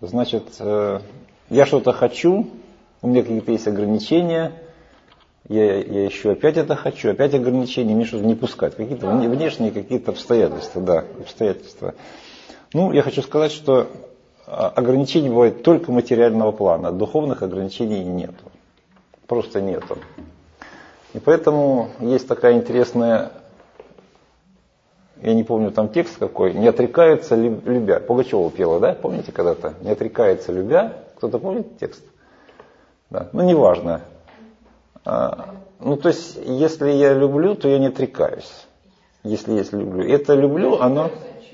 Значит, я что-то хочу, у меня какие-то есть ограничения, я еще опять это хочу, опять ограничения, мне что-то не пускать, какие-то внешние какие-то обстоятельства, да, обстоятельства. Ну, я хочу сказать, что ограничения бывают только материального плана, духовных ограничений нету, просто нету. И поэтому есть такая интересная, я не помню там текст какой, не отрекаются любя. Пугачева пела, да, помните когда-то? Не отрекается любя. Кто-то помнит текст? Да. Ну, неважно. Ну, то есть, если я люблю, то я не отрекаюсь. Если люблю. Это люблю, оно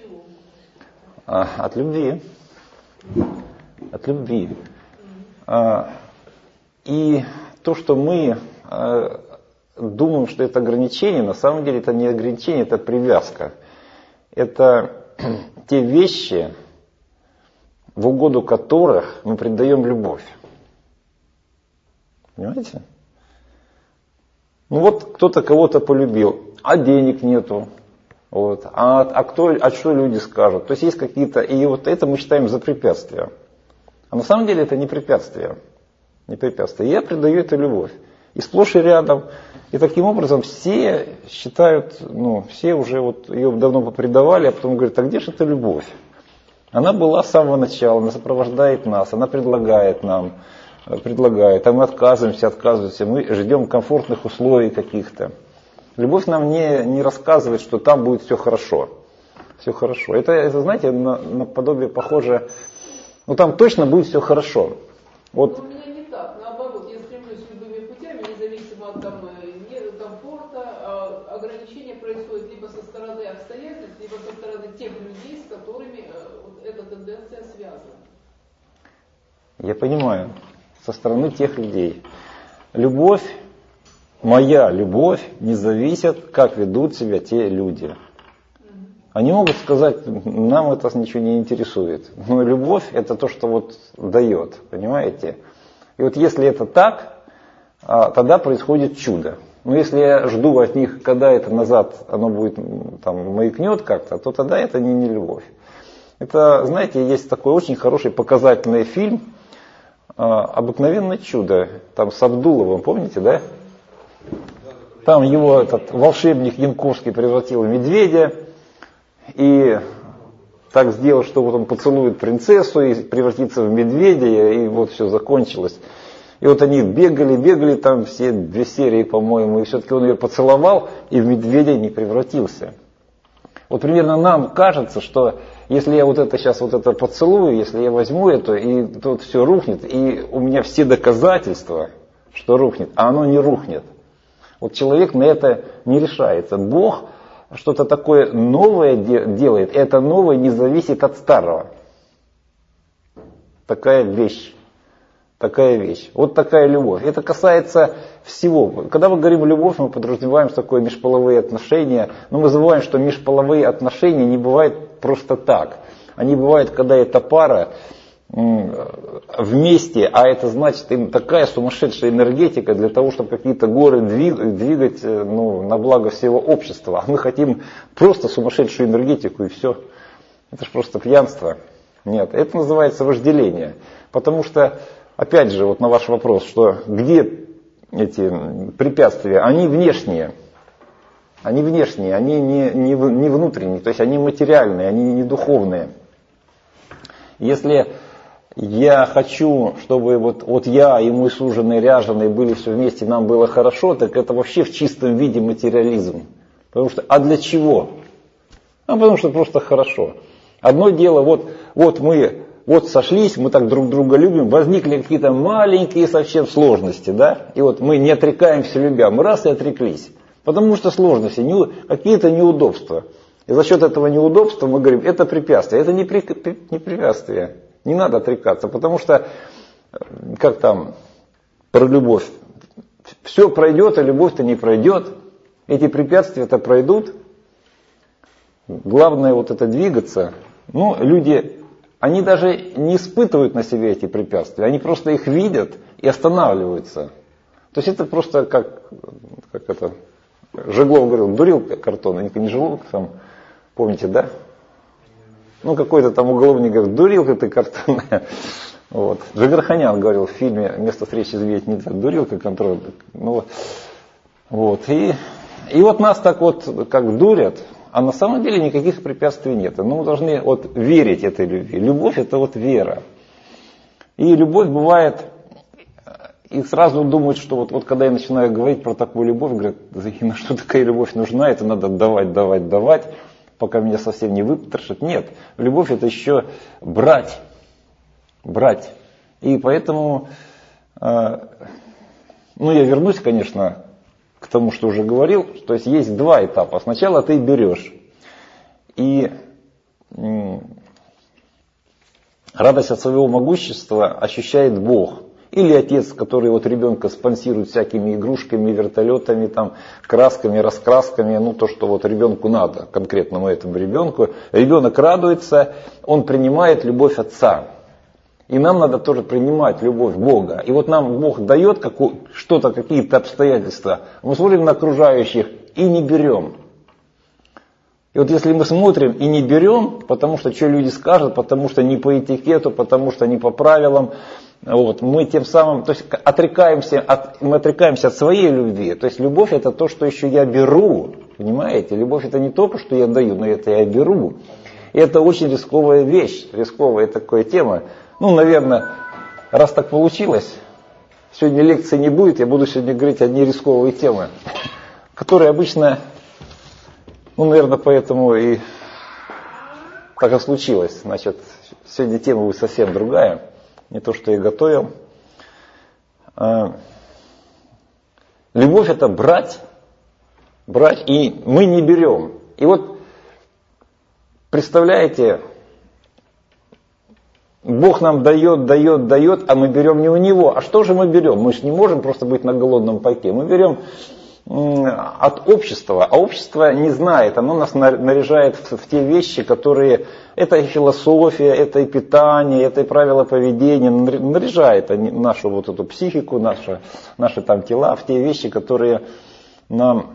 от любви. От любви. И то, что мы думаем, что это ограничение, на самом деле это не ограничение, это привязка. Это те вещи, в угоду которых мы придаем любовь. Понимаете? Ну вот кто-то кого-то полюбил, а денег нету. Вот. А что люди скажут? То есть есть какие-то, и вот это мы считаем за препятствие. А на самом деле это не препятствие. Не препятствие. Я придаю это любовь. И сплошь и рядом. И таким образом все считают, ну, все уже вот ее давно попредавали, а потом говорят, а где же эта любовь? Она была с самого начала, она сопровождает нас, она предлагает нам, а мы отказываемся, мы ждем комфортных условий каких-то. Любовь нам не рассказывает, что там будет все хорошо. Все хорошо. Это знаете, на подобие похоже, ну там точно будет все хорошо. Вот. Ограничение происходит либо со стороны обстоятельств, либо со стороны тех людей, с которыми эта тенденция связана. Я понимаю, со стороны тех людей. Любовь, моя любовь не зависит, как ведут себя те люди. Они могут сказать, нам это ничего не интересует. Но любовь это то, что вот дает, понимаете? И вот если это так, тогда происходит чудо. Но если я жду от них, когда это назад, оно будет там маякнет как-то, то тогда это не любовь. Это, знаете, есть такой очень хороший показательный фильм «Обыкновенное чудо». Там с Абдуловым, помните, да? Там его этот волшебник Янковский превратил в медведя и так сделал, что вот он поцелует принцессу и превратится в медведя, и вот все закончилось. И вот они бегали там все 2 серии, по-моему, и все-таки он ее поцеловал и в медведя не превратился. Вот примерно нам кажется, что если я вот это сейчас вот это поцелую, если я возьму это, и тут все рухнет, и у меня все доказательства, что рухнет, а оно не рухнет. Вот человек на это не решается. Бог что-то такое новое делает, и это новое не зависит от старого. Такая вещь. Вот такая любовь. Это касается всего. Когда мы говорим любовь, мы подразумеваем такое межполовые отношения, но мы забываем, что межполовые отношения не бывают просто так. Они бывают, когда эта пара вместе, а это значит им такая сумасшедшая энергетика для того, чтобы какие-то горы двигать на благо всего общества. А мы хотим просто сумасшедшую энергетику и все. Это же просто пьянство. Нет, это называется вожделение. Потому что опять же, вот на ваш вопрос, что где эти препятствия, они внешние, они не внутренние, то есть они материальные, они не духовные. Если я хочу, чтобы вот я и мой суженый ряженый были все вместе, нам было хорошо, так это вообще в чистом виде материализм. Потому что, а для чего? Потому что просто хорошо. Одно дело, вот мы сошлись, мы так друг друга любим, возникли какие-то маленькие совсем сложности, да, и вот мы не отрекаемся любя, мы раз и отреклись, потому что сложности, какие-то неудобства. И за счет этого неудобства мы говорим, это препятствие, это не препятствие, не надо отрекаться, потому что, как там, про любовь, все пройдет, а любовь-то не пройдет, эти препятствия-то пройдут, главное вот это двигаться, люди... Они даже не испытывают на себе эти препятствия, они просто их видят и останавливаются. То есть это просто как это, Жеглов говорил, дурил картон, не Жеглов, там, помните, да? Ну, какой-то там уголовник говорит, дурилка ты картонная. Вот. Джигарханян говорил в фильме «Место встречи изменить нельзя», дурилка контроль. Ну, вот. И вот нас так вот как дурят, а на самом деле никаких препятствий нет. Но мы должны вот верить этой любви. Любовь — это вот вера. И любовь бывает, и сразу думают, что вот когда я начинаю говорить про такую любовь, говорят, на что такая любовь нужна, это надо давать, пока меня совсем не выпотрошат. Нет, любовь — это еще брать. И поэтому, я вернусь, конечно, к тому, что уже говорил, то есть два этапа. Сначала ты берешь, и радость от своего могущества ощущает Бог. Или отец, который вот ребенка спонсирует всякими игрушками, вертолетами, там, красками, раскрасками, то, что вот ребенку надо, конкретному этому ребенку. Ребенок радуется, он принимает любовь отца. И нам надо тоже принимать любовь Бога. И вот нам Бог дает что-то, какие-то обстоятельства. Мы смотрим на окружающих и не берем. И вот если мы смотрим и не берем, потому что люди скажут, потому что не по этикету, потому что не по правилам, мы тем самым, то есть мы отрекаемся от своей любви. То есть любовь — это то, что еще я беру. Понимаете? Любовь — это не то, что я даю, но это я беру. И это очень рисковая вещь, рисковая такая тема. Наверное, раз так получилось, сегодня лекции не будет, я буду сегодня говорить одни рисковые темы, которые обычно, наверное, поэтому и так и случилось. Значит, сегодня тема будет совсем другая, не то, что я готовил. Любовь — это брать, и мы не берем. И вот, представляете, Бог нам дает, а мы берем не у Него. А что же мы берем? Мы же не можем просто быть на голодном пайке. Мы берем от общества, а общество не знает, оно нас наряжает в те вещи, которые, это и философия, это и питание, это и правила поведения, наряжает нашу вот эту психику, наши там тела в те вещи, которые нам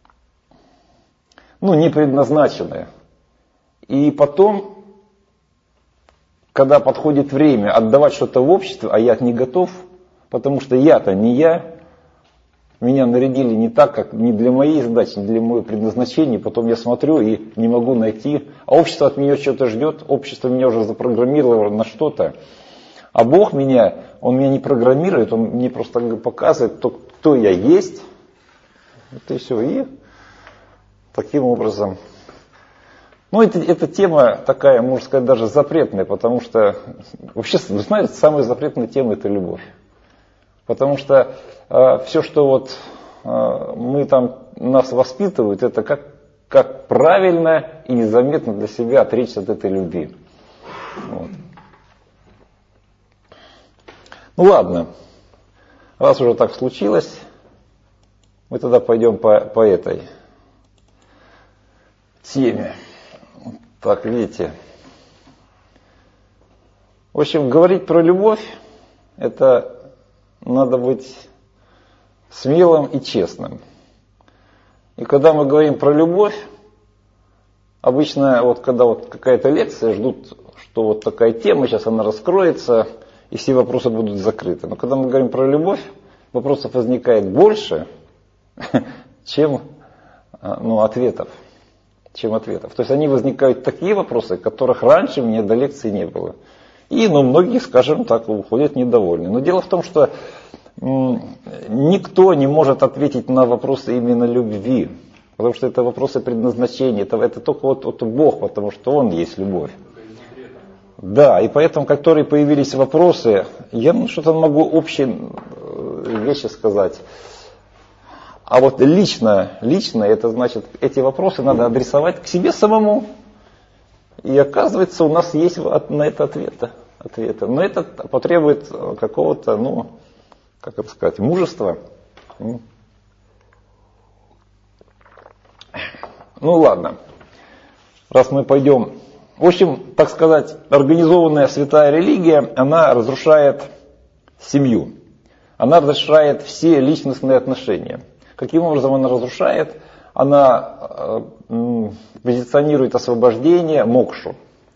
не предназначены. И потом, когда подходит время отдавать что-то в общество, а я не готов, потому что я-то не я, меня нарядили не так, как не для моей задачи, не для моего предназначения, потом я смотрю и не могу найти, а общество от меня что-то ждет, общество меня уже запрограммировало на что-то, а Бог он меня не программирует, Он мне просто показывает, кто я есть, это и все, и таким образом. Эта тема такая, можно сказать, даже запретная, потому что, вообще, вы знаете, самая запретная тема — это любовь. Потому что все, что нас воспитывают, это как правильно и незаметно для себя отречься от этой любви. Вот. Ладно, раз уже так случилось, мы тогда пойдем по этой теме. Так, видите. В общем, говорить про любовь, это надо быть смелым и честным. И когда мы говорим про любовь, обычно когда какая-то лекция, ждут, что такая тема, сейчас она раскроется, и все вопросы будут закрыты. Но когда мы говорим про любовь, вопросов возникает больше, чем ответов. То есть они возникают такие вопросы, которых раньше мне до лекции не было. И многие, скажем так, уходят недовольны. Но дело в том, что никто не может ответить на вопросы именно любви. Потому что это вопросы предназначения. Это только Бог, потому что Он есть любовь. Да, и поэтому, как только появились вопросы, я что-то могу общие вещи сказать. А лично, это значит, эти вопросы надо адресовать к себе самому. И оказывается, у нас есть на это ответы. Но это потребует какого-то, мужества. Ладно, раз мы пойдем. В общем, так сказать, организованная святая религия, она разрушает семью. Она разрушает все личностные отношения. Каким образом она разрушает? Она позиционирует освобождение, мокшу.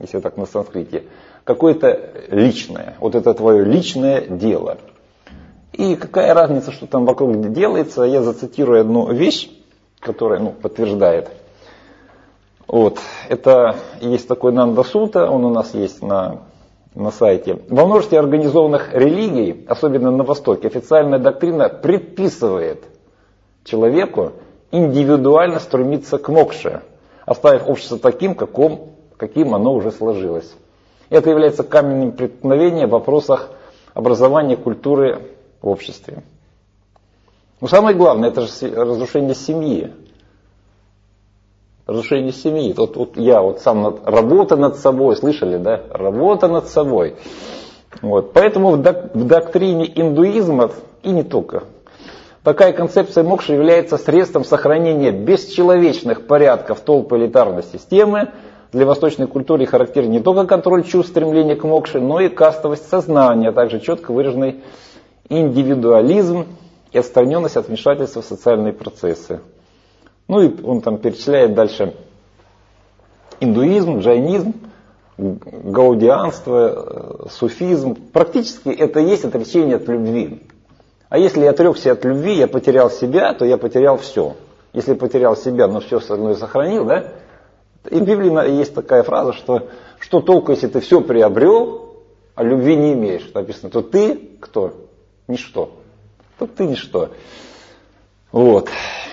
если так на санскрите, какое-то личное. Вот это твое личное дело. И какая разница, что там вокруг делается, я зацитирую одну вещь, которая подтверждает. Вот. Это есть такой Нанда Сута, он у нас есть на сайте. Во множестве организованных религий, особенно на Востоке, официальная доктрина предписывает человеку индивидуально стремиться к мокше, оставив общество таким, каким оно уже сложилось. Это является камнем преткновения в вопросах образования культуры в обществе. Но самое главное, это же разрушение семьи. Разрушение семьи. Я сам работа над собой, слышали, да? Работа над собой. Вот. Поэтому в доктрине индуизма, и не только, такая концепция мокши является средством сохранения бесчеловечных порядков толпоэлитарной системы. Для восточной культуры характерен не только контроль чувств, стремление к мокше, но и кастовость сознания, а также четко выраженный индивидуализм и отстраненность от вмешательства в социальные процессы. И он там перечисляет дальше индуизм, джайнизм, гаудианство, суфизм. Практически это и есть отречение от любви. А если я отрекся от любви, я потерял себя, то я потерял все. Если потерял себя, но все остальное сохранил, да? И в Библии есть такая фраза, что толку, если ты все приобрел, а любви не имеешь. Написано, то ты кто? Ничто. То ты ничто. Вот.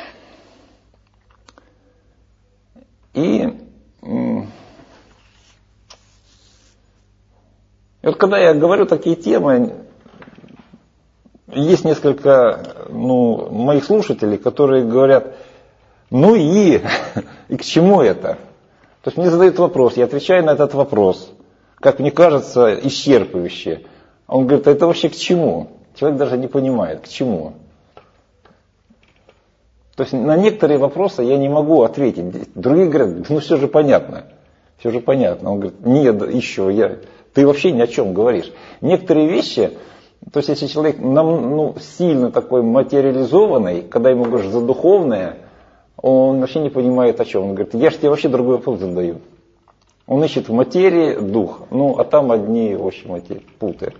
И вот когда я говорю такие темы, есть несколько моих слушателей, которые говорят, и к чему это? То есть мне задают вопрос, я отвечаю на этот вопрос, как мне кажется, исчерпывающе. Он говорит, а это вообще к чему? Человек даже не понимает, к чему. То есть на некоторые вопросы я не могу ответить. Другие говорят, все же понятно. Все же понятно. Он говорит, нет, еще, ты вообще ни о чем говоришь. Некоторые вещи, то есть если человек сильно такой материализованный, когда ему говоришь за духовное, он вообще не понимает о чем. Он говорит, я же тебе вообще другой вопрос задаю. Он ищет в материи дух, а там одни, в общем, эти путы.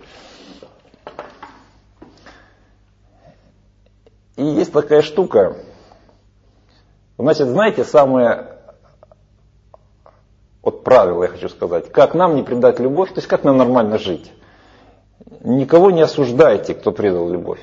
И есть такая штука. Значит, знаете, самое правило, я хочу сказать, как нам не предать любовь, то есть как нам нормально жить. Никого не осуждайте, кто предал любовь.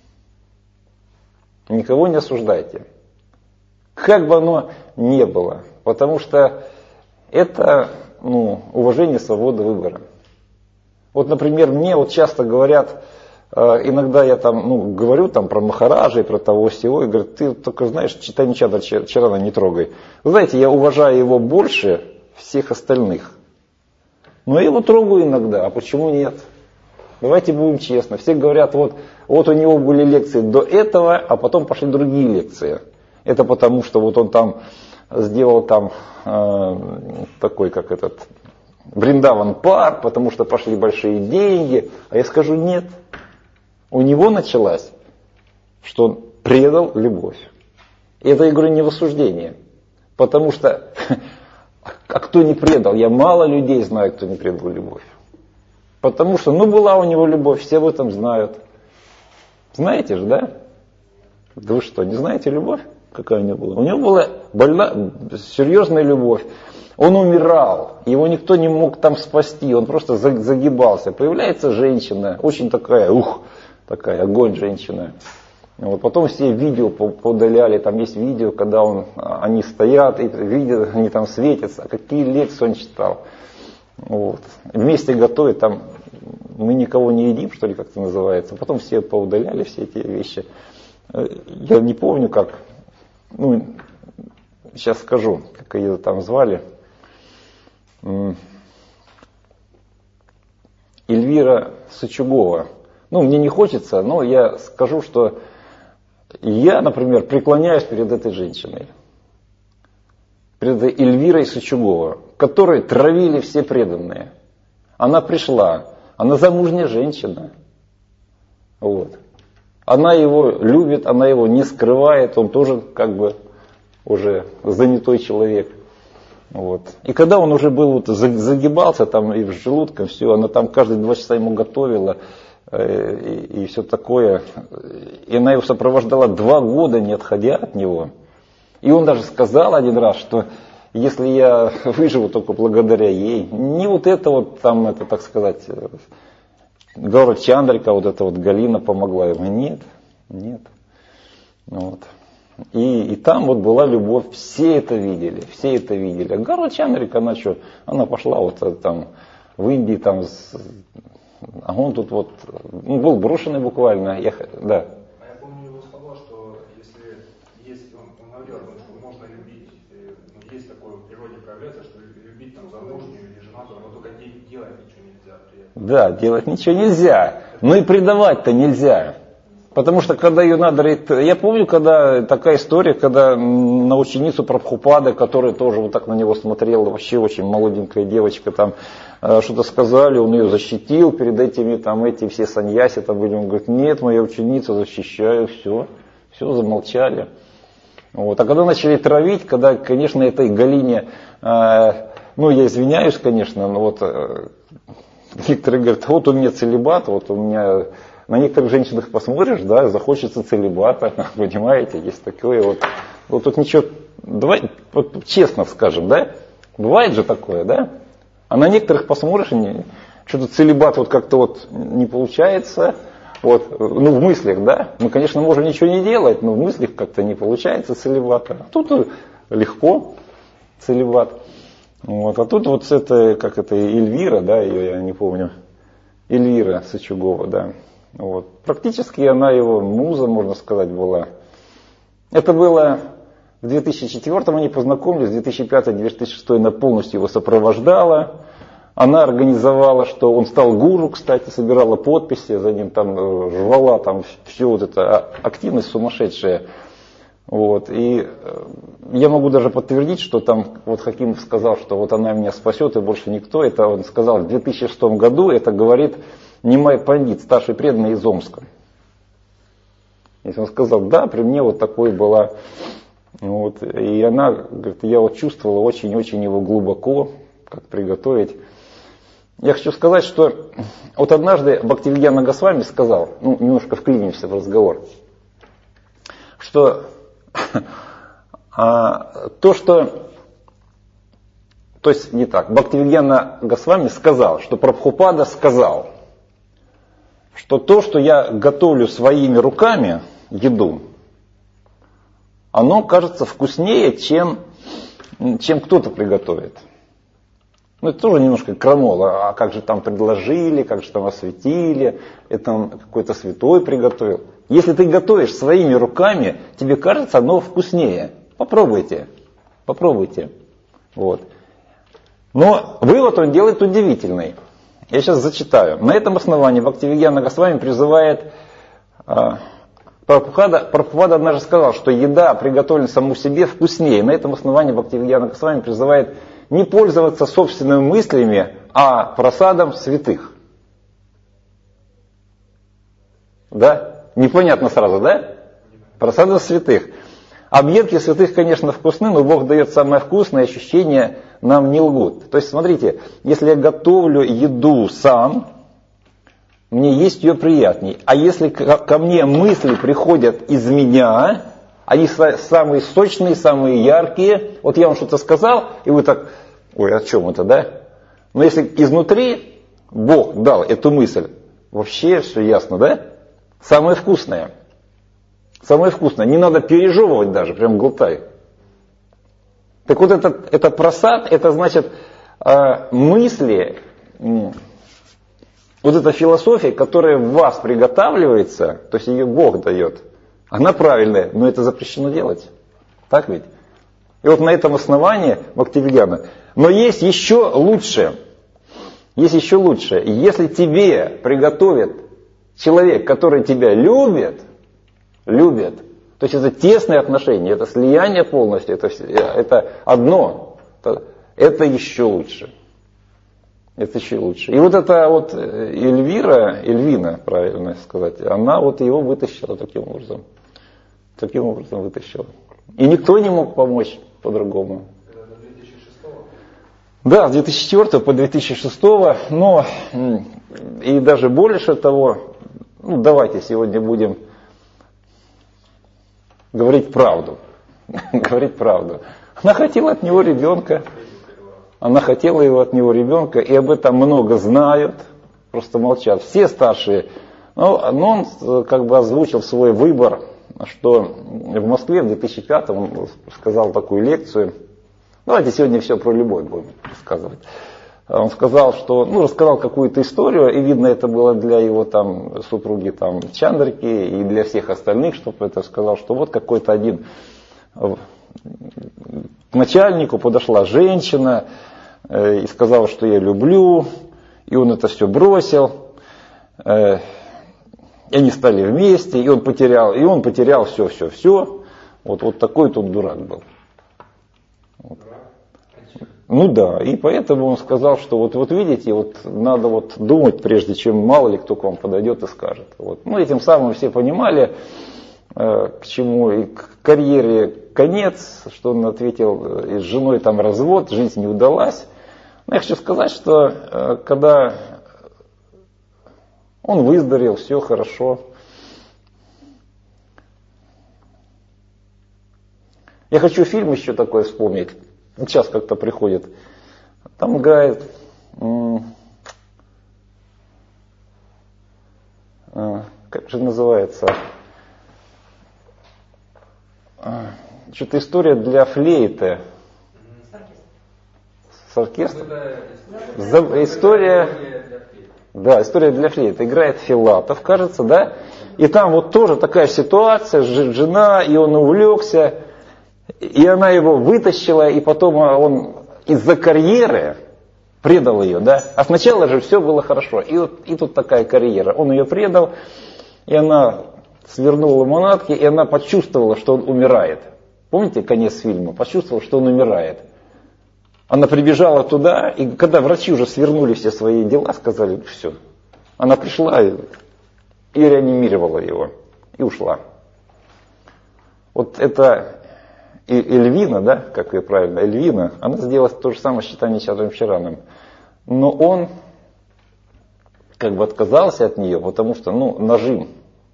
Никого не осуждайте. Как бы оно ни было. Потому что это уважение свободы выбора. Вот, например, мне часто говорят, иногда я говорю про Махараджа и про того всего, и говорят, ты только знаешь, Чайтанья Чарана не трогай. Вы знаете, я уважаю его больше всех остальных. Но я его трогаю иногда, а почему нет? Давайте будем честны. Все говорят, вот у него были лекции до этого, а потом пошли другие лекции. Это потому, что он там сделал такой, как Вриндаван парк, потому что пошли большие деньги. А я скажу, нет. У него началась, что он предал любовь. И это, я говорю, не в осуждении. Потому что, а кто не предал? Я мало людей знаю, кто не предал любовь. Потому что, была у него любовь, все об этом знают. Знаете же, да? Да вы что, не знаете любовь? Какая у него была? У него была серьезная любовь. Он умирал, его никто не мог спасти, он просто загибался. Появляется женщина, очень такая огонь женщина. Потом все видео поудаляли, там есть видео, когда они стоят и видят, они там светятся. А какие лекции он читал. Вместе готовят, мы никого не едим, что ли, как-то называется. Потом все поудаляли все эти вещи. Я не помню как, сейчас скажу, как ее там звали. Эльвира Сычугова. Мне не хочется, но я скажу, что я, например, преклоняюсь перед этой женщиной. Перед этой Эльвирой Сычугова, которой травили все преданные. Она пришла, она замужняя женщина. Она его любит, она его не скрывает, он тоже уже занятой человек. Вот. И когда он уже был, вот, загибался там и в желудком, все, она там каждые 2 часа ему готовила и все такое. И она его сопровождала 2 года, не отходя от него. И он даже сказал один раз, что если я выживу только благодаря ей, не вот это вот там, это, так сказать, Гаура Чандрика, вот эта вот Галина помогла ему. Нет, нет. Вот. И там вот была любовь, все это видели, все это видели. А Гаура Чандрика, она что, она пошла вот там в Индии, там, а он тут вот, был брошенный буквально. Да. А я помню его слова, что если есть, он говорил о том, что можно любить, есть такое в природе проявляется, что любить там замужнюю или женатую, но только делать ничего нельзя. Да, делать ничего нельзя, но и предавать-то нельзя. Потому что когда ее надо... Я помню, когда такая история, когда на ученицу Прабхупады, которая тоже вот так на него смотрела, вообще очень молоденькая девочка, там что-то сказали, он ее защитил перед этими, там эти все саньяси там были. Он говорит, нет, моя ученица, защищаю, все замолчали. Вот. А когда начали травить, когда, конечно, этой Галине, ну я извиняюсь, конечно, но вот некоторые говорят, вот у меня целибат, вот у меня... На некоторых женщинах посмотришь, да, захочется целибата, понимаете, есть такое вот тут ничего, давай вот, честно скажем, да, бывает же такое, да, а на некоторых посмотришь, что-то целибат вот как-то вот не получается, вот, ну в мыслях, да, мы, конечно, можем ничего не делать, но в мыслях как-то не получается целибата, а тут легко целибат, вот, а тут вот с этой, как это, Эльвира, да, ее я не помню, Эльвира Сычугова, да. Вот. Практически она его муза, можно сказать, была. Это было в 2004 они познакомились, в 2005-2006 она полностью его сопровождала. Она организовала, что он стал гуру, кстати, собирала подписи, за ним там рвала там всю вот эту активность сумасшедшая. Вот. И я могу даже подтвердить, что там вот Хакимов сказал, что вот она меня спасет и больше никто. Это он сказал в 2006 году, это говорит Нимай Пандит, старший преданный из Омска. Если он сказал, да, при мне вот такой была. Вот, и она говорит, я вот чувствовала очень-очень его глубоко, как приготовить. Я хочу сказать, что вот однажды Бхактивидьяна Госвами сказал, ну, немножко вклинимся в разговор, что то есть не так, Бхактивидьяна Госвами сказал, что Прабхупада сказал, что то, что я готовлю своими руками, еду, оно кажется вкуснее, чем кто-то приготовит. Ну, это тоже немножко крамола. А как же там предложили, как же там осветили, это какой-то святой приготовил. Если ты готовишь своими руками, тебе кажется оно вкуснее. Попробуйте. Вот. Но вывод он делает удивительный. Я сейчас зачитаю. На этом основании Бхактивидьяна Госвами призывает... Прабхупада однажды сказал, что еда, приготовленная саму себе, вкуснее. На этом основании Бхактивидьяна Госвами призывает не пользоваться собственными мыслями, а просадом святых. Да? Непонятно сразу, да? Просадом святых. Объедки святых, конечно, вкусны, но Бог дает самое вкусное, ощущения нам не лгут. То есть, смотрите, если я готовлю еду сам, мне есть ее приятней. А если ко мне мысли приходят из меня, они самые сочные, самые яркие. Вот я вам что-то сказал, и вы так, ой, о чем это, да? Но если изнутри Бог дал эту мысль, вообще все ясно, да? Самое вкусное. Самое вкусное. Не надо пережевывать даже, прям глотай. Так вот это просад, это значит мысли... Вот эта философия, которая в вас приготавливается, то есть ее Бог дает, она правильная, но это запрещено делать. Так ведь? И вот на этом основании Бхактивидьяна. Но есть еще лучше. Есть еще лучше. Если тебе приготовит человек, который тебя любит, то есть это тесные отношения, это слияние полностью, это одно, это еще лучше. Это еще лучше. И вот эта вот Эльвина, правильно сказать, она вот его вытащила таким образом. Таким образом вытащила. И никто не мог помочь по-другому. Да, с 2004 по 2006, но и даже больше того, ну давайте сегодня будем говорить правду. Говорить правду. Она хотела от него ребенка. Она хотела его от него ребенка, и об этом много знают, просто молчат. Все старшие. Но он как бы озвучил свой выбор, что в Москве в 2005 он сказал такую лекцию. Давайте сегодня все про любовь будем рассказывать. Он сказал, что, рассказал какую-то историю, и видно, это было для его там супруги там Чандрики и для всех остальных, чтобы это сказал, что вот какой-то один к начальнику подошла женщина и сказала, что я люблю, и он это все бросил, и они стали вместе, и он потерял все. Вот такой тут дурак был. Вот. Ну да, и поэтому он сказал, что вот видите, вот надо вот думать, прежде чем мало ли кто к вам подойдет и скажет. Вот. Ну этим самым все понимали, к чему, и к карьере конец, что он ответил, и с женой там развод, жизнь не удалась. Но я хочу сказать, что когда он выздоровел, все хорошо. Я хочу фильм еще такой вспомнить. Сейчас как-то приходит. Там играет как же называется? Что-то история для флейты. С оркестром? История для флейты. Играет Филатов, кажется, да? И там вот тоже такая ситуация, жена, и он увлекся, и она его вытащила, и потом он из-за карьеры предал ее, да? А сначала же все было хорошо. И тут такая карьера. Он ее предал, и она свернула манатки, и она почувствовала, что он умирает. Помните конец фильма? Почувствовала, что он умирает. Она прибежала туда, и когда врачи уже свернули все свои дела, сказали, все. Она пришла и реанимировала его, и ушла. Вот это Эльвина, да, как ее правильно, Эльвина, она сделала то же самое с Чайтаньей Чараймшараном. Но он как бы отказался от нее, потому что, нажим,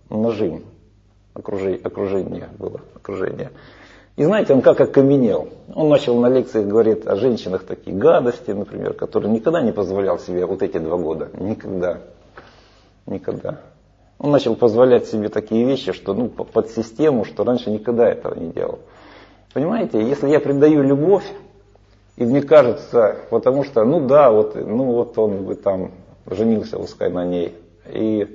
окружение было. И знаете, он как окаменел. Он начал на лекциях говорить о женщинах такие гадости, например, которые никогда не позволял себе вот эти 2 года. Никогда. Он начал позволять себе такие вещи, что под систему, что раньше никогда этого не делал. Понимаете, если я предаю любовь, и мне кажется, потому что, вот он бы там женился, пускай на ней, и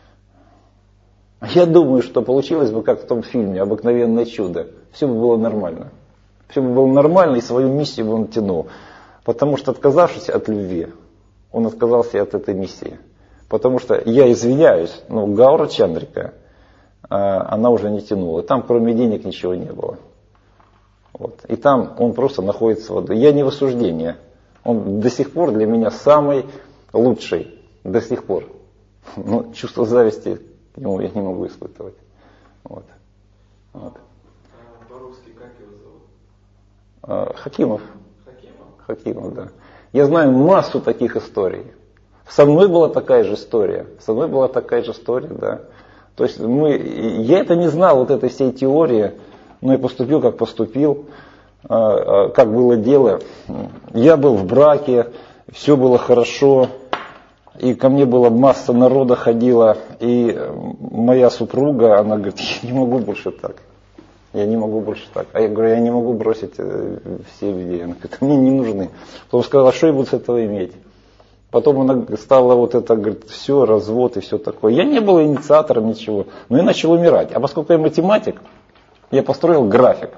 я думаю, что получилось бы, как в том фильме «Обыкновенное чудо». Все бы было нормально. Все бы было нормально, и свою миссию бы он тянул. Потому что, отказавшись от любви, он отказался и от этой миссии. Потому что, я извиняюсь, Гаура Чандрика, она уже не тянула. Там, кроме денег, ничего не было. Вот. И там он просто находится в аду. Я не в осуждении. Он до сих пор для меня самый лучший. До сих пор. Но чувство зависти к нему я не могу испытывать. Вот. По-русски как его зовут? Хакимов. Хакимов, да. Я знаю массу таких историй. Со мной была такая же история. Да. То есть я это не знал, вот этой всей теории, но я поступил, как поступил, как было дело. Я был в браке, все было хорошо, и ко мне была масса народа ходила, и моя супруга, она говорит, я не могу больше так. А я говорю, я не могу бросить все людей. Она говорит, мне не нужны. Потом сказала, что я буду с этого иметь. Потом она стала говорит, все, развод и все такое. Я не был инициатором ничего, но я начал умирать. А поскольку я математик, я построил график.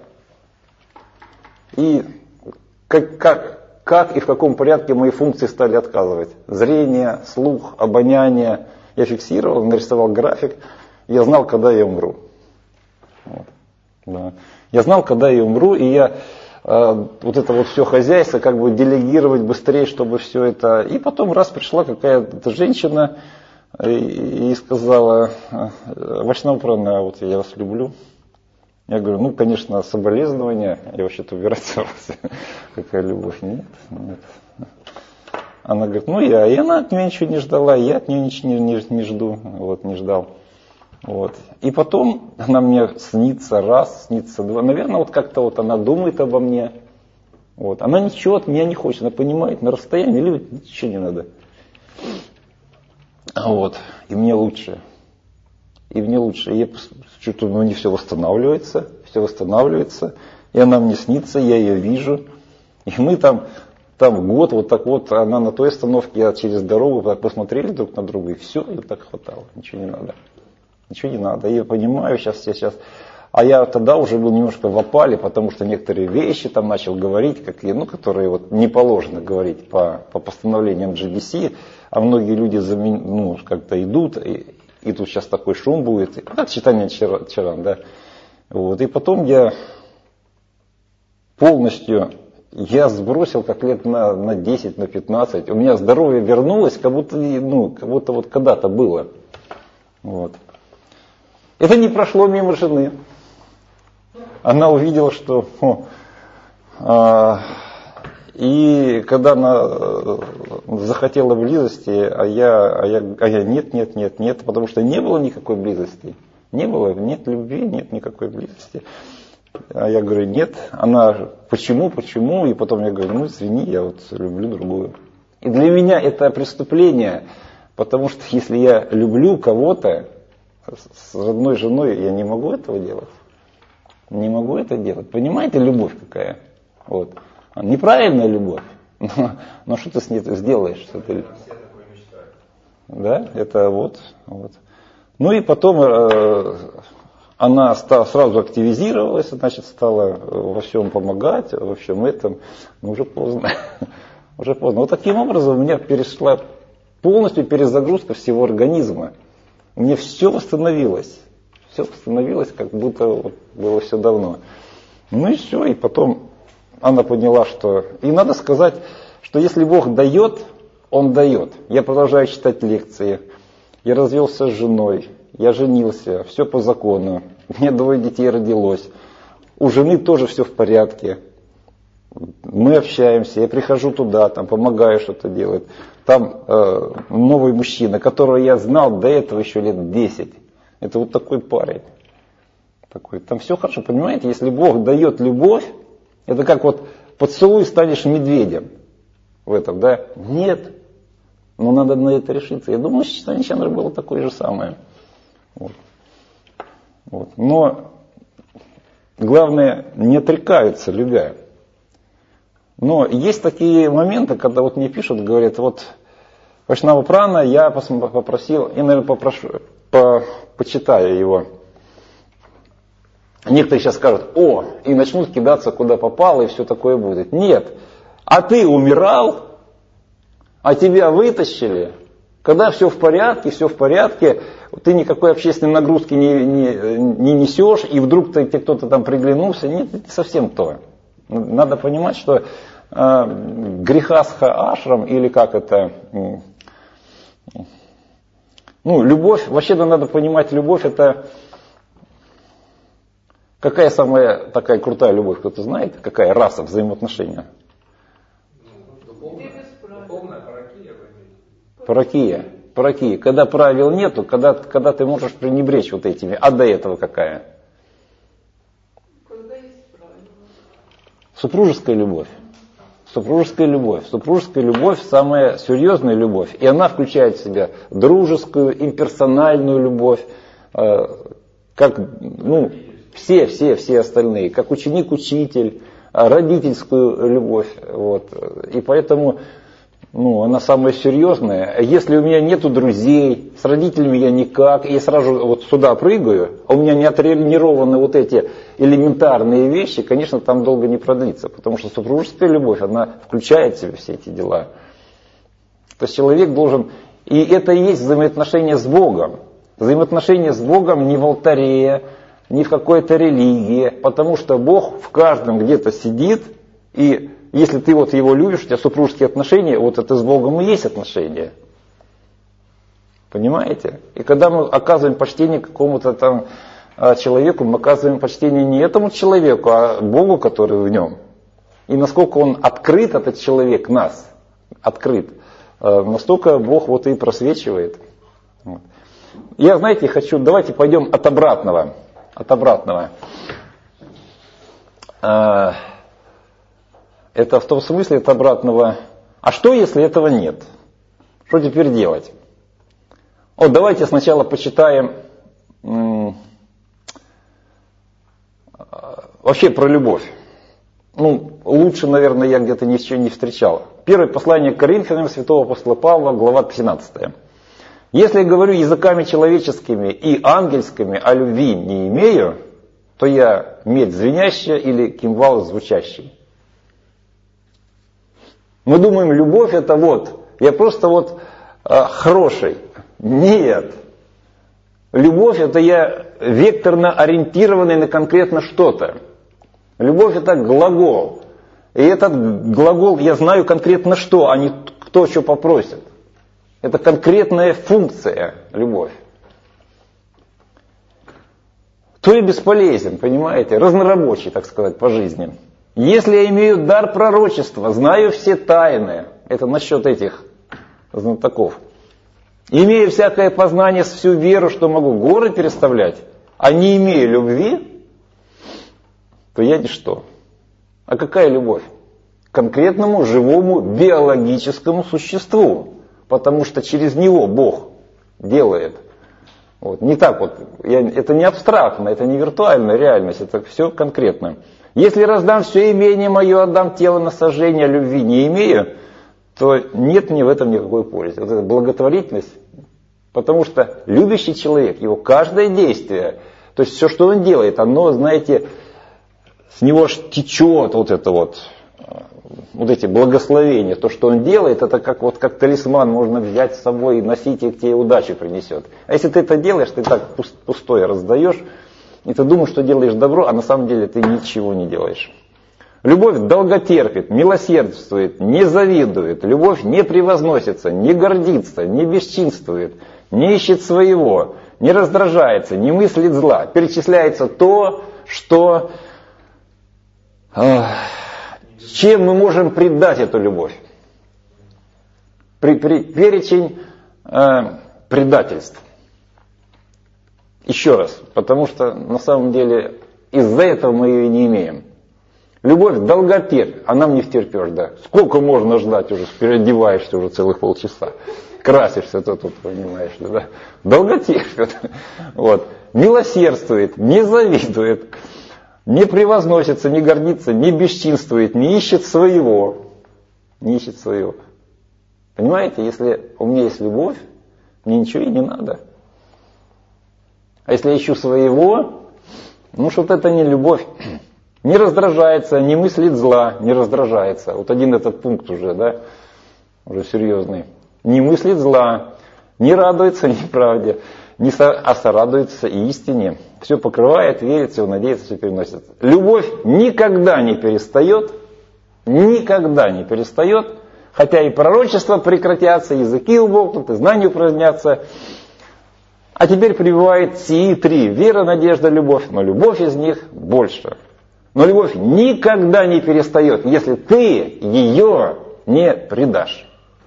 И как и в каком порядке мои функции стали отказывать. Зрение, слух, обоняние. Я фиксировал, нарисовал график. Я знал, когда я умру. Вот. Да. Я знал, когда я умру, и я вот это вот все хозяйство как бы делегировать быстрее, чтобы все это... И потом раз пришла какая-то женщина и сказала, Вайшнава, вот я вас люблю. Я говорю, конечно, соболезнования, я вообще-то убирать собрался. Какая любовь? Нет. Она говорит, ну я. И она от меня ничего не ждала, и я от нее ничего не жду, вот, не ждал. Вот. И потом она мне снится раз, снится два. Наверное, вот как-то вот она думает обо мне. Вот. Она ничего от меня не хочет, она понимает, на расстоянии любит, ничего не надо. Вот. И мне лучше. И мне лучше. И я чувствую, ну не все восстанавливается. И она мне снится, я ее вижу. И мы там год, вот так вот, она на той остановке, я через дорогу, посмотрели друг на друга, и все, и так хватало, ничего не надо. Ничего не надо. И я понимаю, сейчас. А я тогда уже был немножко в опале, потому что некоторые вещи там начал говорить, которые вот не положено говорить по постановлениям GBC, а многие люди как-то идут, и тут сейчас такой шум будет. Как читание вчера, да. Вот. И потом я полностью сбросил как лет на 10, на 15. У меня здоровье вернулось, как будто вот когда-то было. Вот. Это не прошло мимо жены. Она увидела, что... и когда она захотела близости, а я нет, потому что не было никакой близости. Нет любви, нет никакой близости. А я говорю, нет. Она, почему? И потом я говорю, ну извини, я вот люблю другую. И для меня это преступление, потому что если я люблю кого-то, с родной женой я не могу этого делать. Не могу это делать. Понимаете, любовь какая? Вот. Неправильная любовь. Но что ты с ней сделаешь? Что ты... Все такое мечтают. Да, это вот. Ну и потом она сразу активизировалась, значит, стала во всем помогать, во всем этом. Но уже поздно. Уже поздно. Вот таким образом у меня перешла полностью перезагрузка всего организма. У меня все восстановилось. Все восстановилось, как будто вот было все давно. Ну и все, и потом она поняла, что... И надо сказать, что если Бог дает, Он дает. Я продолжаю читать лекции. Я развелся с женой, я женился, все по закону. У меня 2 детей родилось. У жены тоже все в порядке. Мы общаемся, я прихожу туда, там помогаю что-то делать. Там новый мужчина, которого я знал до этого еще лет 10. Это вот такой парень. Там все хорошо, понимаете? Если Бог дает любовь, это как вот поцелуй, станешь медведем. В этом, да? Нет. Но надо на это решиться. Я думаю, что читание Чандры было такое же самое. Вот. Но главное, не отрекаются, любя. Но есть такие моменты, когда вот мне пишут, говорят, вот Вайшнава Прана я попросил, и, наверное, попрошу, почитаю его. Некоторые сейчас скажут, и начнут кидаться куда попало, и все такое будет. Нет, а ты умирал, а тебя вытащили, когда все в порядке, ты никакой общественной нагрузки не несешь, и вдруг тебе кто-то там приглянулся. Нет, это совсем то. Надо понимать, что грехастха ашрам, или как это... любовь, вообще-то надо понимать, любовь это... Какая самая такая крутая любовь, кто-то знает? Какая раса взаимоотношения? Духовная паракия. Паракия. Когда правил нету, когда ты можешь пренебречь вот этими. А до этого какая? Когда есть правила. Супружеская любовь. Супружеская любовь самая серьезная любовь. И она включает в себя дружескую, имперсональную любовь, как, все остальные, как ученик-учитель, родительскую любовь. Вот. И поэтому она самая серьезная. Если у меня нету друзей, с родителями я никак, и я сразу вот сюда прыгаю, а у меня не оттренированы вот эти элементарные вещи, конечно, там долго не продлится, потому что супружеская любовь, она включает в себя все эти дела. То есть человек должен, и это и есть взаимоотношения с Богом. Взаимоотношения с Богом не в алтаре, не в какой-то религии, потому что Бог в каждом где-то сидит, и если ты вот его любишь, у тебя супружеские отношения, вот это с Богом и есть отношения. Понимаете? И когда мы оказываем почтение какому-то там человеку, мы оказываем почтение не этому человеку, а Богу, который в нем. И насколько он открыт, этот человек, нас, открыт. Настолько Бог вот и просвечивает. Вот. Я, знаете, хочу, давайте пойдем от обратного. От обратного. Это в том смысле от обратного. А что, если этого нет? Что теперь делать? Вот давайте сначала почитаем вообще про любовь. Ну, лучше, наверное, я где-то ничего не встречал. Первое послание к Коринфянам святого апостола Павла, глава 13. Если я говорю языками человеческими и ангельскими, а любви не имею, то я медь звенящая или кимвал звучащий. Мы думаем, любовь это вот, я просто вот хороший. Нет. Любовь это я векторно ориентированный на конкретно что-то. Любовь это глагол. И этот глагол я знаю конкретно что, а не кто что попросит. Это конкретная функция любовь. То и бесполезен, понимаете, разнорабочий, так сказать, по жизни. Если я имею дар пророчества, знаю все тайны, это насчет этих знатоков. Имея всякое познание, всю веру, что могу горы переставлять, а не имея любви, то я ничто. А какая любовь? К конкретному живому биологическому существу. Потому что через него Бог делает. Вот. Не так вот, это не абстрактно, это не виртуальная реальность, это все конкретно. Если раздам все имение мое, отдам тело на сожжение, любви не имею, то нет мне в этом никакой пользы. Вот это благотворительность. Потому что любящий человек, его каждое действие, то есть все, что он делает, оно, знаете, с него аж течет вот это вот эти благословения. То, что он делает, это как талисман можно взять с собой и носить, и тебе удачу принесет. А если ты это делаешь, ты так пустое раздаешь, и ты думаешь, что делаешь добро, а на самом деле ты ничего не делаешь. Любовь долготерпит, милосердствует, не завидует. Любовь не превозносится, не гордится, не бесчинствует, не ищет своего, не раздражается, не мыслит зла. Перечисляется то, что... Чем мы можем предать эту любовь? Перечень предательств. Еще раз, потому что на самом деле из-за этого мы ее и не имеем. Любовь долготерпит, а нам не втерпешь, да. Сколько можно ждать уже, переодеваешься уже целых полчаса. Красишься тут, понимаешь, да. Долготерпит. Вот. Милосердствует, не завидует. Не превозносится, не гордится, не бесчинствует, не ищет своего. Не ищет своего. Понимаете, если у меня есть любовь, мне ничего и не надо. А если я ищу своего, что-то это не любовь. Не раздражается, не мыслит зла, не раздражается. Вот один этот пункт уже, да, уже серьезный. Не мыслит зла, не радуется неправде, а сорадуется истине. Все покрывает, верит, все надеется, все переносит. Любовь никогда не перестает, хотя и пророчества прекратятся, языки умолкнут, и знания упразднятся. А теперь прибывает сии три: вера, надежда, любовь. Но любовь из них больше. Но любовь никогда не перестает, если ты ее не предашь.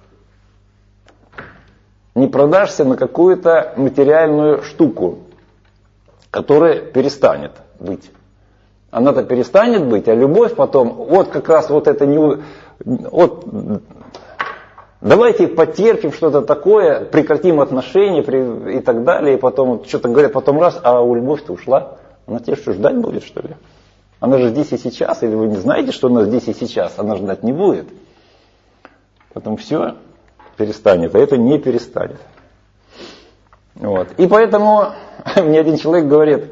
Не продашься на какую-то материальную штуку, которая перестанет быть. Она-то перестанет быть, а любовь потом, вот как раз вот это не... Вот, давайте потерпим что-то такое, прекратим отношения и так далее, и потом что-то говорят, потом раз, а у любовь-то ушла. Она тебе что, ждать будет, что ли? Она же здесь и сейчас, или вы не знаете, что она здесь и сейчас, она ждать не будет. Потом все перестанет, а это не перестанет. Вот. И поэтому мне один человек говорит,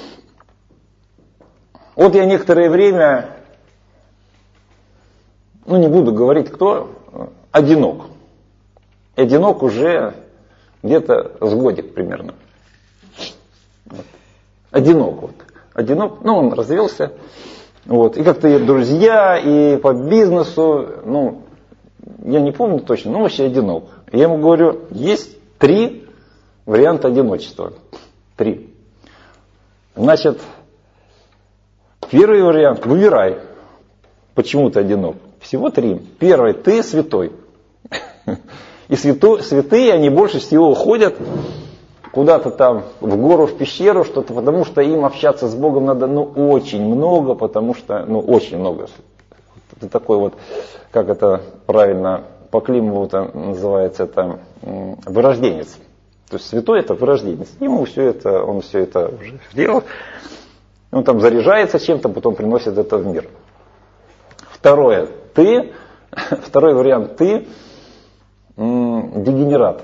вот я некоторое время, не буду говорить кто, одинок. Одинок уже где-то с годик примерно. Вот. Одинок. Он развелся. Вот. И как-то и друзья, и по бизнесу, я не помню точно, вообще одинок. Я ему говорю, есть 3 варианта одиночества. 3. Значит, первый вариант, выбирай, почему ты одинок. Всего 3. Первый, ты святой. И святые, они больше всего уходят куда-то там в гору, в пещеру, что-то, потому что им общаться с Богом надо, очень много, потому что, очень много. Это такой вот, как это правильно по Климову называется, это вырожденец. То есть святой это вырожденец. Ему он все это уже сделал. Он там заряжается чем-то, потом приносит это в мир. Второй вариант, ты дегенерат.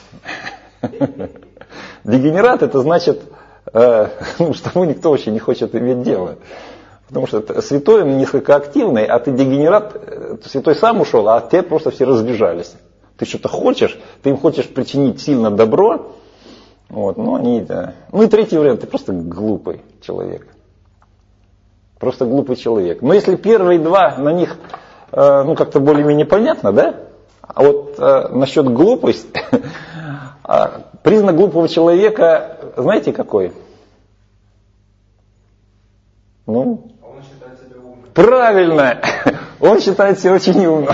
Дегенерат это значит, с тобой никто вообще не хочет иметь дело. Потому что святой он несколько активный, а ты дегенерат, святой сам ушел, а те просто все разбежались. Ты что-то хочешь, ты им хочешь причинить сильно добро. Вот, и третий вариант, ты просто глупый человек. Просто глупый человек. Но если первые два, на них как-то более-менее понятно, да? А вот насчет глупости, признак глупого человека, знаете какой? Он считает себя умным. Правильно! Он считает себя очень умным.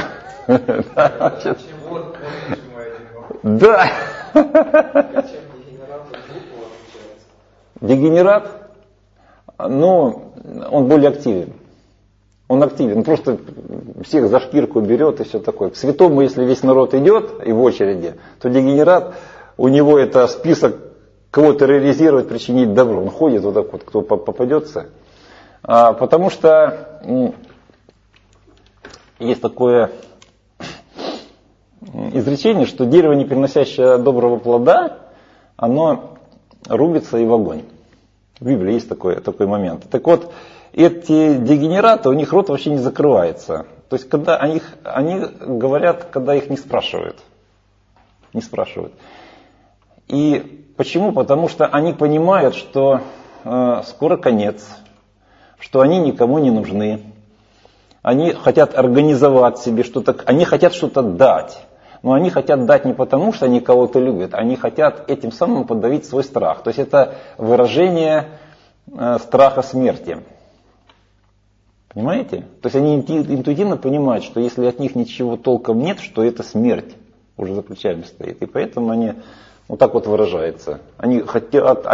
Да. Дегенерат, он более активен. Он активен, он просто всех за шкирку берет и все такое. К святому, если весь народ идет и в очереди, то дегенерат, у него это список кого терроризировать, причинить добро. Он ходит вот так вот, кто попадется. Потому что есть такое изречение, что дерево, не приносящее доброго плода, оно рубится и в огонь. В Библии есть такой момент. Так вот, эти дегенераты, у них рот вообще не закрывается. То есть, когда они говорят, когда их не спрашивают. Не спрашивают. И почему? Потому что они понимают, что скоро конец, что они никому не нужны. Они хотят организовать себе что-то, они хотят что-то дать. Но они хотят дать не потому, что они кого-то любят, они хотят этим самым подавить свой страх. То есть это выражение страха смерти. Понимаете? То есть они интуитивно понимают, что если от них ничего толком нет, что это смерть уже за плечами стоит. И поэтому они вот так вот выражаются. Они хотят,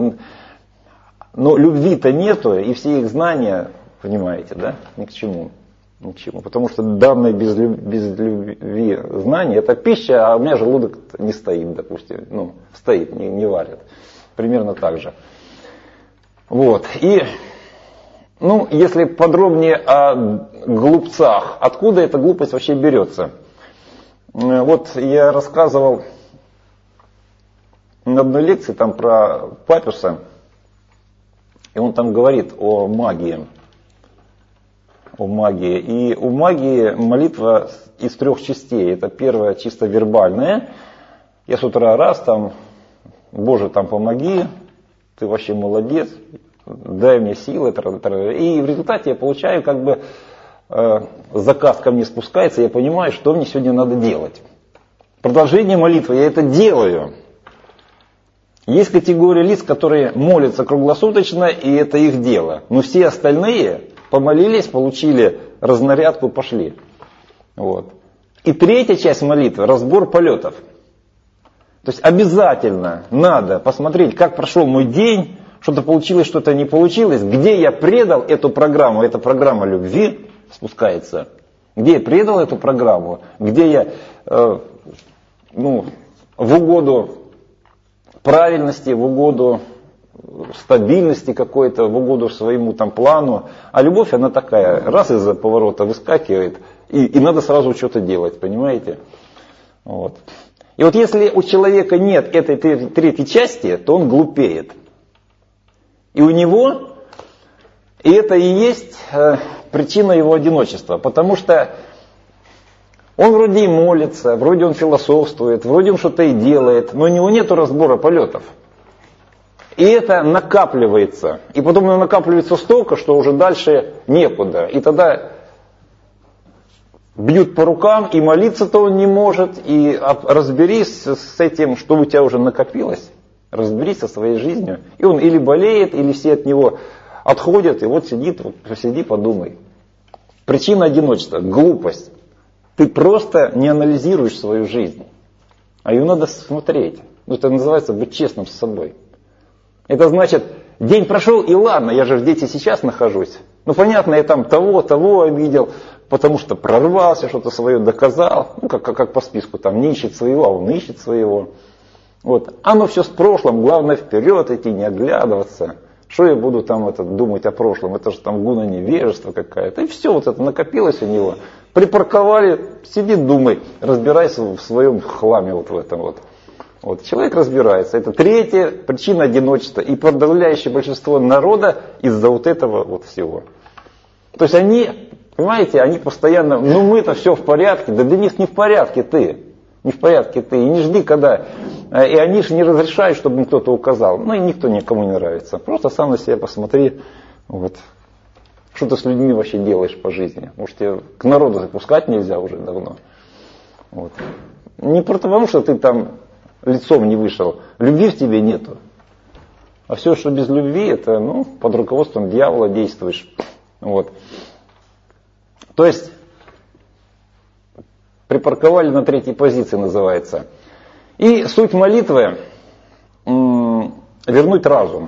но любви-то нету, и все их знания, понимаете, да, ни к чему. Ничему. Потому что данное без любви знание это пища, а у меня желудок не стоит, допустим. Стоит, не варит. Примерно так же. Вот. И, если подробнее о глупцах, откуда эта глупость вообще берется? Вот я рассказывал на одной лекции там про Папюса, и он там говорит о магии. И у магии молитва из 3 частей. Это первая чисто вербальная. Я с утра Боже, помоги, ты вообще молодец, дай мне силы. И в результате я получаю заказ ко мне спускается, я понимаю, что мне сегодня надо делать. Продолжение молитвы, я это делаю. Есть категория лиц, которые молятся круглосуточно, и это их дело. Но все остальные помолились, получили разнарядку, пошли. Вот. И третья часть молитвы – разбор полетов. То есть обязательно надо посмотреть, как прошел мой день, что-то получилось, что-то не получилось, где я предал эту программу, эта программа любви спускается, где я предал эту программу, где я в угоду правильности, в угоду стабильности какой-то, в угоду своему плану. А любовь, она такая, раз из-за поворота выскакивает, и надо сразу что-то делать, понимаете? Вот. И вот если у человека нет этой третьей части, то он глупеет. И у него, и это и есть причина его одиночества, потому что он вроде и молится, вроде он философствует, вроде он что-то и делает, но у него нет разбора полетов. И это накапливается. И потом оно накапливается столько, что уже дальше некуда. И тогда бьют по рукам, и молиться-то он не может. И разберись с этим, что у тебя уже накопилось. Разберись со своей жизнью. И он или болеет, или все от него отходят. И вот сиди, подумай. Причина одиночества, глупость. Ты просто не анализируешь свою жизнь, а ее надо смотреть. Это называется быть честным с собой. Это значит, день прошел, и ладно, я же здесь и сейчас нахожусь. Понятно, я там того обидел, потому что прорвался, что-то свое доказал. Как по списку, там не ищет своего, а он ищет своего. Оно все с прошлым, главное вперед идти, не оглядываться. Что я буду там думать о прошлом, это же там гуна невежества какая-то. И все это накопилось у него. Припарковали, сиди, думай, разбирайся в своем хламе в этом. Человек разбирается. Это третья причина одиночества. И подавляющее большинство народа из-за этого всего. То есть они, понимаете, они постоянно, мы-то все в порядке, да для них не в порядке ты. Не в порядке ты. И не жди, когда... И они же не разрешают, чтобы им кто-то указал. И никто никому не нравится. Просто сам на себя посмотри. Что ты с людьми вообще делаешь по жизни? Может, тебе к народу запускать нельзя уже давно. Не потому, что ты там лицом не вышел. Любви в тебе нету. А все, что без любви, это под руководством дьявола действуешь. То есть, припарковали на третьей позиции, называется. И суть молитвы вернуть разум.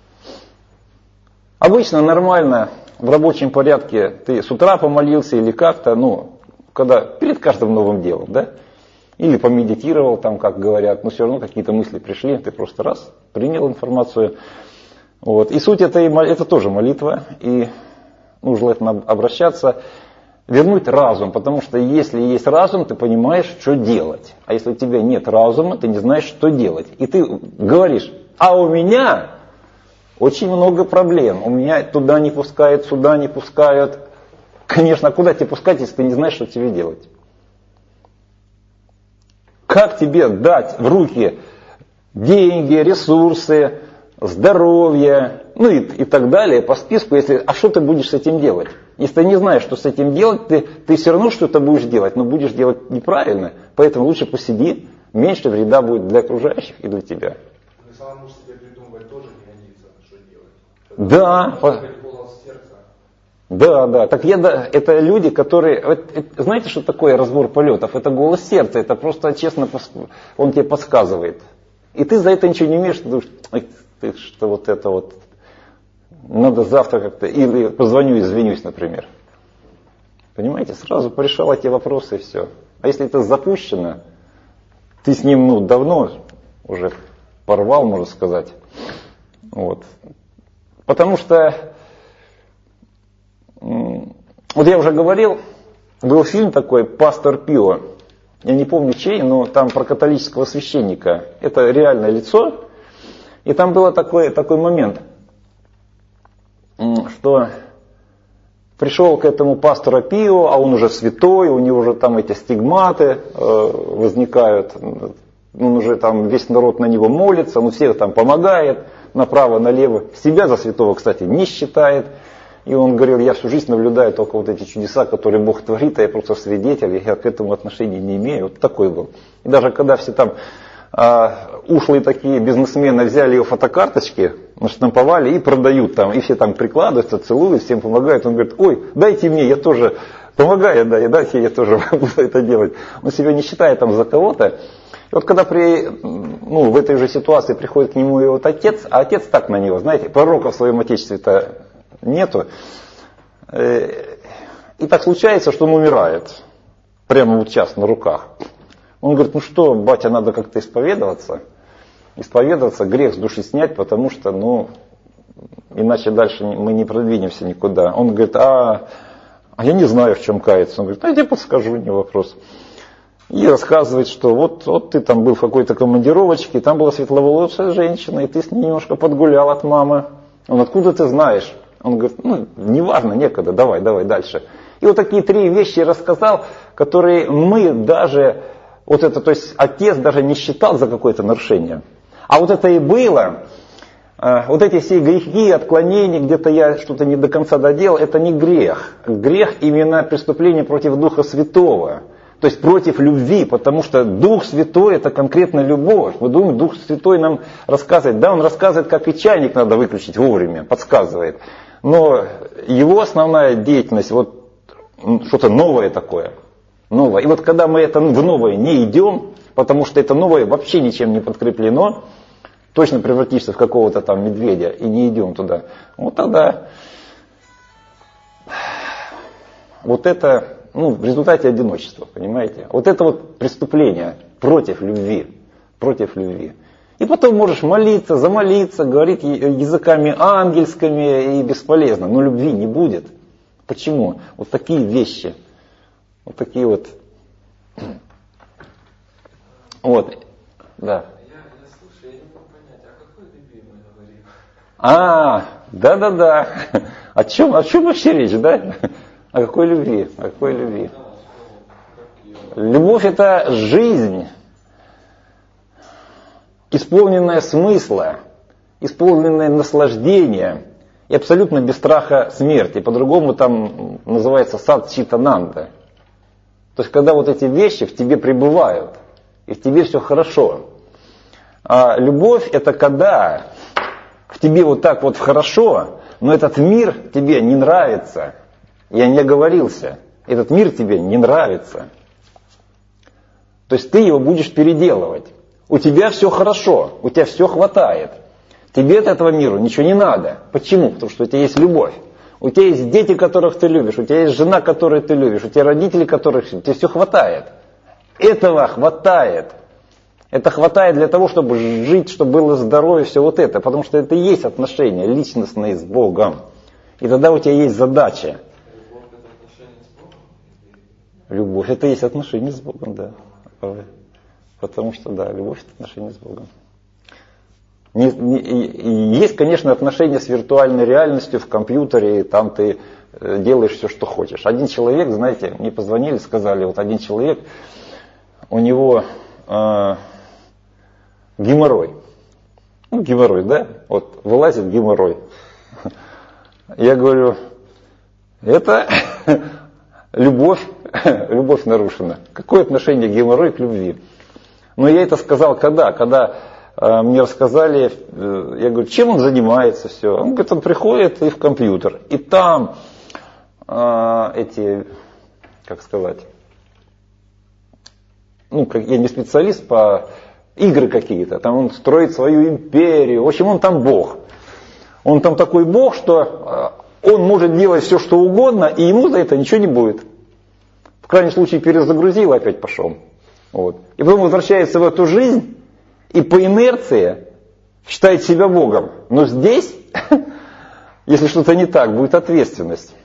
Обычно нормально, в рабочем порядке ты с утра помолился или как-то, когда перед каждым новым делом, да? Или помедитировал, там, как говорят, но все равно какие-то мысли пришли, ты просто раз принял информацию. И суть это тоже молитва, и желательно обращаться. Вернуть разум, потому что если есть разум, ты понимаешь, что делать. А если у тебя нет разума, ты не знаешь, что делать. И ты говоришь, а у меня очень много проблем. У меня туда не пускают, сюда не пускают. Конечно, куда тебе пускать, если ты не знаешь, что тебе делать? Как тебе дать в руки деньги, ресурсы, здоровье, и так далее по списку, а что ты будешь с этим делать? Если ты не знаешь, что с этим делать, ты все равно что-то будешь делать, но будешь делать неправильно. Поэтому лучше посиди, меньше вреда будет для окружающих и для тебя. Но самому себе придумывать тоже не годится, что делать. Да. Так это люди, которые... Знаете, что такое разбор полетов? Это голос сердца, это просто честно, он тебе подсказывает. И ты за это ничего не имеешь, ты думаешь, что надо завтра как-то, или позвоню, извинюсь, например. Понимаете, сразу порешал эти вопросы и все. А если это запущено, ты с ним давно уже порвал, можно сказать. Потому что, я уже говорил, был фильм такой «Пастор Пио». Я не помню чей, но там про католического священника. Это реальное лицо. И там был такой момент, что пришел к этому пастору Пио, а он уже святой, у него уже там эти стигматы возникают, он уже там весь народ на него молится, он всех там помогает направо, налево, себя за святого, кстати, не считает. И он говорил, я всю жизнь наблюдаю только эти чудеса, которые Бог творит, а я просто свидетель, я к этому отношения не имею. Такой был. И даже когда все там ушлые такие бизнесмены взяли его фотокарточки, наштамповали и продают там, и все там прикладываются, целуют, всем помогают. Он говорит, ой, дайте мне, я тоже помогаю, дайте, я тоже буду это делать. Он себя не считает там за кого-то. И когда в этой же ситуации приходит к нему его отец, а отец так на него, знаете, пророка в своем отечестве-то нету. И так случается, что он умирает. Прямо сейчас на руках. Он говорит, что, батя, надо как-то исповедоваться. Исповедоваться, грех с души снять, потому что, иначе дальше мы не продвинемся никуда. Он говорит, а я не знаю, в чем каяться. Он говорит, я тебе подскажу, не вопрос. И рассказывает, что вот ты там был в какой-то командировочке, там была светловолосая женщина, и ты с ней немножко подгулял от мамы. Он, откуда ты знаешь? Он говорит, неважно, некогда, давай дальше. И такие 3 вещи рассказал, которые мы даже... то есть отец даже не считал за какое-то нарушение. А это и было. Эти все грехи, отклонения, где-то я что-то не до конца доделал, это не грех. Грех именно преступление против Духа Святого. То есть против любви, потому что Дух Святой это конкретно любовь. Мы думаем, Дух Святой нам рассказывает. Да, он рассказывает, как и чайник надо выключить вовремя, подсказывает. Но его основная деятельность, что-то новое такое. Новое. И вот когда мы это в новое не идем, потому что это новое вообще ничем не подкреплено, точно превратишься в какого-то там медведя и не идем туда, вот тогда вот это, в результате одиночества, понимаете? Вот это вот преступление против любви, против любви. И потом можешь молиться, замолиться, говорить языками ангельскими и бесполезно, но любви не будет. Почему? Вот такие вещи, вот такие вот. Вот, да. Я слушаю, я не могу понять, о какой любви мы говорим? Да. О чем вообще речь, да? О какой любви? О какой любви? Любовь — это жизнь, исполненная смысла, исполненная наслаждения и абсолютно без страха смерти. По-другому там называется сад-читананда. То есть, когда вот эти вещи в тебе пребывают, и в тебе все хорошо. А любовь — это когда в тебе вот так вот хорошо, но этот мир тебе не нравится. Я не оговорился. Этот мир тебе не нравится. То есть ты его будешь переделывать. У тебя все хорошо, у тебя все хватает. Тебе от этого мира ничего не надо. Почему? Потому что у тебя есть любовь. У тебя есть дети, которых ты любишь, у тебя есть жена, которую ты любишь, у тебя родители, которых тебе все хватает. Этого хватает. Это хватает для того, чтобы жить, чтобы было здоровье, все вот это. Потому что это и есть отношения личностные с Богом. И тогда у тебя есть задача. Любовь — это есть отношения с Богом, да. Потому что, да, любовь — это отношения с Богом. Есть, конечно, отношения с виртуальной реальностью в компьютере, и там ты делаешь все, что хочешь. Один человек, знаете, мне позвонили, сказали, вот один человек, у него геморрой. Геморрой, да? Вот вылазит геморрой. Я говорю, это любовь нарушена. Какое отношение геморрой к любви? Но я это сказал когда мне рассказали, я говорю, чем он занимается, все. Он говорит, он приходит и в компьютер, и там эти, как сказать, я не специалист по игры какие-то, там он строит свою империю, в общем, он там бог. Он там такой бог, что он может делать все, что угодно, и ему за это ничего не будет. В крайнем случае перезагрузил, опять пошел. Вот. И потом возвращается в эту жизнь, и по инерции считает себя Богом. Но здесь, если что-то не так, будет ответственность.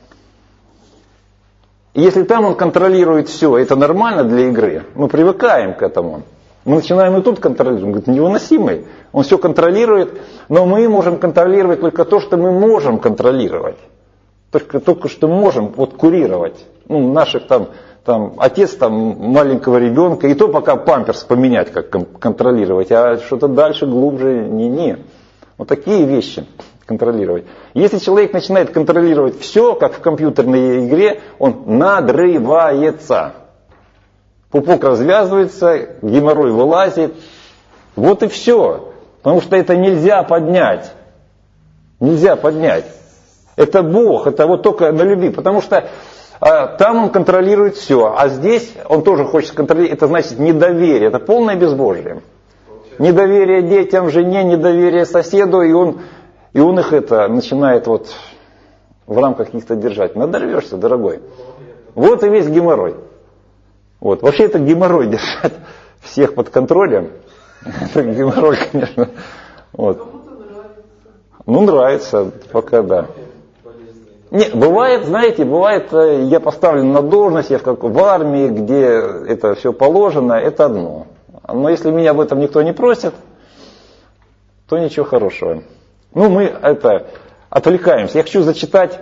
И если там он контролирует все, это нормально для игры, мы привыкаем к этому. Мы начинаем и тут контролировать. Он говорит, невыносимый. Он все контролирует, но мы можем контролировать только то, что мы можем контролировать. Только что можем курировать. Наших там отец маленького ребенка, и то пока памперс поменять, как контролировать, а что-то дальше, глубже, не. Вот такие вещи контролировать. Если человек начинает контролировать все, как в компьютерной игре, он надрывается. Пупок развязывается, геморрой вылазит. Вот и все. Потому что это нельзя поднять. Нельзя поднять. Это Бог, это вот только на любви. Потому что там он контролирует все, а здесь он тоже хочет контролировать. Это значит недоверие, это полное безбожие. Недоверие детям, жене, недоверие соседу, и он их начинает в рамках каких-то держать. Надорвешься, дорогой. Вот и весь геморрой. Вот. Вообще это геморрой держать всех под контролем. Это геморрой, конечно. Вот. Нравится, пока да. Не, бывает, знаете, я поставлен на должность, я в армии, где это все положено, это одно. Но если меня об этом никто не просит, то ничего хорошего. Мы отвлекаемся. Я хочу зачитать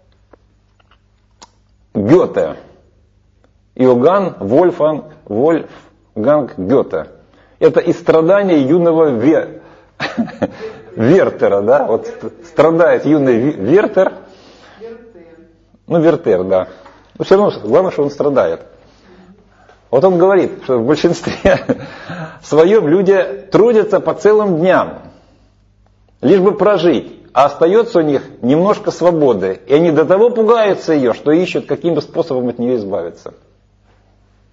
Гёте. Иоганн Вольфганг Гёте. Это из страдания юного Вертера, да? Вот страдает юный Вертер. Вертер, да. Но все равно, главное, что он страдает. Вот он говорит, что в большинстве своем люди трудятся по целым дням, лишь бы прожить, а остается у них немножко свободы. И они до того пугаются ее, что ищут, каким способом от нее избавиться.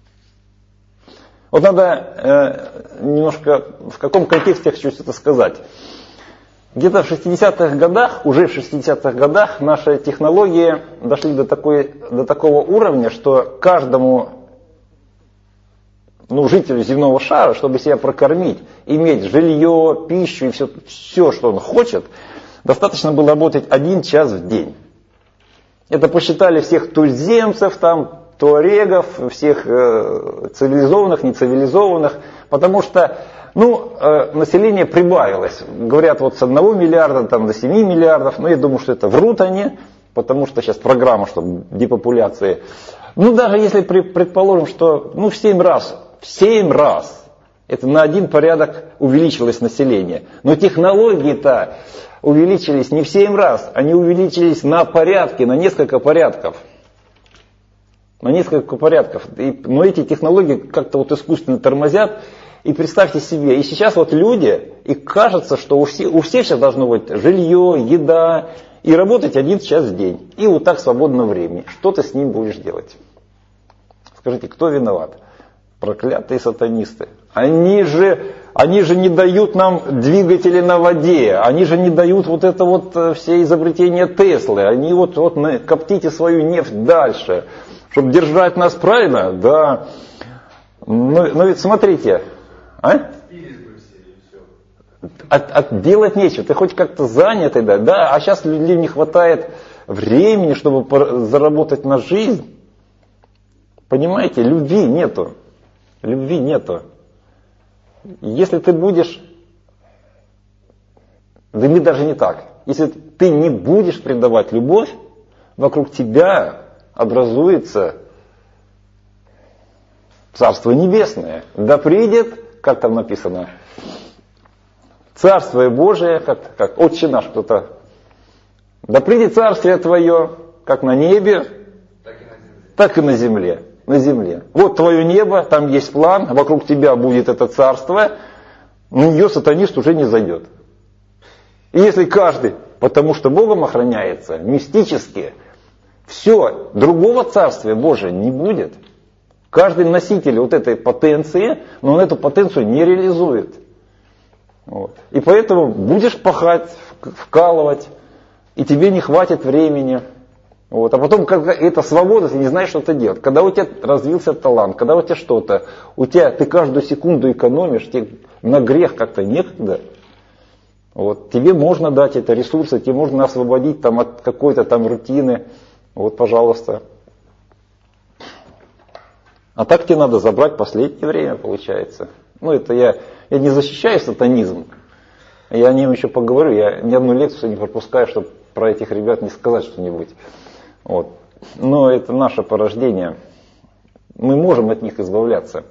Вот надо немножко, в каком контексте я хочу это сказать. Где-то в 60-х годах, уже в 60-х годах наши технологии дошли до такого уровня, что каждому жителю земного шара, чтобы себя прокормить, иметь жилье, пищу и все, что он хочет, достаточно было работать 1 час в день. Это посчитали всех туземцев, туарегов, всех цивилизованных, нецивилизованных, потому что население прибавилось. Говорят, вот с 1 миллиарда до 7 миллиардов, я думаю, что это врут они, потому что сейчас программа, чтобы депопуляции. Даже если предположим, что в 7 раз, это на 1 порядок увеличилось население. Но технологии-то увеличились не в 7 раз, они увеличились на порядки, на несколько порядков. Но эти технологии как-то искусственно тормозят. И представьте себе, и сейчас люди, и кажется, что у всех сейчас должно быть жилье, еда, и работать 1 час в день. И вот так свободно времени. Что ты с ним будешь делать? Скажите, кто виноват? Проклятые сатанисты. Они же не дают нам двигатели на воде. Они же не дают все изобретения Теслы. Они коптите свою нефть дальше. Чтобы держать нас правильно? Да. Но ведь смотрите. Делать нечего. Ты хоть как-то занятый, да? А сейчас людям не хватает времени, чтобы заработать на жизнь. Понимаете, любви нету. Если ты будешь, даже не так. Если ты не будешь предавать любовь, вокруг тебя образуется Царство Небесное. Да придет, как там написано, Царствие Божие, как Отче наш кто-то. Да придет Царствие Твое, как на небе, так и на земле. На земле. Вот твое небо, там есть план, вокруг тебя будет это царство, на нее сатанист уже не зайдет. И если каждый, потому что Богом охраняется, мистически, все, другого Царствия Божия не будет. Каждый носитель этой потенции, но он эту потенцию не реализует. И поэтому будешь пахать, вкалывать, и тебе не хватит времени. А потом это свобода, ты не знаешь, что ты делать. Когда у тебя развился талант, когда у тебя что-то, ты каждую секунду экономишь, тебе на грех как-то некогда. Тебе можно дать это ресурсы, тебе можно освободить от какой-то рутины. Пожалуйста. А так тебе надо забрать последнее время, получается. Это я не защищаю сатанизм. Я о нем еще поговорю. Я ни одну лекцию не пропускаю, чтобы про этих ребят не сказать что-нибудь. Но это наше порождение. Мы можем от них избавляться.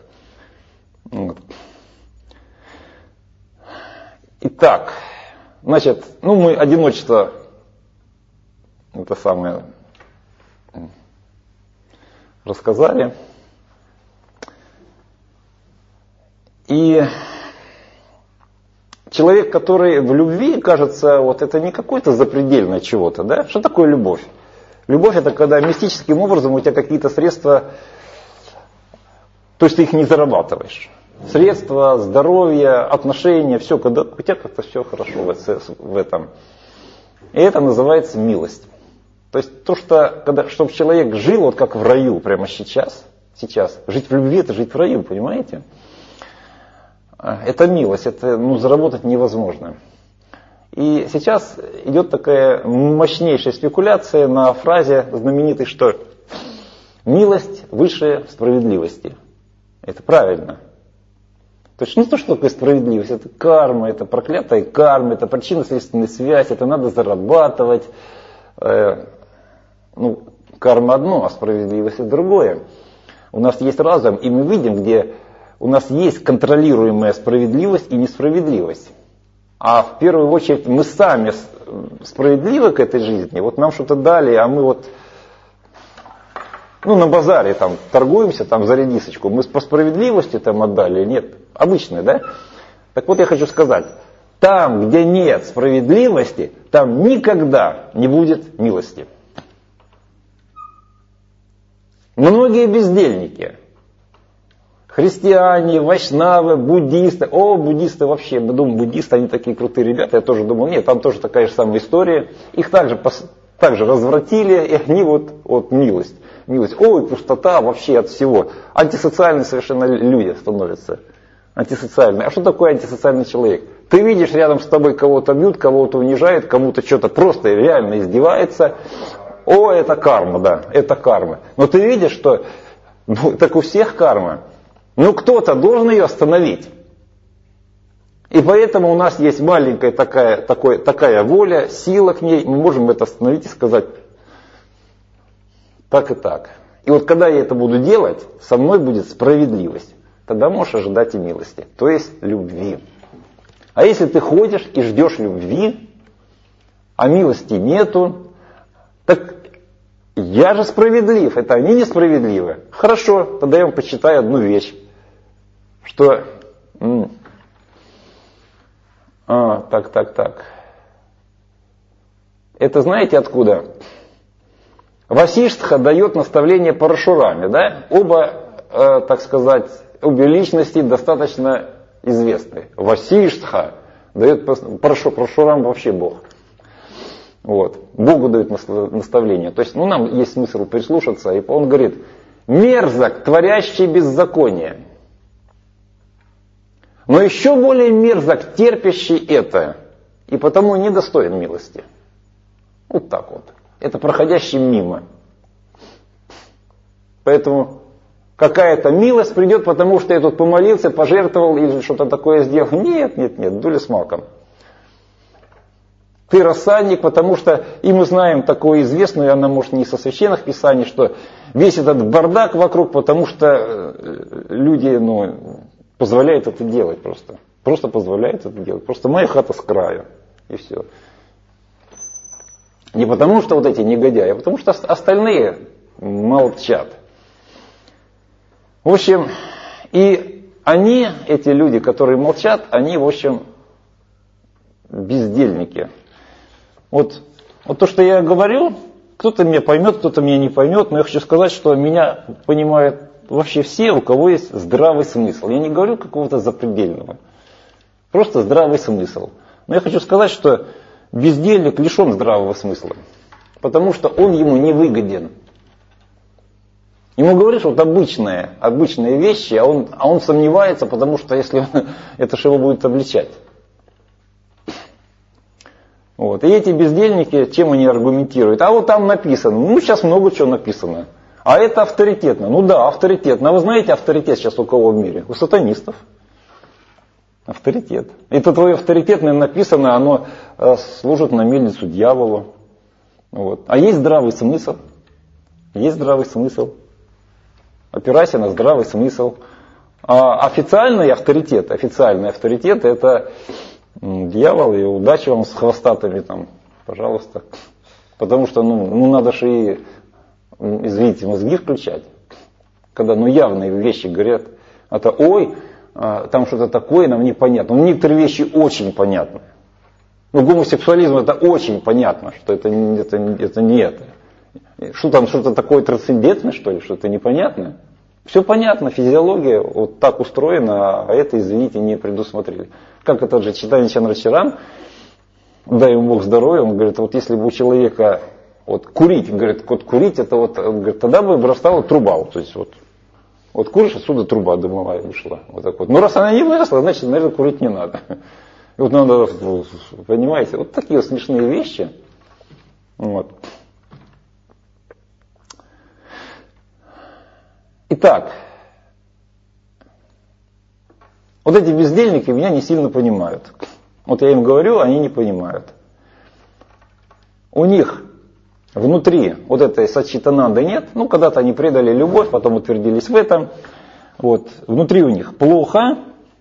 Итак, значит, мы одиночество, это самое, рассказали. И человек, который в любви, кажется, это не какое-то запредельное чего-то, да? Что такое любовь? Любовь — это когда мистическим образом у тебя какие-то средства, то есть ты их не зарабатываешь. Средства, здоровье, отношения, все, когда у тебя как-то все хорошо в этом. И это называется милость. То есть то, что, чтобы человек жил как в раю прямо сейчас, жить в любви — это жить в раю, понимаете? Это милость, это заработать невозможно. И сейчас идет такая мощнейшая спекуляция на фразе знаменитой, что милость выше справедливости. Это правильно. То есть не то, что такое справедливость, это карма, это проклятая карма, это причинно-следственная связь, это надо зарабатывать. Карма одно, а справедливость другое. У нас есть разум, и мы видим, где у нас есть контролируемая справедливость и несправедливость. А в первую очередь мы сами справедливы к этой жизни. Нам что-то дали, а мы на базаре торгуемся за редисочку. Мы по справедливости отдали, нет? Обычное, да? Так вот я хочу сказать, там, где нет справедливости, там никогда не будет милости. Многие бездельники Христиане, вайшнавы, буддисты. О, буддисты вообще, мы думаем, буддисты, они такие крутые ребята. Я тоже думал, нет, там тоже такая же самая история. Их также развратили, и они вот милость. Милость. Ой, пустота вообще от всего. Антисоциальные совершенно люди становятся. Антисоциальные. А что такое антисоциальный человек? Ты видишь, рядом с тобой кого-то бьют, кого-то унижают, кому-то что-то просто реально издевается. О, это карма, да, это карма. Но ты видишь, что так у всех карма. Ну кто-то должен ее остановить. И поэтому у нас есть маленькая такая воля, сила к ней. Мы можем это остановить и сказать так и так. И вот когда я это буду делать, со мной будет справедливость. Тогда можешь ожидать и милости, то есть любви. А если ты ходишь и ждешь любви, а милости нету, так я же справедлив, это они несправедливы. Хорошо, тогда я вам почитаю одну вещь, что... Так. Это знаете откуда? Васиштха дает наставление Парашураме, да? Оба, так сказать, обе личности достаточно известны. Васиштха дает Парашурам вообще Бог. Вот. Богу дают наставление. То есть, нам есть смысл прислушаться. И он говорит, мерзок, творящий беззаконие. Но еще более мерзок, терпящий это. И потому недостоин милости. Вот так вот. Это проходящий мимо. Поэтому какая-то милость придет, потому что я тут помолился, пожертвовал или что-то такое сделал. Нет, дуля с маком. Ты рассадник, потому что, и мы знаем такую известную, она может не со священных писаний, что весь этот бардак вокруг, потому что люди, позволяют это делать просто. Просто позволяют это делать. Просто моя хата с краю. И все. Не потому что вот эти негодяи, а потому что остальные молчат. В общем, и они, эти люди, которые молчат, они, в общем, бездельники. Вот то, что я говорю, кто-то меня поймет, кто-то меня не поймет, но я хочу сказать, что меня понимают вообще все, у кого есть здравый смысл. Я не говорю какого-то запредельного. Просто здравый смысл. Но я хочу сказать, что бездельник лишен здравого смысла. Потому что он ему не выгоден. Ему говоришь вот обычные вещи, а он сомневается, потому что если это же его будет обличать. Вот. И эти бездельники, чем они аргументируют? А вот там написано. Сейчас много чего написано. А это авторитетно. Да, авторитетно. А вы знаете авторитет сейчас у кого в мире? У сатанистов. Авторитет. Это твое авторитетное написано, оно служит на мельницу дьяволу. Вот. А есть здравый смысл. Есть здравый смысл. Опирайся на здравый смысл. А официальный авторитет это дьявол, и удачи вам с хвостатыми там, пожалуйста. Потому что, надо же и, извините, мозги включать. Когда, явные вещи говорят, там что-то такое нам непонятно. Некоторые вещи очень понятны. Гомосексуализм это очень понятно, что это не это. Что там, что-то такое трансцендентное, что ли, что-то непонятное? Все понятно, физиология вот так устроена, а это, извините, не предусмотрели. Как этот же Чайтанья Чандрачаран, дай ему Бог здоровья, он говорит, вот если бы у человека курить, говорит, курить, это говорит, тогда бы вырастала труба. То есть вот куришь, отсюда труба дымовая вышла. Вот так вот. Но раз она не выросла, значит, наверное, курить не надо. И вот надо, понимаете, вот такие вот смешные вещи. Вот. Итак, вот эти бездельники меня не сильно понимают. Вот я им говорю, они не понимают. У них внутри вот этой саччитананды нет. Когда-то они предали любовь, потом утвердились в этом. Вот. Внутри у них плохо.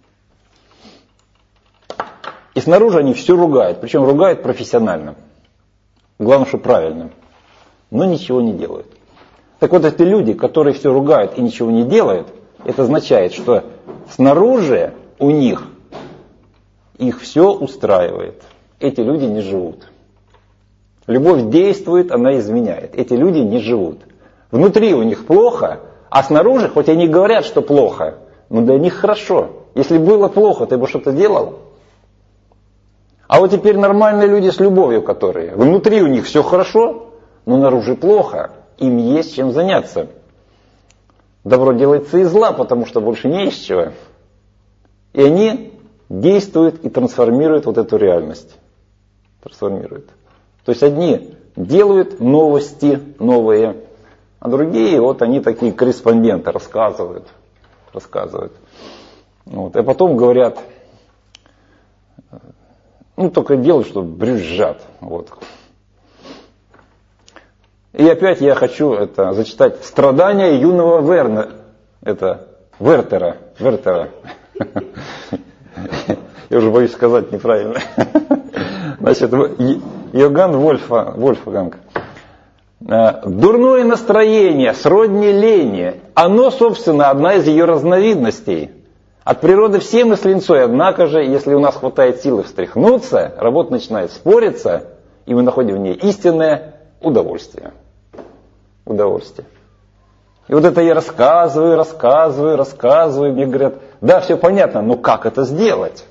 И снаружи они все ругают. Причем ругают профессионально. Главное, что правильно. Но ничего не делают. Так вот, эти люди, которые все ругают и ничего не делают, это означает, что снаружи у них их все устраивает. Эти люди не живут. Любовь действует, она изменяет. Эти люди не живут. Внутри у них плохо, а снаружи, хоть они говорят, что плохо, но для них хорошо. Если было плохо, ты бы что-то делал? А вот теперь нормальные люди с любовью, которые внутри у них все хорошо, но наружу плохо, им есть чем заняться. Добро делается из зла, потому что больше не из чего. И они действуют и трансформируют вот эту реальность. Трансформируют. То есть одни делают новости новые, а другие, вот они такие корреспонденты, рассказывают. Вот. А потом говорят, ну только делают, что брюзжат. Вот. И опять я хочу зачитать страдания юного Вертера. Я уже боюсь сказать неправильно. Значит, Иоганн Вольфганг. Дурное настроение сродни лени. Оно, собственно, одна из ее разновидностей. От природы все мы с линцой, однако же, если у нас хватает силы встряхнуться, работа начинает спориться, и мы находим в ней истинное удовольствие. И вот это я рассказываю, мне говорят, да, все понятно, но как это сделать?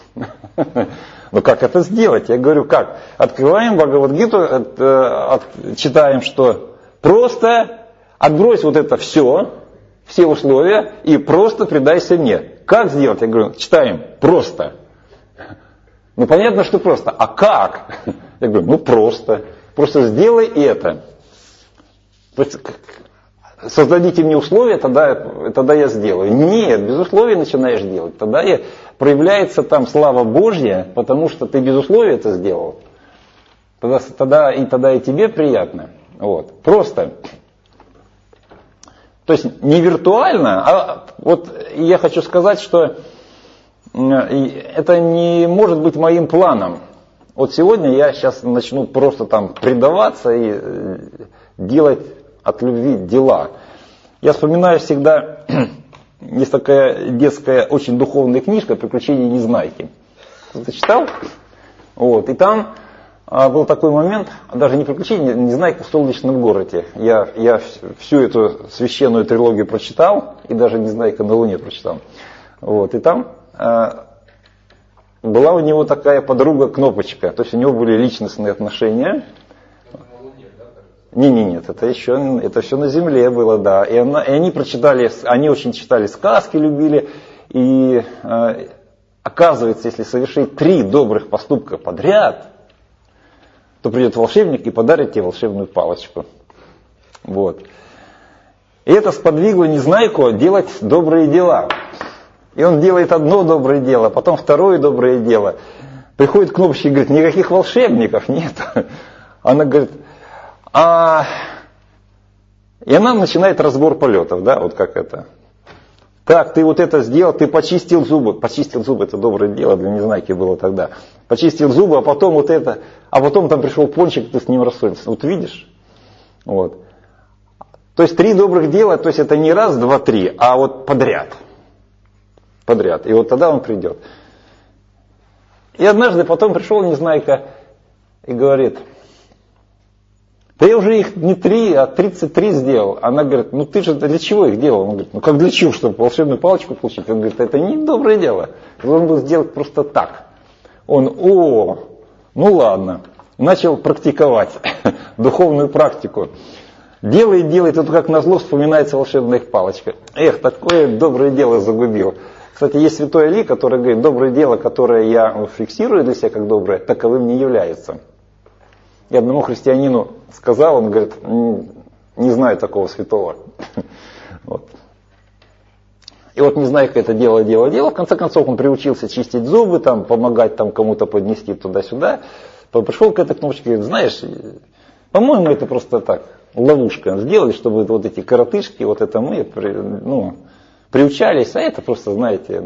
Я говорю, как? Открываем Бхагавад-гиту, читаем, что просто отбрось вот это все условия и просто предайся мне. Как сделать? Я говорю, читаем, просто. Ну понятно, что просто. А как? Я говорю, ну просто. Просто сделай это. Создадите мне условия, тогда я сделаю. Нет, без условий начинаешь делать. Тогда проявляется там слава Божья, потому что ты без условий это сделал. Тогда и тебе приятно. Вот. Просто. То есть не виртуально, а вот я хочу сказать, что это не может быть моим планом. Вот сегодня я сейчас начну просто там предаваться и делать от любви дела. Я вспоминаю всегда, есть такая детская, очень духовная книжка «Приключения Незнайки». Ты читал? Вот. И там был такой момент, даже не «Приключения Незнайки» в Солнечном городе. Я всю эту священную трилогию прочитал, и даже «Незнайка на Луне» прочитал. Вот. И там была у него такая подруга Кнопочка. То есть у него были личностные отношения. Нет, это все на земле было, да. И они очень читали сказки, любили. И оказывается, если совершить 3 добрых поступка подряд, то придет волшебник и подарит тебе волшебную палочку. Вот. И это сподвигло Незнайку делать добрые дела. И он делает одно доброе дело, потом второе доброе дело. Приходит к Кнопочке и говорит, никаких волшебников нет. Она говорит, И она начинает разбор полетов, да, вот как это. Так, ты вот это сделал, ты почистил зубы. Почистил зубы, это доброе дело, для Незнайки было тогда. Почистил зубы, а потом вот это, а потом там пришел Пончик, ты с ним рассорился. Вот видишь? Вот. То есть 3 добрых дела, то есть это не раз, 2, 3, а вот подряд. И вот тогда он придет. И однажды потом пришел Незнайка и говорит, да я уже их не 3, а 33 сделал. Она говорит, ну ты же для чего их делал? Он говорит, ну как для чего, чтобы волшебную палочку получить? Он говорит, это не доброе дело. Он был сделать просто так. Он, ну ладно. Начал практиковать духовную практику. Делает, и тут как назло вспоминается волшебная палочка. Эх, такое доброе дело загубил. Кстати, есть святой Или, который говорит, доброе дело, которое я фиксирую для себя как доброе, таковым не является. И одному христианину сказал, он говорит, не знаю такого святого. Вот. И вот Незнайка это дело. В конце концов он приучился чистить зубы, там, помогать там, кому-то поднести туда-сюда. Пришел к этой кнопочке и говорит, знаешь, по-моему, это просто так, ловушка. Сделали, чтобы вот эти коротышки, вот это мы, приучались, а это просто, знаете,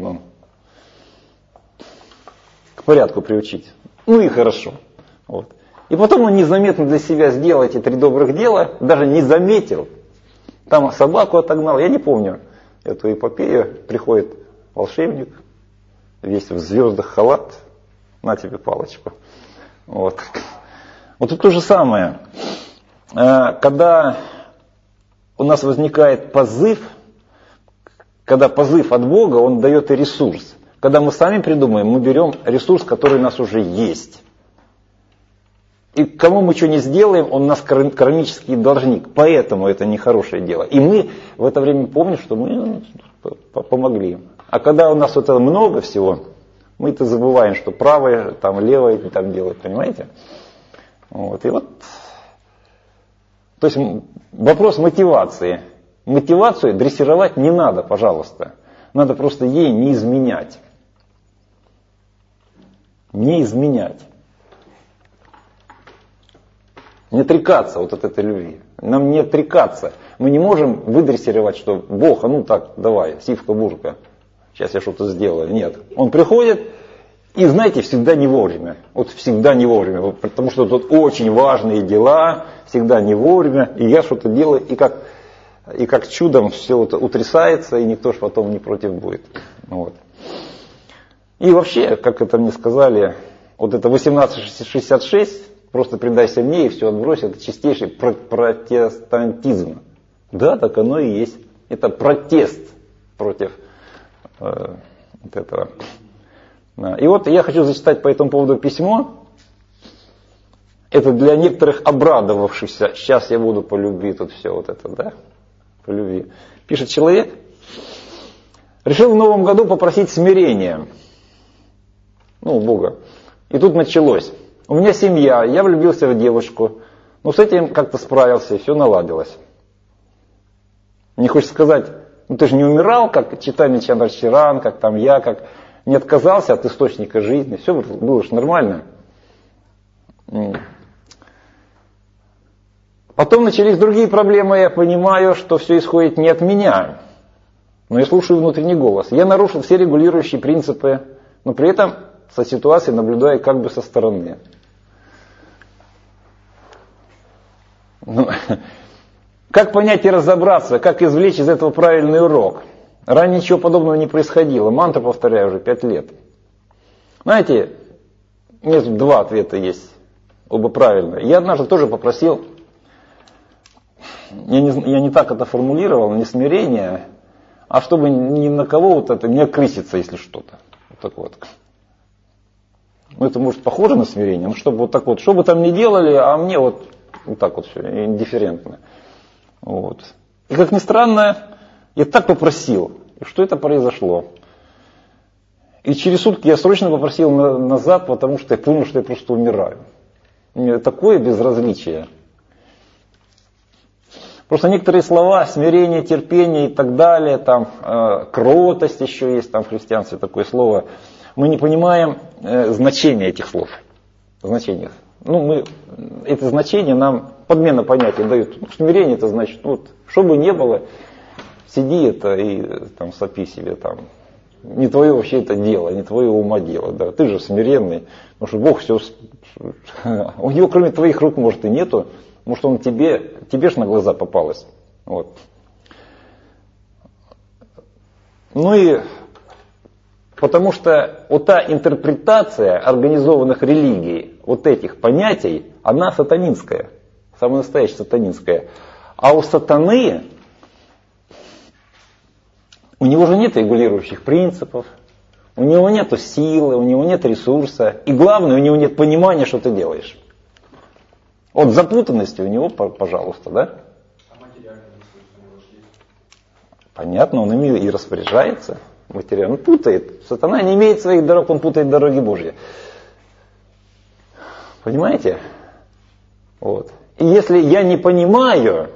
к порядку приучить. Ну и хорошо. Вот. И потом он незаметно для себя сделал эти 3 добрых дела, даже не заметил. Там собаку отогнал, я не помню эту эпопею. Приходит волшебник, весь в звездах халат, на тебе палочку. Вот. Вот тут то же самое. Когда у нас возникает позыв Когда позыв от Бога, он дает и ресурс. Когда мы сами придумаем, мы берем ресурс, который у нас уже есть. И кому мы что не сделаем, он у нас кармический должник. Поэтому это нехорошее дело. И мы в это время помним, что мы помогли. А когда у нас вот это много всего, мы-то забываем, что правое, там, левое там делать, понимаете? Вот. И вот, то есть вопрос мотивации. Мотивацию дрессировать не надо, пожалуйста. Надо просто ей не изменять. Не изменять. Не отрекаться вот от этой любви. Нам не отрекаться. Мы не можем выдрессировать, что Бог, а ну так, давай, сивка-бурка, сейчас я что-то сделаю. Нет. Он приходит и, знаете, всегда не вовремя. Вот всегда не вовремя. Потому что тут очень важные дела, всегда не вовремя. И я что-то делаю, и как чудом все вот утрясается, и никто же потом не против будет. Вот. И вообще, как это мне сказали, вот это 1866, просто предайся мне и все отбрось, это чистейший протестантизм. Да, так оно и есть. Это протест против вот этого. Да. И вот я хочу зачитать по этому поводу письмо. Это для некоторых обрадовавшихся. Сейчас я буду по любви тут все вот это, да? По любви. Пишет человек. Решил в новом году попросить смирения. У Бога. И тут началось. У меня семья, я влюбился в девушку. Но с этим как-то справился, и все наладилось. Мне хочется сказать, ты же не умирал, как Чайтанья Чандрашаран, как там я, как не отказался от источника жизни. Все было же нормально. Потом начались другие проблемы, я понимаю, что все исходит не от меня. Но я слушаю внутренний голос. Я нарушил все регулирующие принципы, но при этом со ситуацией наблюдаю как бы со стороны. Как понять и разобраться, как извлечь из этого правильный урок? Ранее ничего подобного не происходило. Мантру повторяю уже 5 лет. Знаете, у меня тут 2 ответа есть, оба правильные. Я однажды тоже попросил, я не так это формулировал, не смирение, а чтобы ни на кого вот это не окрыситься, если что-то. Вот так вот. Это может похоже на смирение, но чтобы вот так вот, что бы там ни делали, а мне вот так вот все, индифферентно. Вот. И как ни странно, я так попросил, и что это произошло. И через сутки я срочно попросил назад, потому что я понял, что я просто умираю. У меня такое безразличие. Просто некоторые слова, смирение, терпение и так далее, там кротость еще есть, там в христианстве такое слово, мы не понимаем значение этих слов. Значение. Это значение нам подмена понятия дают. Смирение это значит, вот, что бы ни было, сиди это и там сопи себе там. Не твое вообще это дело, не твое ума дело. Да. Ты же смиренный, потому что Бог все... У него кроме твоих рук, может, и нету. Может, он тебе ж на глаза попалось. Вот. И потому что вот та интерпретация организованных религий, вот этих понятий, она сатанинская, самая настоящая сатанинская. А у сатаны, у него же нет регулирующих принципов, у него нет силы, у него нет ресурса, и главное, у него нет понимания, что ты делаешь. Вот запутанности у него, пожалуйста, да? А материальный ресурс у него же есть? Понятно, он ими и распоряжается. Материально. Он путает. Сатана не имеет своих дорог, он путает дороги Божьи. Понимаете? Вот. И если я не понимаю,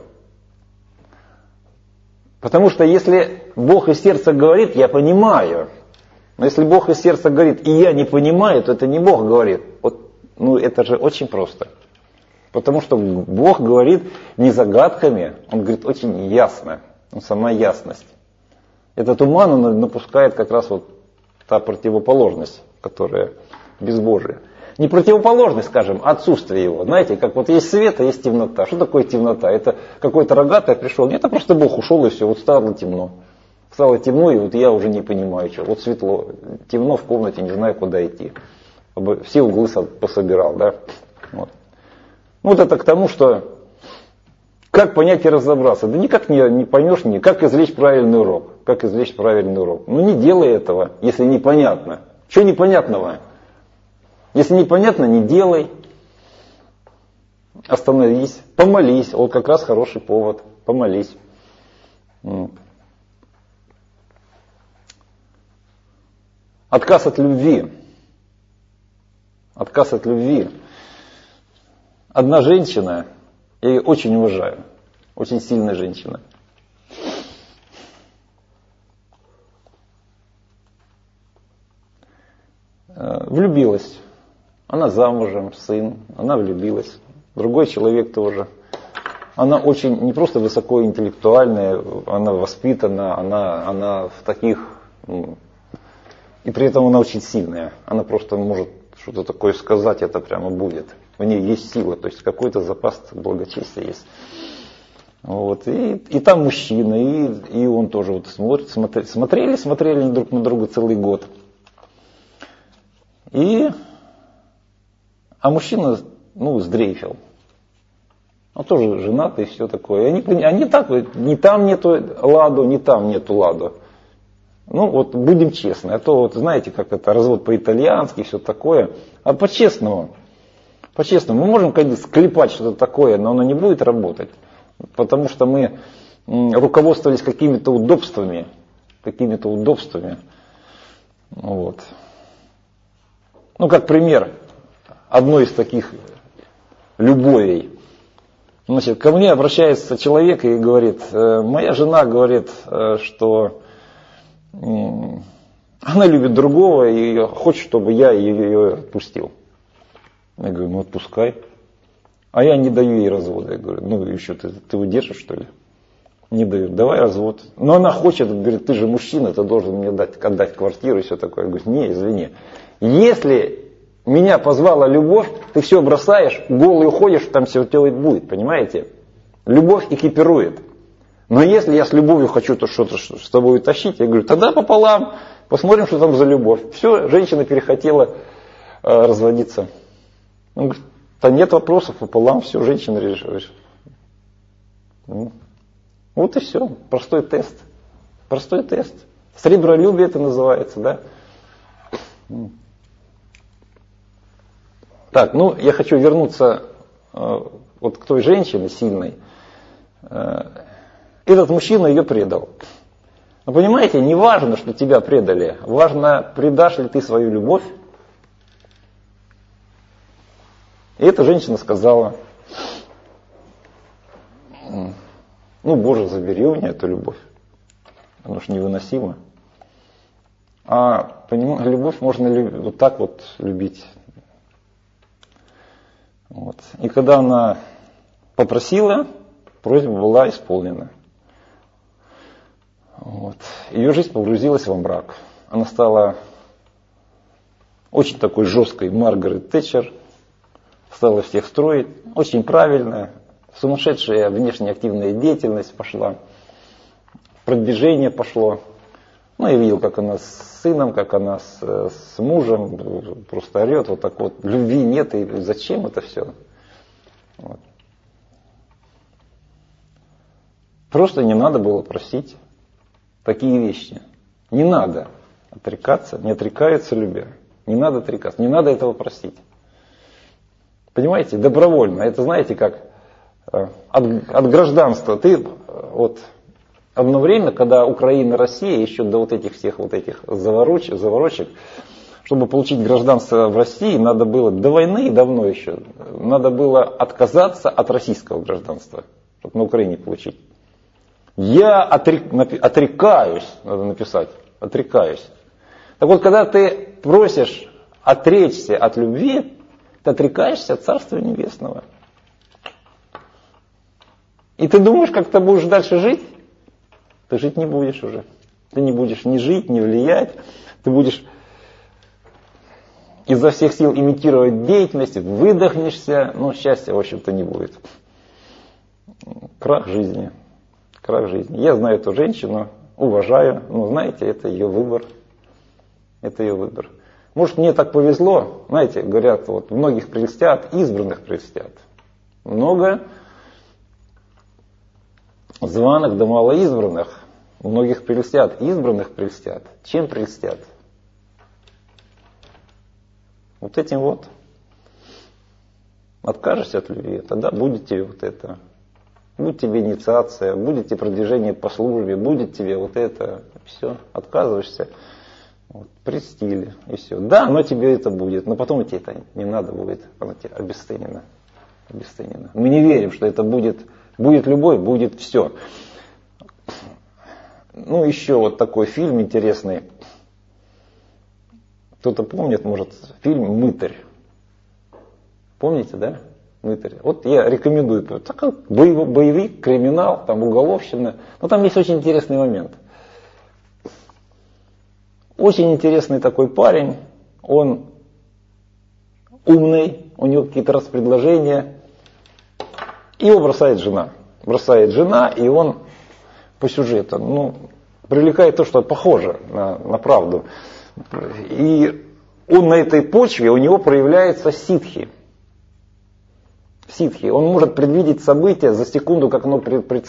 потому что если Бог из сердца говорит, я понимаю. Но если Бог из сердца говорит, и я не понимаю, то это не Бог говорит. Вот, это же очень просто. Потому что Бог говорит не загадками, Он говорит очень ясно. Он сама ясность. Этот туман он напускает как раз вот та противоположность, которая безбожие. Не противоположность, скажем, а отсутствие его. Знаете, как вот есть свет, а есть темнота. Что такое темнота? Это какой-то рогатый пришел. Нет, это просто Бог ушел и все, вот стало темно. Стало темно, и вот я уже не понимаю, что. Вот светло, темно в комнате, не знаю, куда идти. Все углы пособирал, да. Вот это к тому, что Как понять и разобраться? Да никак не поймешь, как извлечь правильный урок. Как извлечь правильный урок? Ну не делай этого, если непонятно. Что непонятного? Если непонятно, не делай. Остановись, помолись. Вот как раз хороший повод. Помолись. Отказ от любви. Отказ от любви. Одна женщина, я ее очень уважаю, очень сильная женщина. Влюбилась. Она замужем, сын, она влюбилась. Другой человек тоже. Она очень, не просто высокоинтеллектуальная, она воспитана, она в таких... И при этом она очень сильная. Она просто может что-то такое сказать, это прямо будет. У нее есть сила, то есть какой-то запас благочестия есть. Вот. И там мужчина, и он тоже вот смотрели друг на друга целый год. А мужчина, сдрейфил. Он тоже женатый и все такое. Они так, ни там нету ладу, ни там нету ладу. Будем честны. А то, знаете, как это, развод по-итальянски и все такое. А по-честному. Мы можем, конечно, склепать что-то такое, но оно не будет работать. Потому что мы руководствовались какими-то удобствами. Вот. Как пример одной из таких любовей. Значит, ко мне обращается человек и говорит, моя жена говорит, что она любит другого и хочет, чтобы я ее отпустил. Я говорю, отпускай. А я не даю ей развода. Я говорю, еще ты удержишь, что ли? Не даю, давай развод. Но она хочет, говорит, ты же мужчина, ты должен мне отдать квартиру и все такое. Я говорю, не, извини. Если меня позвала любовь, ты все бросаешь, голый уходишь, там все делать будет, понимаете? Любовь экипирует. Но если я с любовью хочу что-то с тобой тащить, я говорю, тогда пополам, посмотрим, что там за любовь. Все, женщина перехотела разводиться. Он говорит, да нет вопросов, пополам, все, женщина решила. Вот и все, простой тест. Сребролюбие это называется, да? Так, я хочу вернуться к той женщине сильной. Этот мужчина ее предал. Но понимаете, не важно, что тебя предали. Важно, предашь ли ты свою любовь. И эта женщина сказала, Боже, забери у меня эту любовь. Она уж невыносима. А любовь можно вот так вот любить. Вот. И когда она попросила, просьба была исполнена. Вот. Ее жизнь погрузилась во мрак. Она стала очень такой жесткой Маргарет Тэтчер. Стала всех строить. Очень правильная. Сумасшедшая внешне активная деятельность пошла. Продвижение пошло. Я видел, как она с сыном, как она с мужем просто орет. Вот так вот. Любви нет. И зачем это все? Вот. Просто не надо было просить такие вещи. Не надо отрекаться, не отрекаются любя. Не надо отрекаться, не надо этого просить. Понимаете, добровольно. Это знаете, как от гражданства. Ты одно время, когда Украина, Россия, еще до этих всех заворочек, чтобы получить гражданство в России, надо было, до войны давно еще, надо было отказаться от российского гражданства, чтобы на Украине получить. Я отрекаюсь, надо написать, отрекаюсь. Так вот, когда ты просишь отречься от любви, ты отрекаешься от Царства Небесного. И ты думаешь, как ты будешь дальше жить? Ты жить не будешь уже. Ты не будешь ни жить, ни влиять. Ты будешь изо всех сил имитировать деятельность, выдохнешься, но счастья, в общем-то, не будет. Крах жизни. Крах жизни. Я знаю эту женщину, уважаю, но знаете, это ее выбор. Это ее выбор. Может, мне так повезло, знаете, говорят, многих прельстят, избранных прельстят. Много Званых да малоизбранных. Многих прельстят, избранных прельстят. Чем прельстят? Вот этим вот. Откажешься от любви, тогда будет тебе вот это. Будет тебе инициация, будет тебе продвижение по службе, будет тебе вот это. Все, отказываешься. Вот, прельстили, и все. Да, но тебе это будет, но потом тебе это не надо будет. Оно тебе обесценено. Обесценено. Мы не верим, что это будет. Будет любовь, будет все. Ну, еще вот такой фильм интересный. Кто-то помнит, может, фильм «Мытарь». Помните, да? «Мытарь». Вот я рекомендую. Такой боевик, криминал, там уголовщина. Но там есть очень интересный момент. Очень интересный такой парень. Он умный, у него какие-то распредложения. Его бросает жена. Бросает жена, и он по сюжету, привлекает то, что похоже на правду. И он на этой почве, у него проявляется ситхи. Ситхи. Он может предвидеть события за секунду, как оно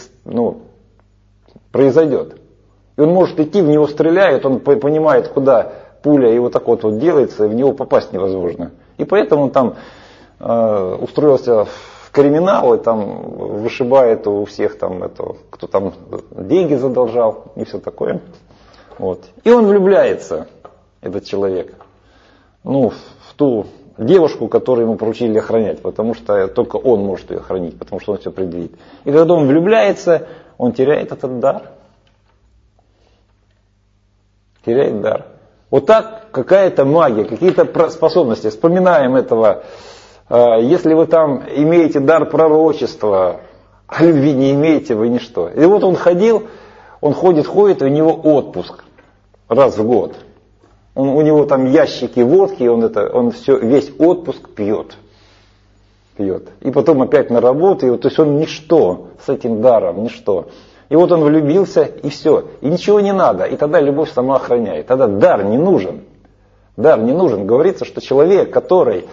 произойдет. И он может идти, в него стреляют, он понимает, куда пуля, и вот так вот делается, и в него попасть невозможно. И поэтому он там устроился в криминал, и там вышибает у всех там кто там деньги задолжал, и все такое. Вот. И он влюбляется, этот человек, в ту девушку, которую ему поручили охранять, потому что только он может ее охранить, потому что он все предвидит. И когда он влюбляется, он теряет этот дар. Теряет дар. Вот так какая-то магия, какие-то способности. Вспоминаем этого. Если вы там имеете дар пророчества, а любви не имеете, вы ничто. И вот он ходит, и у него отпуск раз в год. У него там ящики водки, он все, весь отпуск пьет. И потом опять на работу, то есть он ничто с этим даром, ничто. И вот он влюбился, и все. И ничего не надо. И тогда любовь сама охраняет. Тогда дар не нужен. Дар не нужен. Говорится, что человек, который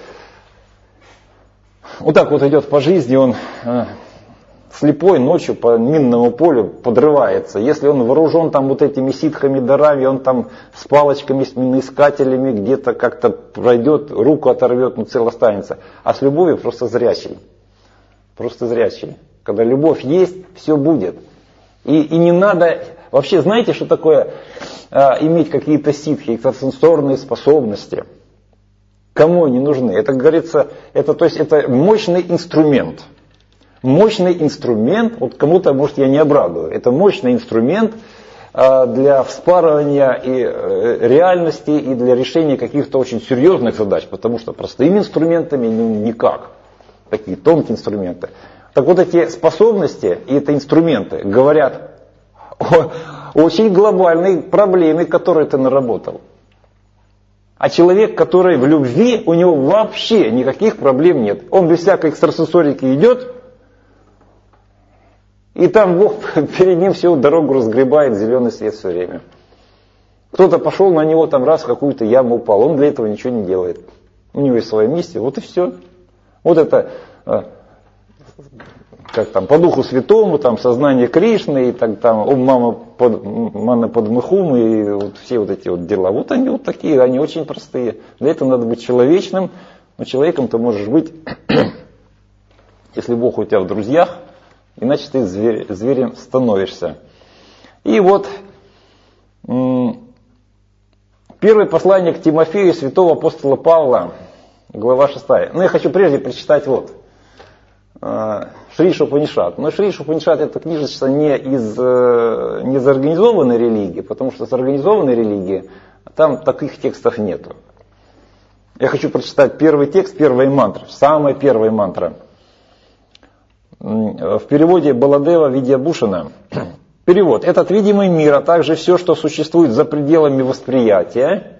вот так вот идет по жизни, он слепой ночью по минному полю подрывается. Если он вооружен там вот этими ситхами, дарами, он там с палочками, с миноискателями где-то как-то пройдет, руку оторвет, цел останется. А с любовью просто зрячий. Просто зрячий. Когда любовь есть, все будет. И не надо, вообще знаете, что такое иметь какие-то ситхи, экстрасенсорные способности? Кому они нужны? Это, говорится, это мощный инструмент. Мощный инструмент, вот кому-то, может, я не обрадую, это мощный инструмент для вспарывания и реальности, и для решения каких-то очень серьезных задач, потому что простыми инструментами никак, такие тонкие инструменты. Так вот эти способности и это инструменты говорят о очень глобальной проблеме, которую ты наработал. А человек, который в любви, у него вообще никаких проблем нет. Он без всякой экстрасенсорики идет, и там Бог перед ним всю дорогу разгребает, зеленый свет все время. Кто-то пошел на него, там раз в какую-то яму упал, он для этого ничего не делает. У него есть своя миссия, вот и все. Вот это... как там, по Духу Святому, там, сознание Кришны, и так, там, Мана Падмахум, и вот все вот эти вот дела. Вот они вот такие, они очень простые. Для этого надо быть человечным, но человеком ты можешь быть, если Бог у тебя в друзьях, иначе ты зверем становишься. И вот первое послание к Тимофею святого апостола Павла, глава 6. Я хочу прежде прочитать вот. Шри Упанишад. Но Шри Упанишад это книжечка не из организованной религии, потому что с организованной религии там таких текстов нету. Я хочу прочитать первый текст, первая мантра, самая первая мантра. В переводе Баладева Видьябушина. Перевод. Этот видимый мир, а также все, что существует за пределами восприятия,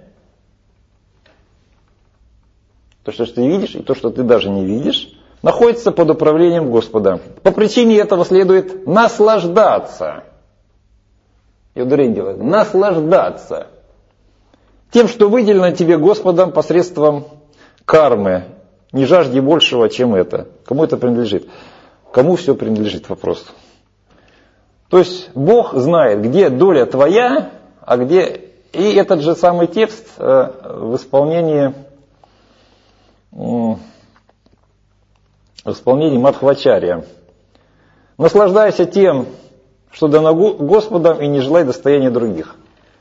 то, что ты видишь, и то, что ты даже не видишь, находится под управлением Господа. По причине этого следует наслаждаться. И ударение делает. Наслаждаться тем, что выделено тебе Господом посредством кармы. Не жажди большего, чем это. Кому это принадлежит? Кому все принадлежит? Вопрос. То есть Бог знает, где доля твоя, а где... И этот же самый текст в исполнении Мадхвачарья. Наслаждайся тем, что дано Господом, и не желай достояния других.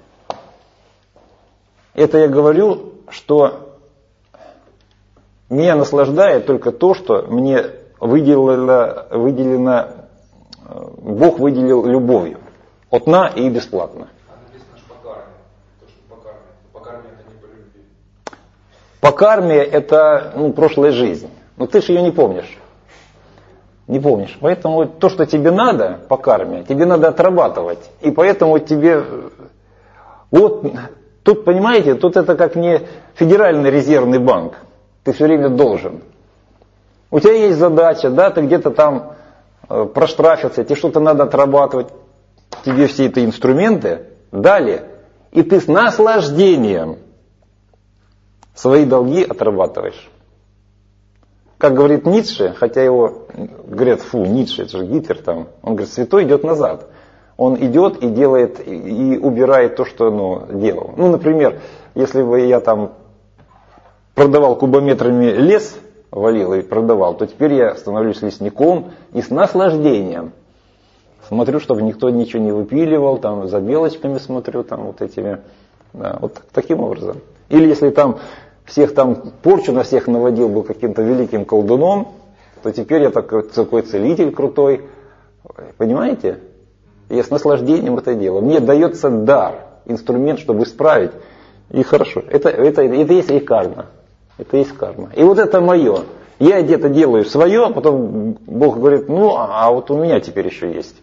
Это я говорю, что меня наслаждает только то, что мне выделено, Бог выделил любовью. Отна и бесплатно. Написано, что по карме. То, что по карме. По карме это не по любви. По карме это прошлая жизнь. Но ты же ее не помнишь. Не помнишь. Поэтому то, что тебе надо по карме, тебе надо отрабатывать. И поэтому тебе... Вот тут, понимаете, тут это как не Федеральный резервный банк. Ты все время должен. У тебя есть задача, да, ты где-то там проштрафился, тебе что-то надо отрабатывать. Тебе все эти инструменты дали, и ты с наслаждением свои долги отрабатываешь. Как говорит Ницше, хотя его говорят, Ницше, это же Гитлер там, он говорит, святой идет назад. Он идет и делает, и убирает то, что делал. Например, если бы я там продавал кубометрами лес, валил и продавал, то теперь я становлюсь лесником и с наслаждением смотрю, чтобы никто ничего не выпиливал, там за белочками смотрю, там вот этими, да, вот таким образом. Или если там всех там порчу на всех наводил, был каким-то великим колдуном, то теперь я такой целитель крутой. Понимаете? Я с наслаждением это делаю. Мне дается дар, инструмент, чтобы исправить. И хорошо. Это есть и карма. Это есть карма. И вот это мое. Я где-то делаю свое, а потом Бог говорит, а вот у меня теперь еще есть.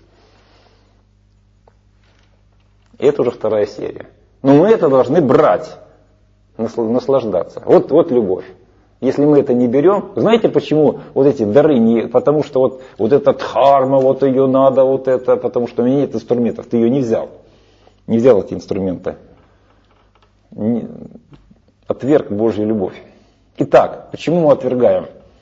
И это уже вторая серия. Но мы это должны брать, наслаждаться. Вот любовь. Если мы это не берем, знаете почему вот эти дары не... Потому что вот эта дхарма, вот ее надо, вот это, потому что у меня нет инструментов. Ты ее не взял. Не взял эти инструменты. Отверг Божью любовь. Итак, почему мы отвергаем?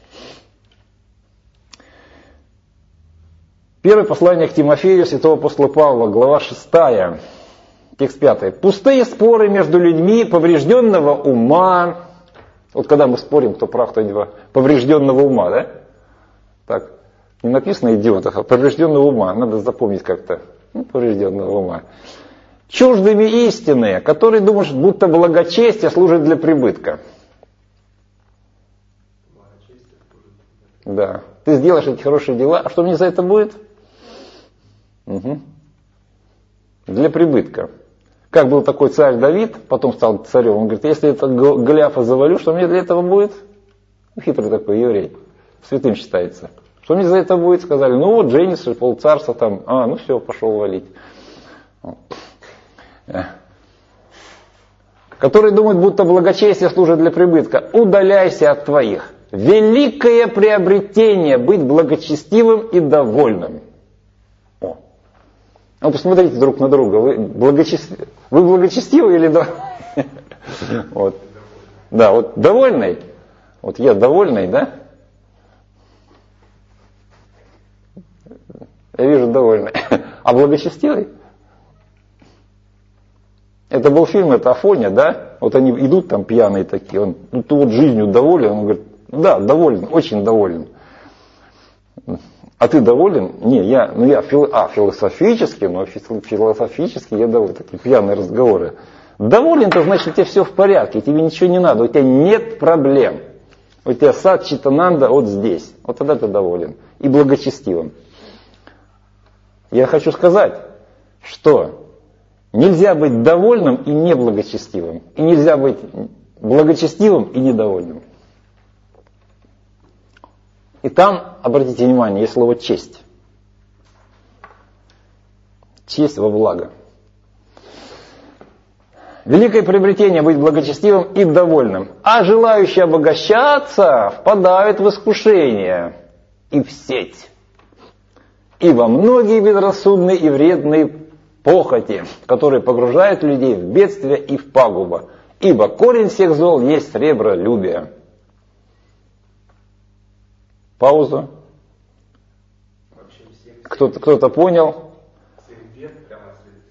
Первое послание к Тимофею святого апостола Павла, глава 6, текст 5. Пустые споры между людьми поврежденного ума. Вот когда мы спорим, кто прав, кто не прав. Поврежденного ума, да? Так, не написано идиотов, а поврежденного ума. Надо запомнить как-то. Поврежденного ума. Чуждыми истины, которые думают, будто благочестие служит для прибытка. Да. Ты сделаешь эти хорошие дела, а что мне за это будет? Угу. Для прибытка. Как был такой царь Давид, потом стал царем, он говорит, если это Голиафа завалю, что мне для этого будет? Хитрый такой еврей, святым считается. Что мне за это будет? Сказали, женишься, полцарства там, все, пошел валить. Которые думают, будто благочестие служит для прибытка. Удаляйся от твоих. Великое приобретение быть благочестивым и довольным. Посмотрите друг на друга. Вы благочестивы или довольны? Вот. Да, вот довольный. Вот я довольный, да? Я вижу довольный. А благочестивый? Это был фильм, это Афоня, да? Вот они идут там пьяные такие. Он, ты вот жизнью доволен? Он говорит, да, доволен, очень доволен. А ты доволен? Не, я философически, но философически я доволен. Такие пьяные разговоры. Доволен, это значит, у тебя все в порядке, тебе ничего не надо, у тебя нет проблем. У тебя сад Читананда вот здесь. Вот тогда ты доволен. И благочестивым. Я хочу сказать, что нельзя быть довольным и неблагочестивым. И нельзя быть благочестивым и недовольным. И там, обратите внимание, есть слово «честь». Честь во благо. Великое приобретение быть благочестивым и довольным. А желающие обогащаться впадают в искушение и в сеть. И во многие безрассудные и вредные похоти, которые погружают людей в бедствие и в пагубу. Ибо корень всех зол есть сребролюбие. Паузу. Кто-то понял?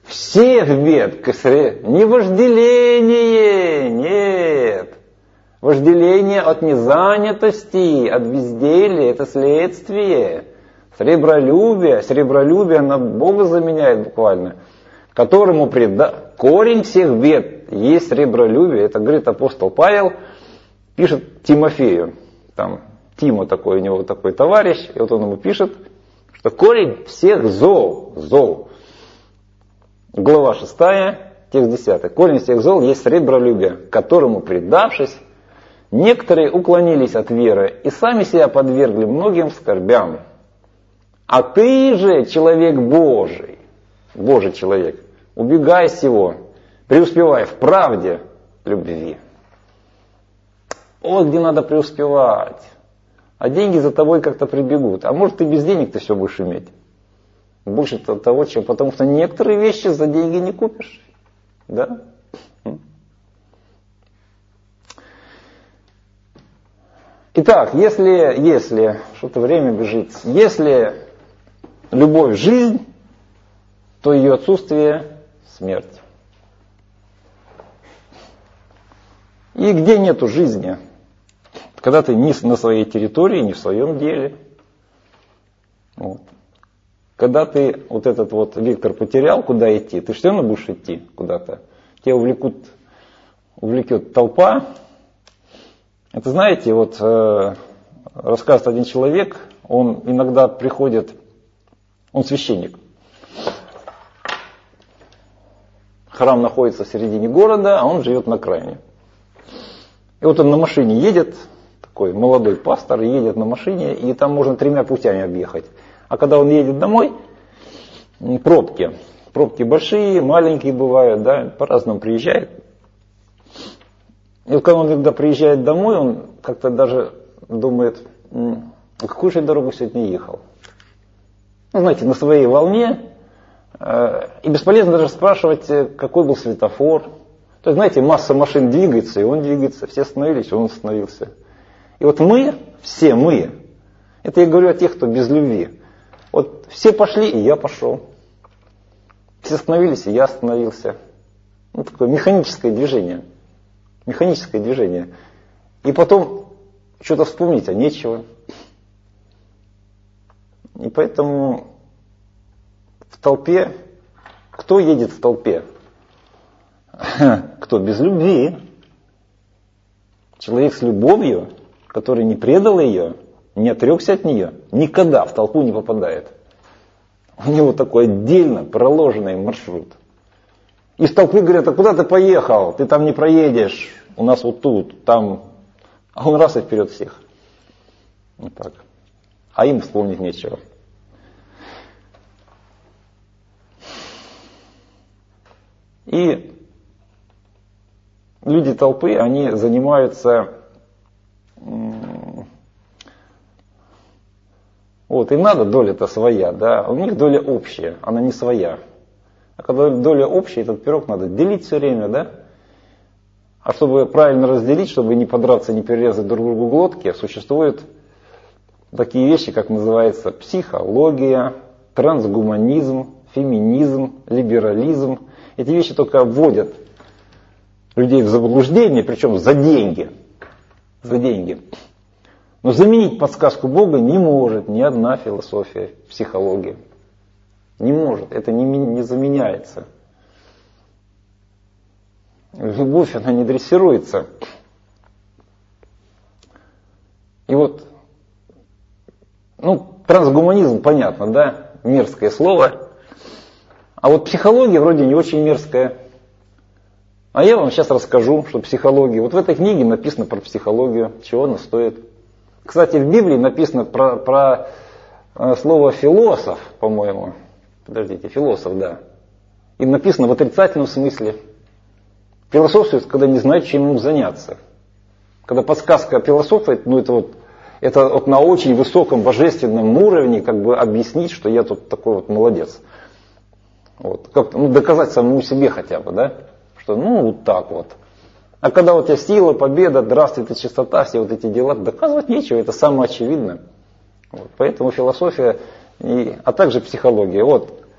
всех бед, не вожделение, нет. Вожделение от незанятости, от безделия, это следствие. Сребролюбие на Бога заменяет буквально. Которому корень всех бед есть сребролюбие. Это говорит апостол Павел, пишет Тимофею. Там Тима такой, у него такой товарищ, и вот он ему пишет, что корень всех зол. Глава 6, текст 10. Корень всех зол есть сребролюбие, которому предавшись, некоторые уклонились от веры и сами себя подвергли многим скорбям. А ты же, человек Божий человек, убегай сего, преуспевай в правде, любви. Вот где надо преуспевать. А деньги за тобой как-то прибегут. А может, ты без денег ты все будешь иметь. Больше того, чем... Потому что некоторые вещи за деньги не купишь. Да? Итак, если что-то время бежит, если любовь – жизнь, то ее отсутствие – смерть. И где нету жизни? Когда ты не на своей территории, не в своем деле. Вот. Когда ты вот этот вот вектор потерял, куда идти, ты все равно будешь идти куда-то. Тебя увлекет толпа. Это знаете, вот рассказывает один человек, он иногда приходит, он священник. Храм находится в середине города, а он живет на окраине. И вот он на машине едет, такой молодой пастор, едет на машине, и там можно 3 путями объехать. А когда он едет домой, пробки. Пробки большие, маленькие бывают, да, по-разному приезжает. И вот когда он иногда приезжает домой, он как-то даже думает, какую же дорогу сегодня ехал. Ну, знаете, на своей волне. И бесполезно даже спрашивать, какой был светофор. То есть, знаете, масса машин двигается, и он двигается. Все остановились, он остановился. И вот все мы, это я говорю о тех, кто без любви. Вот все пошли, и я пошел. Все остановились, и я остановился. Ну, такое механическое движение. Механическое движение. И потом что-то вспомнить, а нечего. И поэтому в толпе, кто едет в толпе? Кто без любви. Человек с любовью, который не предал ее, не отрекся от нее, никогда в толпу не попадает. У него такой отдельно проложенный маршрут. Из толпы говорят, а куда ты поехал? Ты там не проедешь. У нас вот тут, там. А он раз и вперед всех. Вот так. А им вспомнить нечего. И люди толпы, они занимаются... Вот, им надо доля-то своя, да, у них доля общая, она не своя. А когда доля общая, этот пирог надо делить все время, да. А чтобы правильно разделить, чтобы не подраться, не перерезать друг другу глотки, существуют такие вещи, как называется психология, трансгуманизм, феминизм, либерализм. Эти вещи только вводят людей в заблуждение, причем за деньги. За деньги. Но заменить подсказку Бога не может ни одна философия, психология. Не может, это не заменяется. Любовь, она не дрессируется. И вот, трансгуманизм, понятно, да, мерзкое слово. А вот психология вроде не очень мерзкая. А я вам сейчас расскажу, что психология. Вот в этой книге написано про психологию, чего она стоит. Кстати, в Библии написано про слово философ, по-моему. Подождите, философ, да. И написано в отрицательном смысле. Философствует, когда не знает, чем ему заняться. Когда подсказка философа, это вот на очень высоком божественном уровне как бы объяснить, что я тут такой вот молодец. Вот. Доказать самому себе хотя бы, да? Что вот так вот. А когда у тебя сила, победа, здравствует и чистота, все вот эти дела, доказывать нечего, это самое очевидное. Вот. Поэтому философия, а также психология. Вот.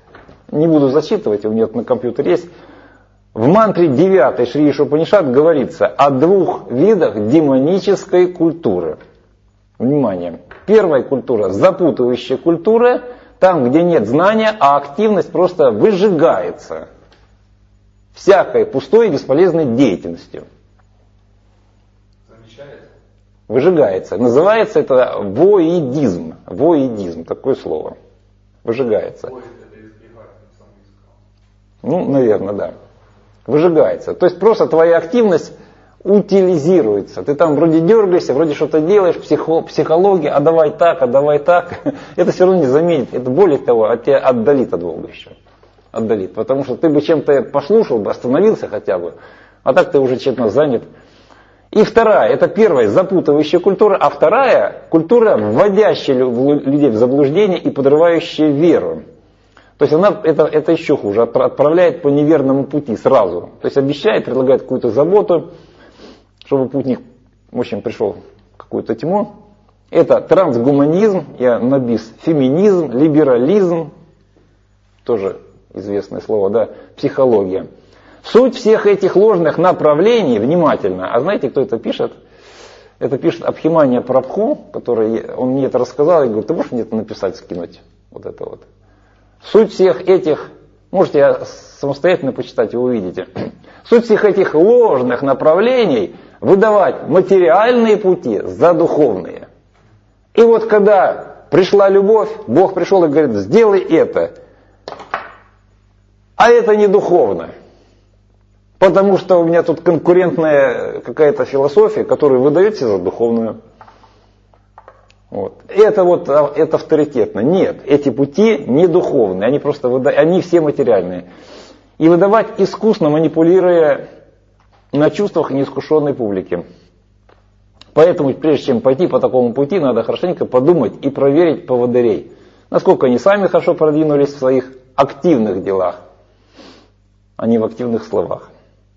Не буду зачитывать, у меня на компьютере есть. В мантре 9 Шри Ишупанишад говорится о 2 видах демонической культуры. Внимание. Первая культура – запутывающая культура, там, где нет знания, а активность просто выжигается всякой пустой и бесполезной деятельностью. Замечается? Выжигается. Называется это воидизм. Воидизм, такое слово. Выжигается. Ой, это из Бихара, с английского. Ну, наверное, да. Выжигается. То есть просто твоя активность утилизируется. Ты там вроде дергаешься, вроде что-то делаешь, психология, а давай так. Это все равно не заменит. Это более того, тебя отдалит от Бога еще. Отдалит. Потому что ты бы чем-то послушал, бы остановился хотя бы, а так ты уже чем-то занят. И вторая, это первая запутывающая культура, а вторая культура, вводящая людей в заблуждение и подрывающая веру. То есть она это еще хуже, отправляет по неверному пути сразу. То есть обещает, предлагает какую-то заботу, чтобы путник, в общем, пришел в какую-то тьму. Это трансгуманизм, я набис, феминизм, либерализм, тоже известное слово, да, психология. Суть всех этих ложных направлений, внимательно, а знаете, кто это пишет? Это пишет Абхимания Прабху, который, он мне это рассказал, и говорит, ты можешь мне это написать, скинуть? Вот это вот. Суть всех этих, можете самостоятельно почитать, вы увидите. Суть всех этих ложных направлений выдавать материальные пути за духовные. И вот когда пришла любовь, Бог пришел и говорит, сделай это. А это не духовно. Потому что у меня тут конкурентная какая-то философия, которую вы даете за духовную. Вот. Это авторитетно. Нет, эти пути не духовные, они все материальные. И выдавать искусно, манипулируя на чувствах неискушенной публики. Поэтому, прежде чем пойти по такому пути, надо хорошенько подумать и проверить поводырей. Насколько они сами хорошо продвинулись в своих активных делах, а не в активных словах.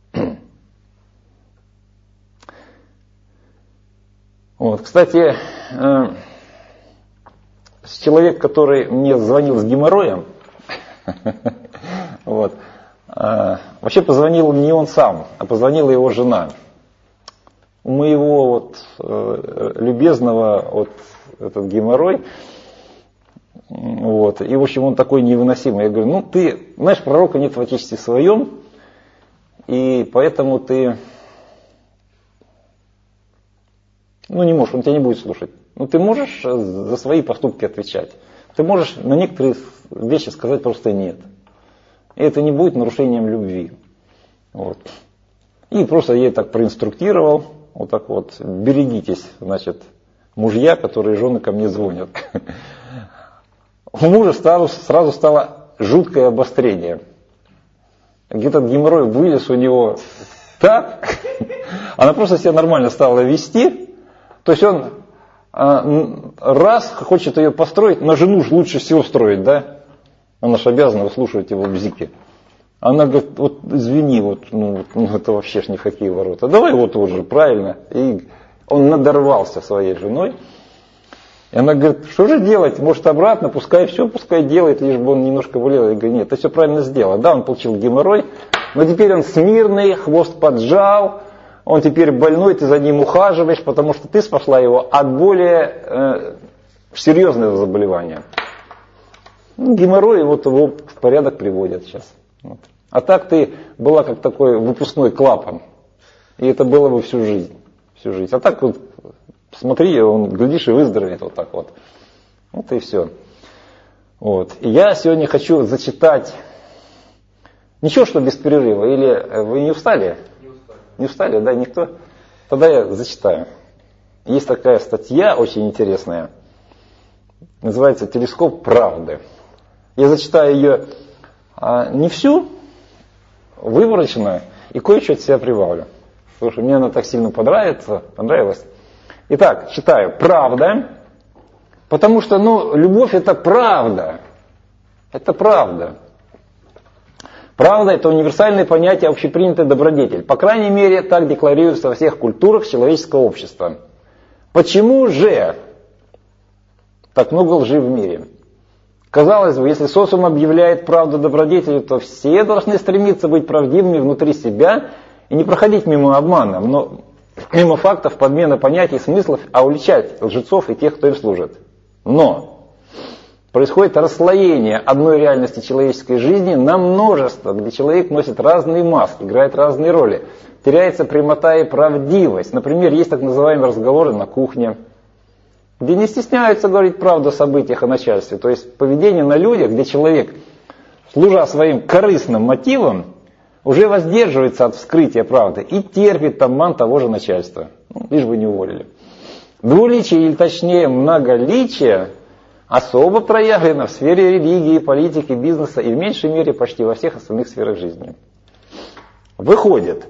Вот, кстати, человек, который мне звонил с геморроем, вот, вообще позвонил не он сам, а позвонила его жена. У моего любезного этот геморрой, вот, и в общем он такой невыносимый. Я говорю, ты знаешь, пророка нет в Отечестве своем, и поэтому ты не можешь, он тебя не будет слушать. Ты можешь за свои поступки отвечать. Ты можешь на некоторые вещи сказать просто нет. И это не будет нарушением любви. Вот. И просто я так проинструктировал, вот так вот, берегитесь, значит, мужья, которые жены ко мне звонят. У мужа сразу стало жуткое обострение. Где-то геморрой вылез у него так, она просто себя нормально стала вести. То есть он раз хочет ее построить, на жену ж лучше всего строить, да? Она же обязана выслушивать его бзики. Она говорит, извини, это вообще ж ни в какие ворота. Давай уже, правильно. И он надорвался своей женой. И она говорит, что же делать? Может обратно, пускай делает, лишь бы он немножко болел. Я говорю, нет, ты все правильно сделал. Да, он получил геморрой, но теперь он смирный, хвост поджал, он теперь больной, ты за ним ухаживаешь, потому что ты спасла его от более серьезного заболевания. Геморрой его в порядок приводят сейчас. Вот. А так ты была как такой выпускной клапан. И это было бы всю жизнь. А так смотри, он, глядишь, и выздоровеет вот так вот. Вот и все. Вот. И я сегодня хочу зачитать. Ничего, что без перерыва. Или вы не устали? Не устали, да, никто? Тогда я зачитаю. Есть такая статья очень интересная. Называется «Телескоп правды». Я зачитаю ее не всю, выборочно, и кое-что от себя прибавлю. Потому что мне она так сильно понравилась. Итак, читаю. Правда. Потому что, любовь это правда. Это правда. Правда это универсальное понятие, общепринятый добродетель. По крайней мере, так декларируется во всех культурах человеческого общества. Почему же так много лжи в мире? Казалось бы, если социум объявляет правду добродетелью, то все должны стремиться быть правдивыми внутри себя и не проходить мимо обмана, но мимо фактов, подмены понятий, смыслов, а уличать лжецов и тех, кто им служит. Но происходит расслоение одной реальности человеческой жизни на множество, где человек носит разные маски, играет разные роли. Теряется прямота и правдивость. Например, есть так называемые разговоры на кухне, где не стесняются говорить правду о событиях, о начальстве. То есть поведение на людях, где человек, служа своим корыстным мотивам, уже воздерживается от вскрытия правды и терпит обман того же начальства. Лишь бы не уволили. Двуличие, или точнее многоличие, особо проявлено в сфере религии, политики, бизнеса и в меньшей мере почти во всех остальных сферах жизни. Выходит,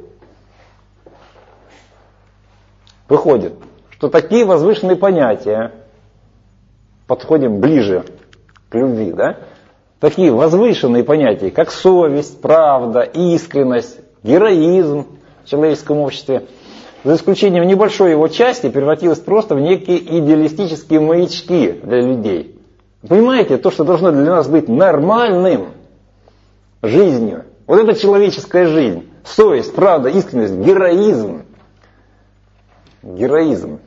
что такие возвышенные понятия, подходим ближе к любви, да? Такие возвышенные понятия, как совесть, правда, искренность, героизм в человеческом обществе, за исключением небольшой его части, превратилось просто в некие идеалистические маячки для людей. Понимаете, то, что должно для нас быть нормальным жизнью, вот это человеческая жизнь, совесть, правда, искренность, героизм. Героизм.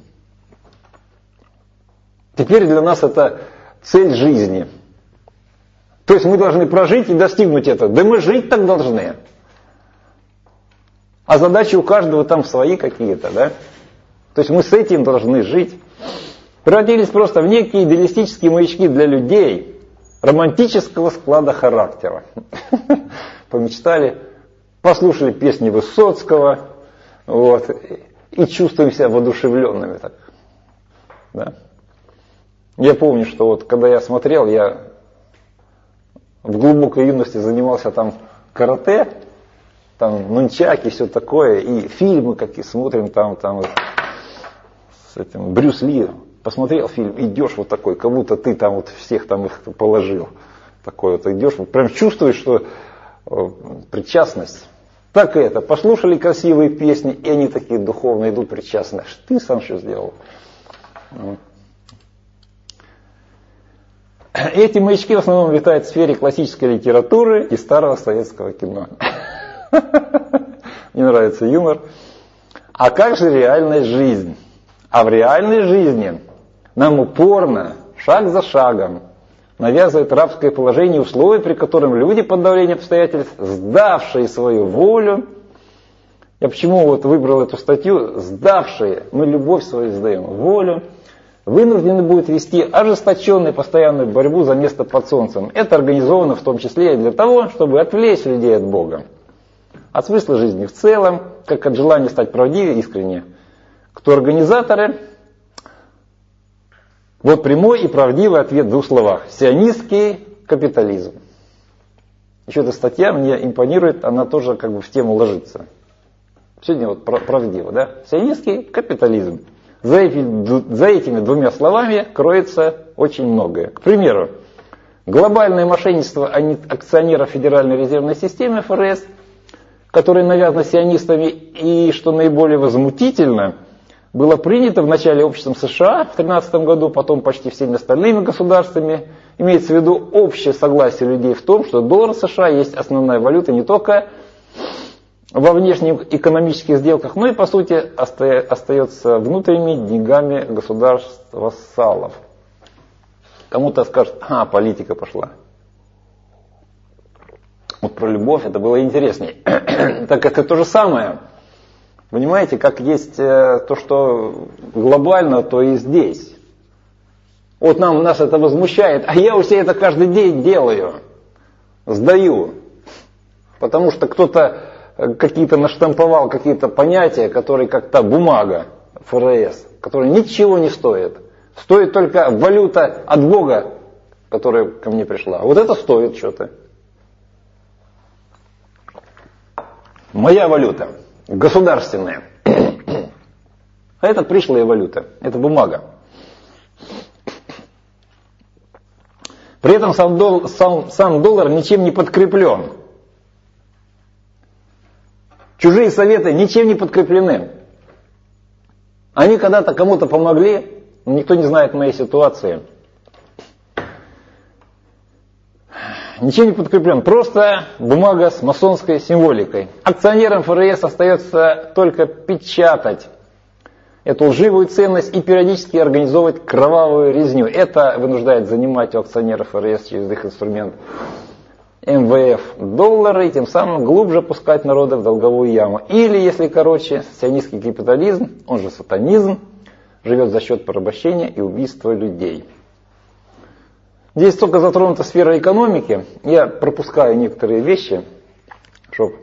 Теперь для нас это цель жизни. То есть мы должны прожить и достигнуть этого. Да мы жить так должны. А задачи у каждого там свои какие-то, да? То есть мы с этим должны жить. Превратились просто в некие идеалистические маячки для людей романтического склада характера. Помечтали, послушали песни Высоцкого, вот, и чувствуем себя воодушевленными. Так. Да? Я помню, что вот когда я смотрел, я в глубокой юности занимался там карате, там нунчаки, все такое, и фильмы какие смотрим, там вот, с этим Брюс Ли, посмотрел фильм, идешь вот такой, как будто ты там вот всех там их положил. Такой вот идешь, вот прям чувствуешь, что причастность. Так и это, послушали красивые песни, и они такие духовные идут причастные. Ты сам что сделал? Эти маячки в основном витают в сфере классической литературы и старого советского кино. Мне нравится юмор. А как же реальная жизнь? А в реальной жизни нам упорно, шаг за шагом, навязывает рабское положение и условия, при котором люди под давлением обстоятельств, сдавшие свою волю, я почему вот выбрал эту статью, сдавшие, мы любовь свою сдаем, волю, вынуждены будут вести ожесточенную постоянную борьбу за место под солнцем. Это организовано в том числе и для того, чтобы отвлечь людей от Бога, от смысла жизни в целом, как от желания стать правдивее и искренне. Кто организаторы? Вот прямой и правдивый ответ в двух словах. Сионистский капитализм. Еще эта статья мне импонирует, она тоже как бы в тему ложится. Сегодня вот правдиво, да? Сионистский капитализм. За этими двумя словами кроется очень многое. К примеру, глобальное мошенничество акционеров Федеральной резервной системы ФРС, которое навязано сионистами и, что наиболее возмутительно, было принято в начале обществом США в 2013 году, потом почти всеми остальными государствами. Имеется в виду общее согласие людей в том, что доллар США есть основная валюта не только во внешних экономических сделках, но и по сути остается внутренними деньгами государств-вассалов. Кому-то скажет, политика пошла. Вот про любовь это было интересней. Так это то же самое. Понимаете, как есть то, что глобально, то и здесь. Вот нас это возмущает, а я у себя это каждый день делаю. Сдаю. Потому что кто-то какие-то наштамповал какие-то понятия, которые как та бумага ФРС, которая ничего не стоит. Стоит только валюта от Бога, которая ко мне пришла. Вот это стоит что-то. Моя валюта. Государственная. А это пришлая валюта. Это бумага. При этом сам доллар ничем не подкреплен. Чужие советы ничем не подкреплены. Они когда-то кому-то помогли, но никто не знает моей ситуации. ничем не подкреплен, просто бумага с масонской символикой. Акционерам ФРС остается только печатать эту лживую ценность и периодически организовывать кровавую резню. Это вынуждает занимать у акционеров ФРС через их инструмент МВФ доллары и тем самым глубже пускать народа в долговую яму. Или, если короче, сионистский капитализм, он же сатанизм, живет за счет порабощения и убийства людей. Здесь только затронута сфера экономики. Я пропускаю некоторые вещи, чтобы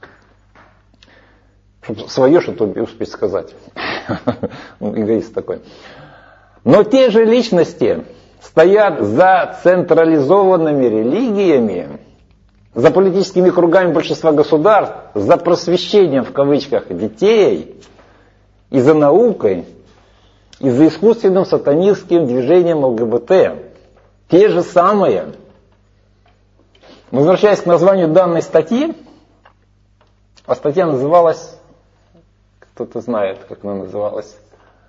свое что-то успеть сказать. Эгоист такой. Но те же личности стоят за централизованными религиями, за политическими кругами большинства государств, за просвещением в кавычках детей, и за наукой, и за искусственным сатанистским движением ЛГБТ. Те же самые. Возвращаясь к названию данной статьи, а статья называлась, кто-то знает, как она называлась?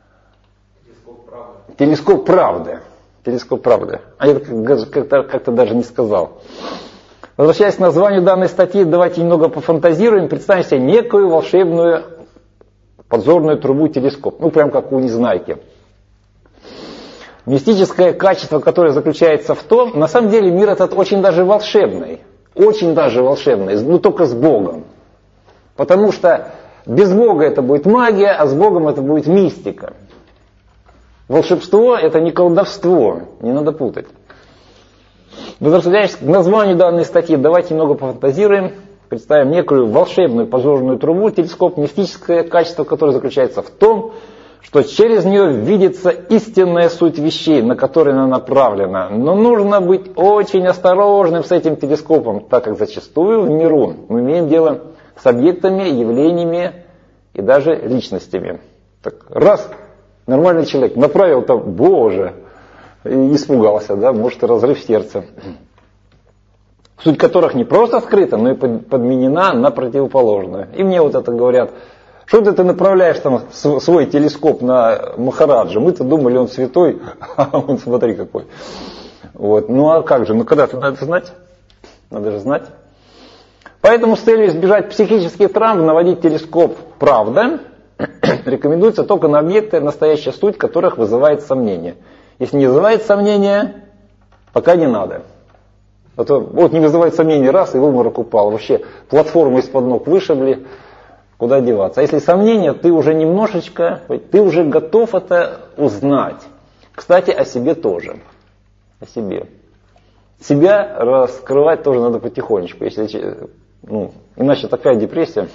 Телескоп правды. Телескоп правды. А я как-то даже не сказал. Возвращаясь к названию данной статьи, давайте немного пофантазируем, представим себе некую волшебную подзорную трубу телескоп. Ну, прям как у Незнайки. Мистическое качество, которое заключается в том, на самом деле мир этот очень даже волшебный. Очень даже волшебный, но только с Богом. Потому что без Бога это будет магия, а с Богом это будет мистика. Волшебство это не колдовство, не надо путать. Возвращаясь к названию данной статьи, давайте немного пофантазируем, представим некую волшебную подзорную трубу, телескоп, мистическое качество, которое заключается в том, что через нее видится истинная суть вещей, на которые она направлена. Но нужно быть очень осторожным с этим телескопом, так как зачастую в миру мы имеем дело с объектами, явлениями и даже личностями. Так, раз нормальный человек направил там, Боже, и испугался, да, может и разрыв сердца. Суть которых не просто скрыта, но и подменена на противоположную. И мне вот это говорят, что ты направляешь там свой телескоп на Махараджа? Мы-то думали, он святой, а он смотри какой. Вот. Ну а как же, ну когда-то надо знать, надо же знать. Поэтому с целью избежать психических травм наводить телескоп «Правда» рекомендуется только на объекты, настоящая суть которых вызывает сомнения. Если не вызывает сомнения, пока не надо. А то вот не вызывает сомнений, раз и в обморок упал. Вообще платформу из-под ног вышибли, куда деваться. А если сомнения, ты уже немножечко, ты уже готов это узнать. Кстати, о себе тоже. О себе. Себя раскрывать тоже надо потихонечку. Если, иначе такая депрессия.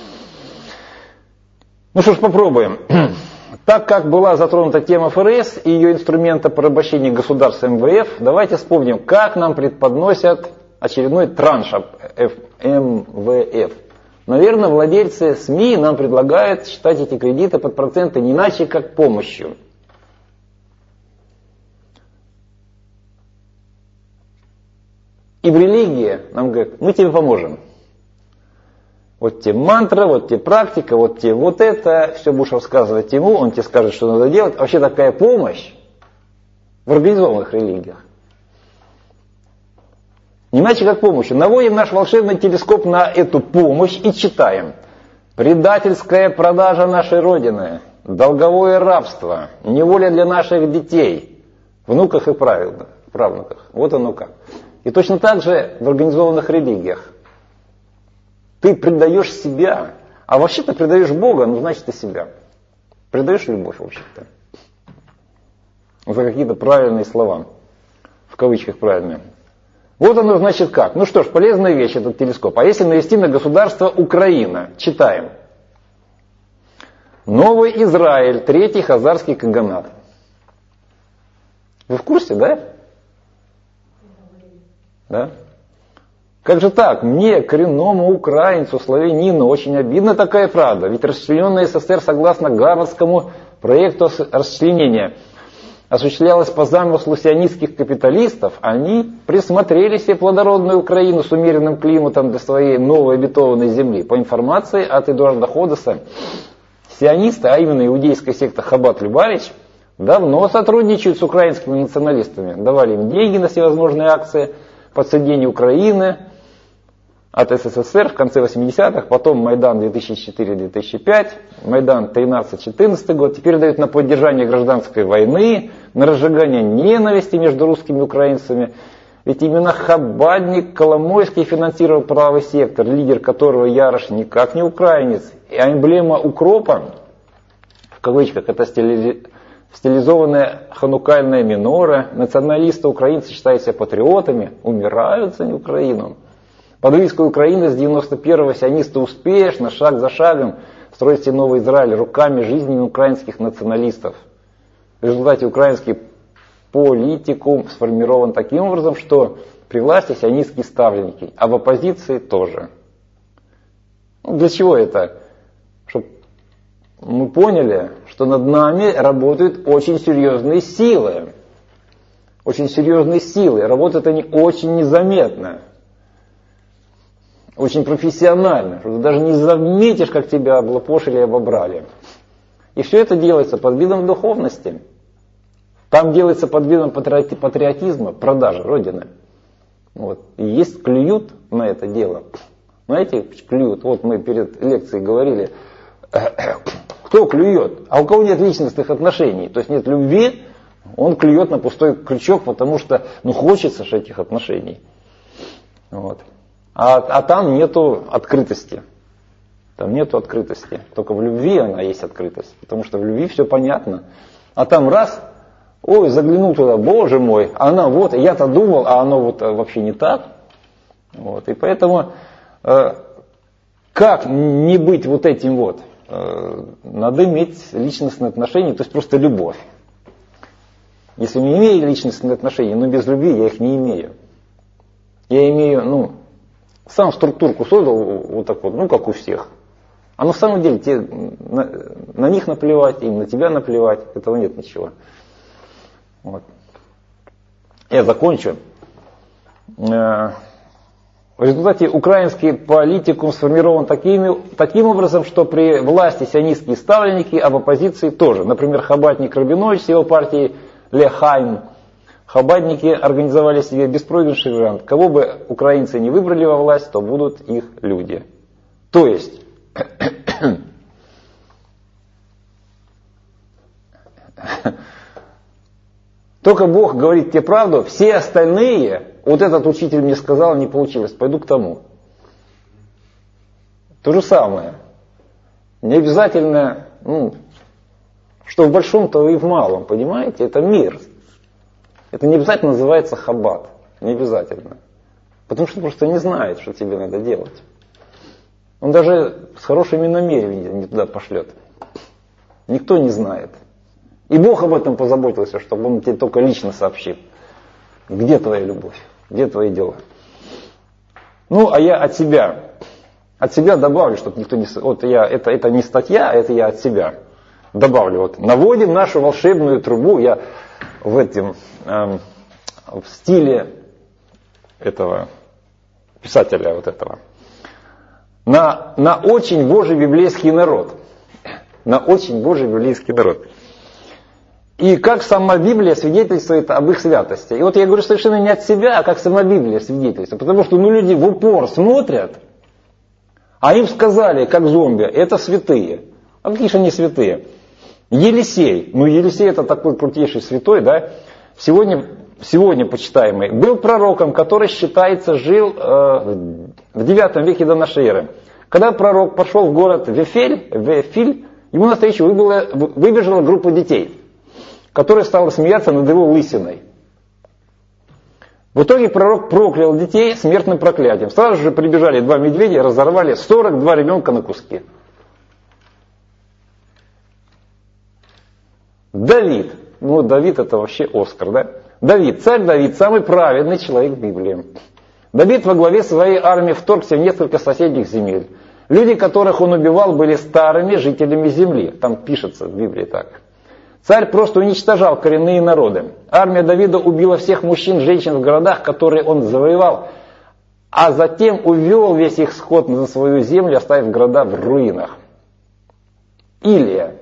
Ну что ж, попробуем. Так как была затронута тема ФРС и ее инструмента порабощения государств МВФ, давайте вспомним, как нам преподносят очередной транш МВФ. Наверное, владельцы СМИ нам предлагают считать эти кредиты под проценты не иначе, как помощью. И в религии нам говорят, мы тебе поможем. Вот тебе мантра, вот тебе практика, вот тебе вот это, все будешь рассказывать ему, он тебе скажет, что надо делать. Вообще такая помощь в организованных религиях. Не иначе как помощью. Наводим наш волшебный телескоп на эту помощь и читаем. Предательская продажа нашей Родины, долговое рабство, неволя для наших детей, внуках и правнуках. Вот оно как. И точно так же в организованных религиях. Ты предаешь себя, а вообще-то предаешь Бога, ну значит и себя. Предаешь любовь вообще-то. За какие-то правильные слова. В кавычках правильные. Вот оно значит как. Ну что ж, полезная вещь этот телескоп. А если навести на государство Украина? Читаем. Новый Израиль, третий хазарский каганат. Вы в курсе, да? Да? Как же так? Мне, коренному украинцу, славянину, очень обидна такая правда. Ведь расчлененная СССР, согласно Гарвардскому проекту расчленения, осуществлялась по замыслу сионистских капиталистов, они присмотрели себе плодородную Украину с умеренным климатом для своей новой обетованной земли. По информации от Эдуарда Ходеса, сионисты, а именно иудейская секта Хаббат-Любавич, давно сотрудничают с украинскими националистами. Давали им деньги на всевозможные акции, подсоединение Украины от СССР в конце 80-х, потом Майдан 2004-2005, Майдан 13-14 год, теперь дают на поддержание гражданской войны, на разжигание ненависти между русскими и украинцами. Ведь именно Хабадник Коломойский финансировал правый сектор, лидер которого Ярош никак не украинец, а эмблема укропа, в кавычках, это стилизованная ханукальная минора, националисты украинцы считают себя патриотами, умирают за Украину. Под вывеской Украины с 91-го сионисты успешно, шаг за шагом, строят себе новый Израиль руками жизненных украинских националистов. В результате украинский политикум сформирован таким образом, что при власти сионистские ставленники, а в оппозиции тоже. Для чего это? Чтобы мы поняли, что над нами работают очень серьезные силы. Очень серьезные силы. Работают они очень незаметно. Очень профессионально. Что ты даже не заметишь, как тебя облапошили и обобрали. И все это делается под видом духовности. Там делается под видом патриотизма, продажи Родины. Вот. И есть клюют на это дело. Знаете, клюют. Вот мы перед лекцией говорили, кто клюет? А у кого нет личностных отношений, то есть нет любви, он клюет на пустой крючок, потому что хочется же этих отношений. Вот. А там нету открытости. Там нету открытости. Только в любви она есть открытость. Потому что в любви все понятно. А там раз, ой, заглянул туда, боже мой, а она вот, я-то думал, а оно вот вообще не так. Вот. И поэтому, как не быть вот этим вот? Надо иметь личностные отношения, то есть просто любовь. Если не имею личностные отношения, но без любви я их не имею. Я имею, сам структурку создал вот так вот, как у всех. А на самом деле тебе на них наплевать, им на тебя наплевать, этого нет ничего. Вот. Я закончу. В результате украинский политикум сформирован таким образом, что при власти сионистские ставленники, а в оппозиции тоже. Например, Хабатник Рабинович с его партией Лехайм. Хабатники организовали себе беспроигрышный вариант. Кого бы украинцы не выбрали во власть, то будут их люди. То есть, только Бог говорит тебе правду, все остальные, вот этот учитель мне сказал, не получилось, пойду к тому. То же самое. Не обязательно, что в большом, то и в малом, понимаете? Это мир. Это не обязательно называется хаббат. Не обязательно. Потому что просто не знает, что тебе надо делать. Он даже с хорошими намерениями не туда пошлет. Никто не знает. И Бог об этом позаботился, чтобы Он тебе только лично сообщил. Где твоя любовь? Где твои дела? А я от себя добавлю, чтобы никто не... это не статья, это я от себя добавлю. Наводим нашу волшебную трубу, я в стиле этого писателя этого. На очень Божий библейский народ. На очень Божий библейский народ. И как сама Библия свидетельствует об их святости. И я говорю совершенно не от себя, а как сама Библия свидетельствует. Потому что люди в упор смотрят, а им сказали, как зомби, это святые. А какие же они святые? Елисей. Елисей это такой крутейший святой, да? Сегодня почитаемый. Был пророком, который, считается, жил в 9 веке до нашей эры. Когда пророк пошел в город Вефиль, ему навстречу выбежала группа детей, которая стала смеяться над его лысиной. В итоге пророк проклял детей смертным проклятием. Сразу же прибежали 2 медведя и разорвали 42 ребенка на куски. Давид. Давид это вообще Оскар, да? Царь Давид, самый праведный человек в Библии. Давид во главе своей армии вторгся в несколько соседних земель. Люди, которых он убивал, были старыми жителями земли. Там пишется в Библии так. Царь просто уничтожал коренные народы. Армия Давида убила всех мужчин, женщин в городах, которые он завоевал, а затем увел весь их скот на свою землю, оставив города в руинах. Илия,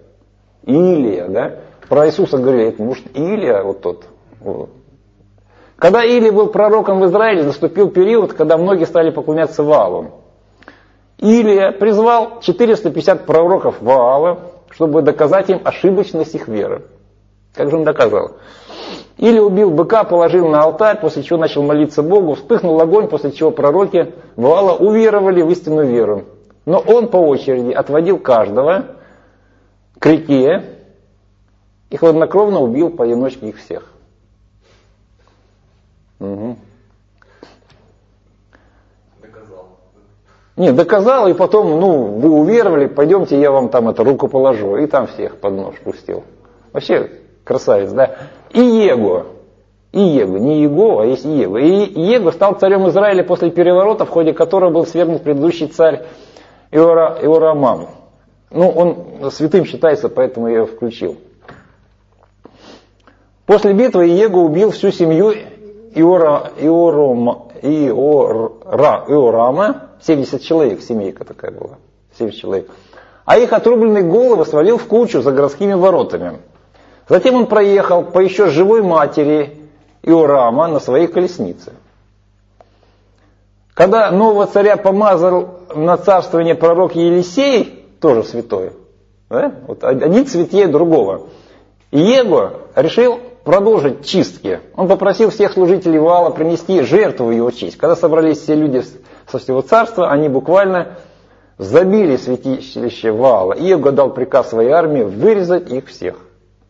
да? Про Иисуса говорили, это может Илия вот тот. Когда Илия был пророком в Израиле, наступил период, когда многие стали поклоняться Ваалу. Илия призвал 450 пророков Ваала, чтобы доказать им ошибочность их веры. Как же он доказал? Илия убил быка, положил на алтарь, после чего начал молиться Богу, вспыхнул огонь, после чего пророки Ваала уверовали в истинную веру. Но он по очереди отводил каждого к реке и хладнокровно убил поодиночке их всех. Угу. Доказал. Не, доказал, и потом, вы уверовали, пойдемте, я вам там руку положу. И там всех под нож пустил. Вообще красавец, да? Иего, не Его, а есть Иего. И Иего стал царем Израиля после переворота, в ходе которого был свергнут предыдущий царь Иорамам. Он святым считается, поэтому я его включил. После битвы Иего убил всю семью Иорама, 70 человек, семейка такая была, 70 человек. А их отрубленные головы свалил в кучу за городскими воротами. Затем он проехал по еще живой матери Иорама на своей колеснице. Когда нового царя помазал на царствование пророк Елисей, тоже святой, да? Вот один святее другого, Иего решил продолжить чистки. Он попросил всех служителей Ваала принести жертву в его честь. Когда собрались все люди со всего царства, они буквально забили святилище Ваала. Иего дал приказ своей армии вырезать их всех.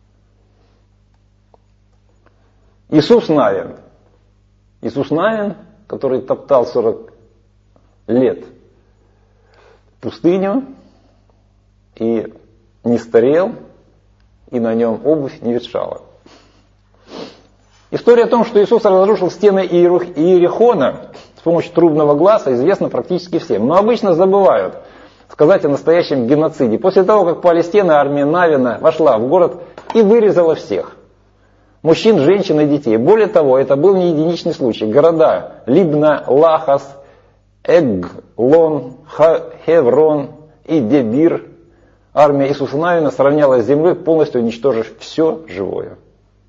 Иисус Навин, который топтал 40 лет пустыню и не старел, и на нем обувь не ветшала. История о том, что Иисус разрушил стены Иерихона с помощью трубного глаза, известна практически всем. Но обычно забывают сказать о настоящем геноциде. После того, как пали стены, армия Навина вошла в город и вырезала всех. Мужчин, женщин и детей. Более того, это был не единичный случай. Города Либна, Лахас, Эглон, Хеврон и Дебир. Армия Иисуса Навина сравнялась с землей, полностью уничтожив все живое.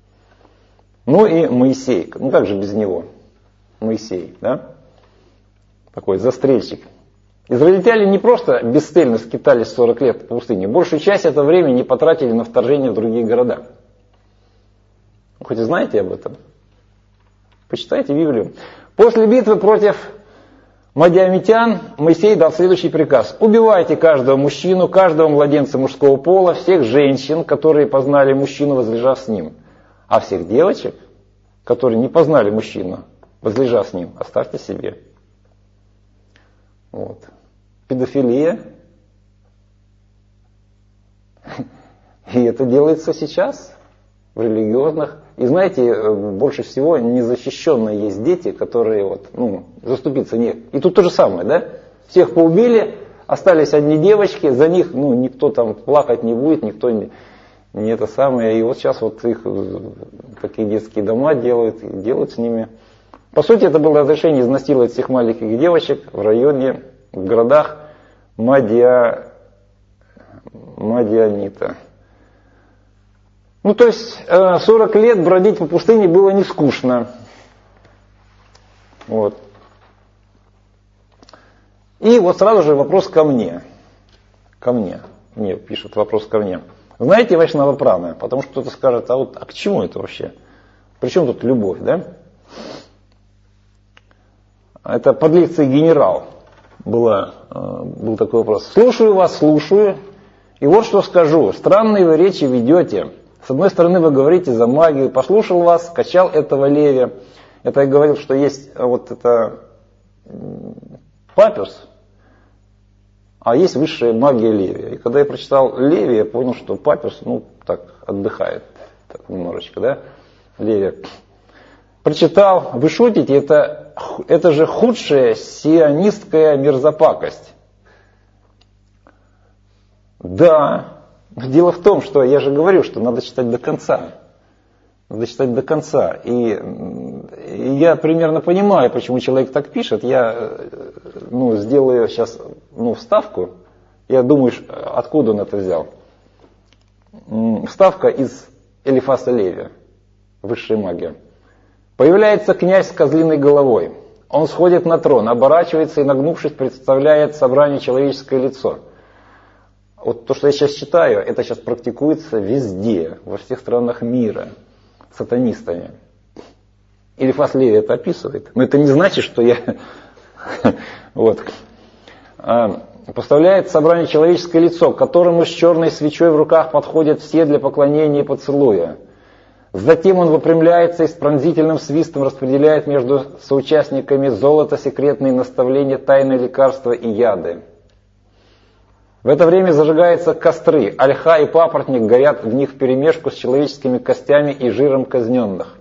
И Моисей. Как же без него? Моисей, да? Такой застрельщик. Израильтяне не просто бесцельно скитались 40 лет по пустыне. Большую часть этого времени потратили на вторжение в другие города. Хоть и знаете об этом? Почитайте Библию. После битвы против мадиамитян Моисей дал следующий приказ. Убивайте каждого мужчину, каждого младенца мужского пола, всех женщин, которые познали мужчину, возлежав с ним. А всех девочек, которые не познали мужчину, возлежав с ним, оставьте себе. Вот. Педофилия. И это делается сейчас в религиозных. И знаете, больше всего незащищенные есть дети, которые заступиться не. И тут то же самое, да? Всех поубили, остались одни девочки, за них никто там плакать не будет, никто не это самое. И вот сейчас их такие детские дома делают с ними. По сути, это было разрешение изнасиловать всех маленьких девочек в районе, в городах Мадианита. То есть 40 лет бродить по пустыне было не скучно. Вот. И вот сразу же вопрос ко мне. Мне пишут вопрос ко мне. Знаете, вайшнава-праны? Потому что кто-то скажет, а к чему это вообще? Причем тут любовь, да? Это под лекцией «Генерал» был такой вопрос. Слушаю вас, слушаю. И вот что скажу. Странные вы речи ведете. С одной стороны, вы говорите за магию. Послушал вас, скачал этого Левия. Это я говорил, что есть это Папюс, а есть высшая магия Левия. И когда я прочитал Левия, я понял, что Папюс, так отдыхает так немножечко, да, Левия. Прочитал, вы шутите, это же худшая сионистская мерзопакость. Да, дело в том, что я же говорю, что надо читать до конца. И я примерно понимаю, почему человек так пишет. Я сделаю сейчас вставку. Я думаю, откуда он это взял. Вставка из Элифаса Левия, высшая магия. Появляется князь с козлиной головой. Он сходит на трон, оборачивается и, нагнувшись, представляет собранию человеческое лицо. Вот то, что я сейчас читаю, это сейчас практикуется везде, во всех странах мира, сатанистами. Элифас Леви это описывает. Но это не значит, что я... Вот. Поставляет собрание человеческое лицо, к которому с черной свечой в руках подходят все для поклонения и поцелуя. Затем он выпрямляется и с пронзительным свистом распределяет между соучастниками золото, секретные наставления, тайные лекарства и яды. В это время зажигаются костры. Ольха и папоротник горят в них вперемешку с человеческими костями и жиром казненных.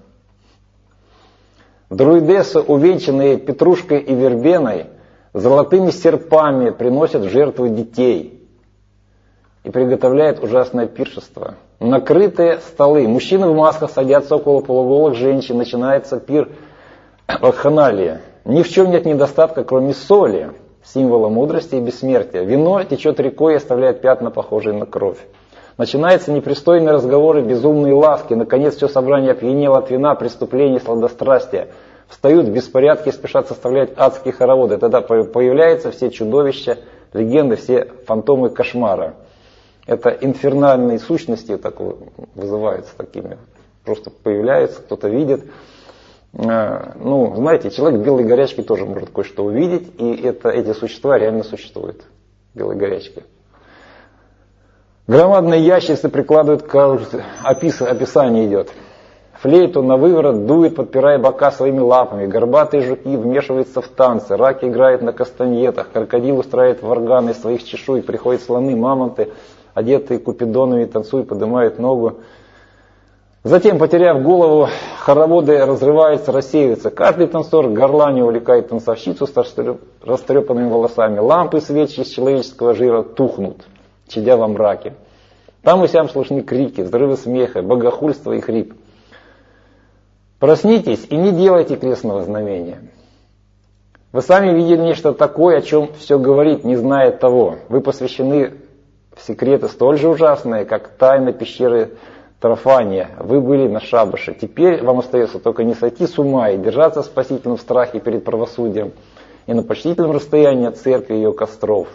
Друидессы, увенчанные петрушкой и вербеной, золотыми серпами приносят в жертву детей и приготовляют ужасное пиршество. Накрытые столы. Мужчины в масках садятся около полуголых женщин. Начинается пир вакханалии. Ни в чем нет недостатка, кроме соли, символа мудрости и бессмертия. Вино течет рекой и оставляет пятна, похожие на кровь. Начинаются непристойные разговоры, безумные ласки. Наконец все собрание опьянело от вина, преступлений, сладострастия. Встают в беспорядке и спешат составлять адские хороводы. Тогда появляются все чудовища, легенды, все фантомы кошмара. Это инфернальные сущности так вызываются такими. Просто появляются, кто-то видит. Ну, знаете, человек в белой горячке тоже может кое-что увидеть. И эти существа реально существуют в белой горячке. Громадные ящерицы прикладывают описание идет. Флейту на выворот дует, подпирая бока своими лапами. Горбатые жуки вмешиваются в танцы. Раки играют на кастаньетах. Крокодил устраивает варганы из своих чешуй. Приходят слоны, мамонты, одетые купидонами, танцуют, поднимают ногу. Затем, потеряв голову, хороводы разрываются, рассеиваются. Каждый танцор горланью увлекает танцовщицу с растрепанными волосами. Лампы, свечи из человеческого жира тухнут, чадя во мраке. Там и сям слышны крики, взрывы смеха, богохульство и хрип. Проснитесь и не делайте крестного знамения. Вы сами видели нечто такое, о чем все говорит, не зная того. Вы посвящены в секреты столь же ужасные, как тайна пещеры Трофания. Вы были на шабаше. Теперь вам остается только не сойти с ума и держаться в спасительном страхе перед правосудием и на почтительном расстоянии от церкви и ее костров.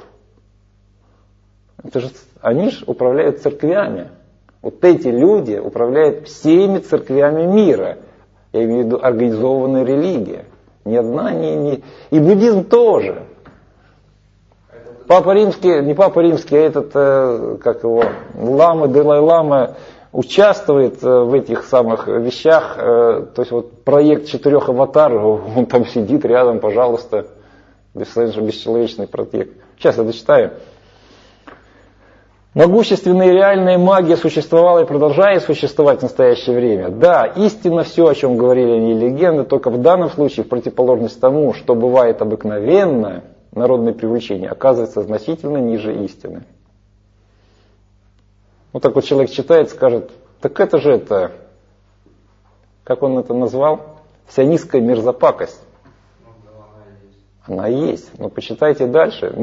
Они же управляют церквями. Вот эти люди управляют всеми церквями мира. Я имею в виду организованная религия. Ни одна, и буддизм тоже. Папа Римский, не Папа Римский, а этот, как его, Лама, Далай-Лама участвует в этих самых вещах. То есть вот проект 4 аватаров, он там сидит рядом, пожалуйста. Бесчеловечный проект. Сейчас я дочитаю. Могущественная и реальная магия существовала и продолжает существовать в настоящее время. Да, истинно все, о чем говорили они легенды, только в данном случае, в противоположность тому, что бывает обыкновенно, народное привлечение оказывается значительно ниже истины. Вот так вот человек читает, скажет, так это же это, как он это назвал, вся низкая мерзопакость. Она есть. Но почитайте дальше.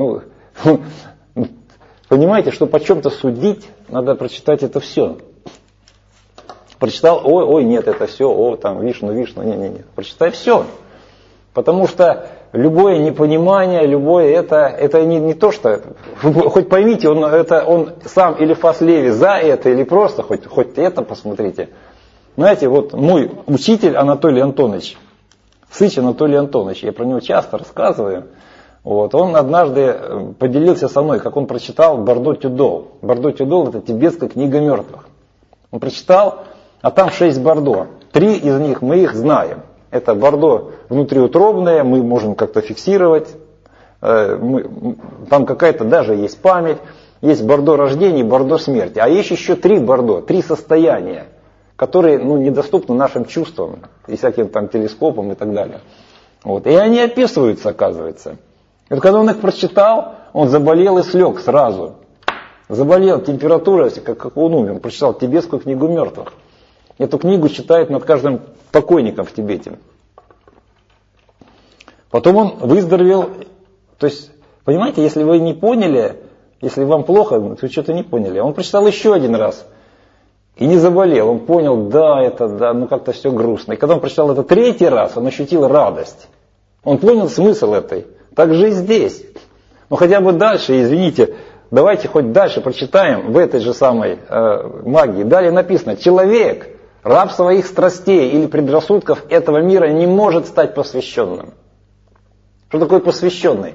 Понимаете, что по чем-то судить, надо прочитать это все. Прочитал, ой, нет, это все, там, Вишну, не. Прочитай все. Потому что любое непонимание, любое это не то, что... Хоть поймите, он сам Элифас Леви за это или просто, хоть это посмотрите. Знаете, вот мой учитель Анатолий Антонович, Сыч Анатолий Антонович, я про него часто рассказываю. Вот, он однажды поделился со мной, как он прочитал Бардо Тюдол. Бардо Тюдол — это тибетская книга мертвых. Он прочитал, а там 6 Бардо. 3 из них мы их знаем. Это Бардо внутриутробное, мы можем как-то фиксировать. Там какая-то даже есть память. Есть Бардо рождения и Бардо смерти. А есть еще 3 Бардо, 3 состояния, которые недоступны нашим чувствам и всяким там телескопам и так далее. Вот. И они описываются, оказывается. И вот когда он их прочитал, он заболел и слег сразу. Заболел, температура, как он умер. Он прочитал тибетскую книгу мертвых. Эту книгу читают над каждым покойником в Тибете. Потом он выздоровел. То есть, понимаете, если вы не поняли, если вам плохо, вы что-то не поняли. Он прочитал еще один раз. И не заболел. Он понял, ну как-то все грустно. И когда он прочитал это 3-й раз, он ощутил радость. Он понял смысл этой. Так же и здесь. Но хотя бы дальше, извините, давайте хоть дальше прочитаем в этой же самой магии. Далее написано: человек, раб своих страстей или предрассудков этого мира, не может стать посвященным. Что такое посвященный?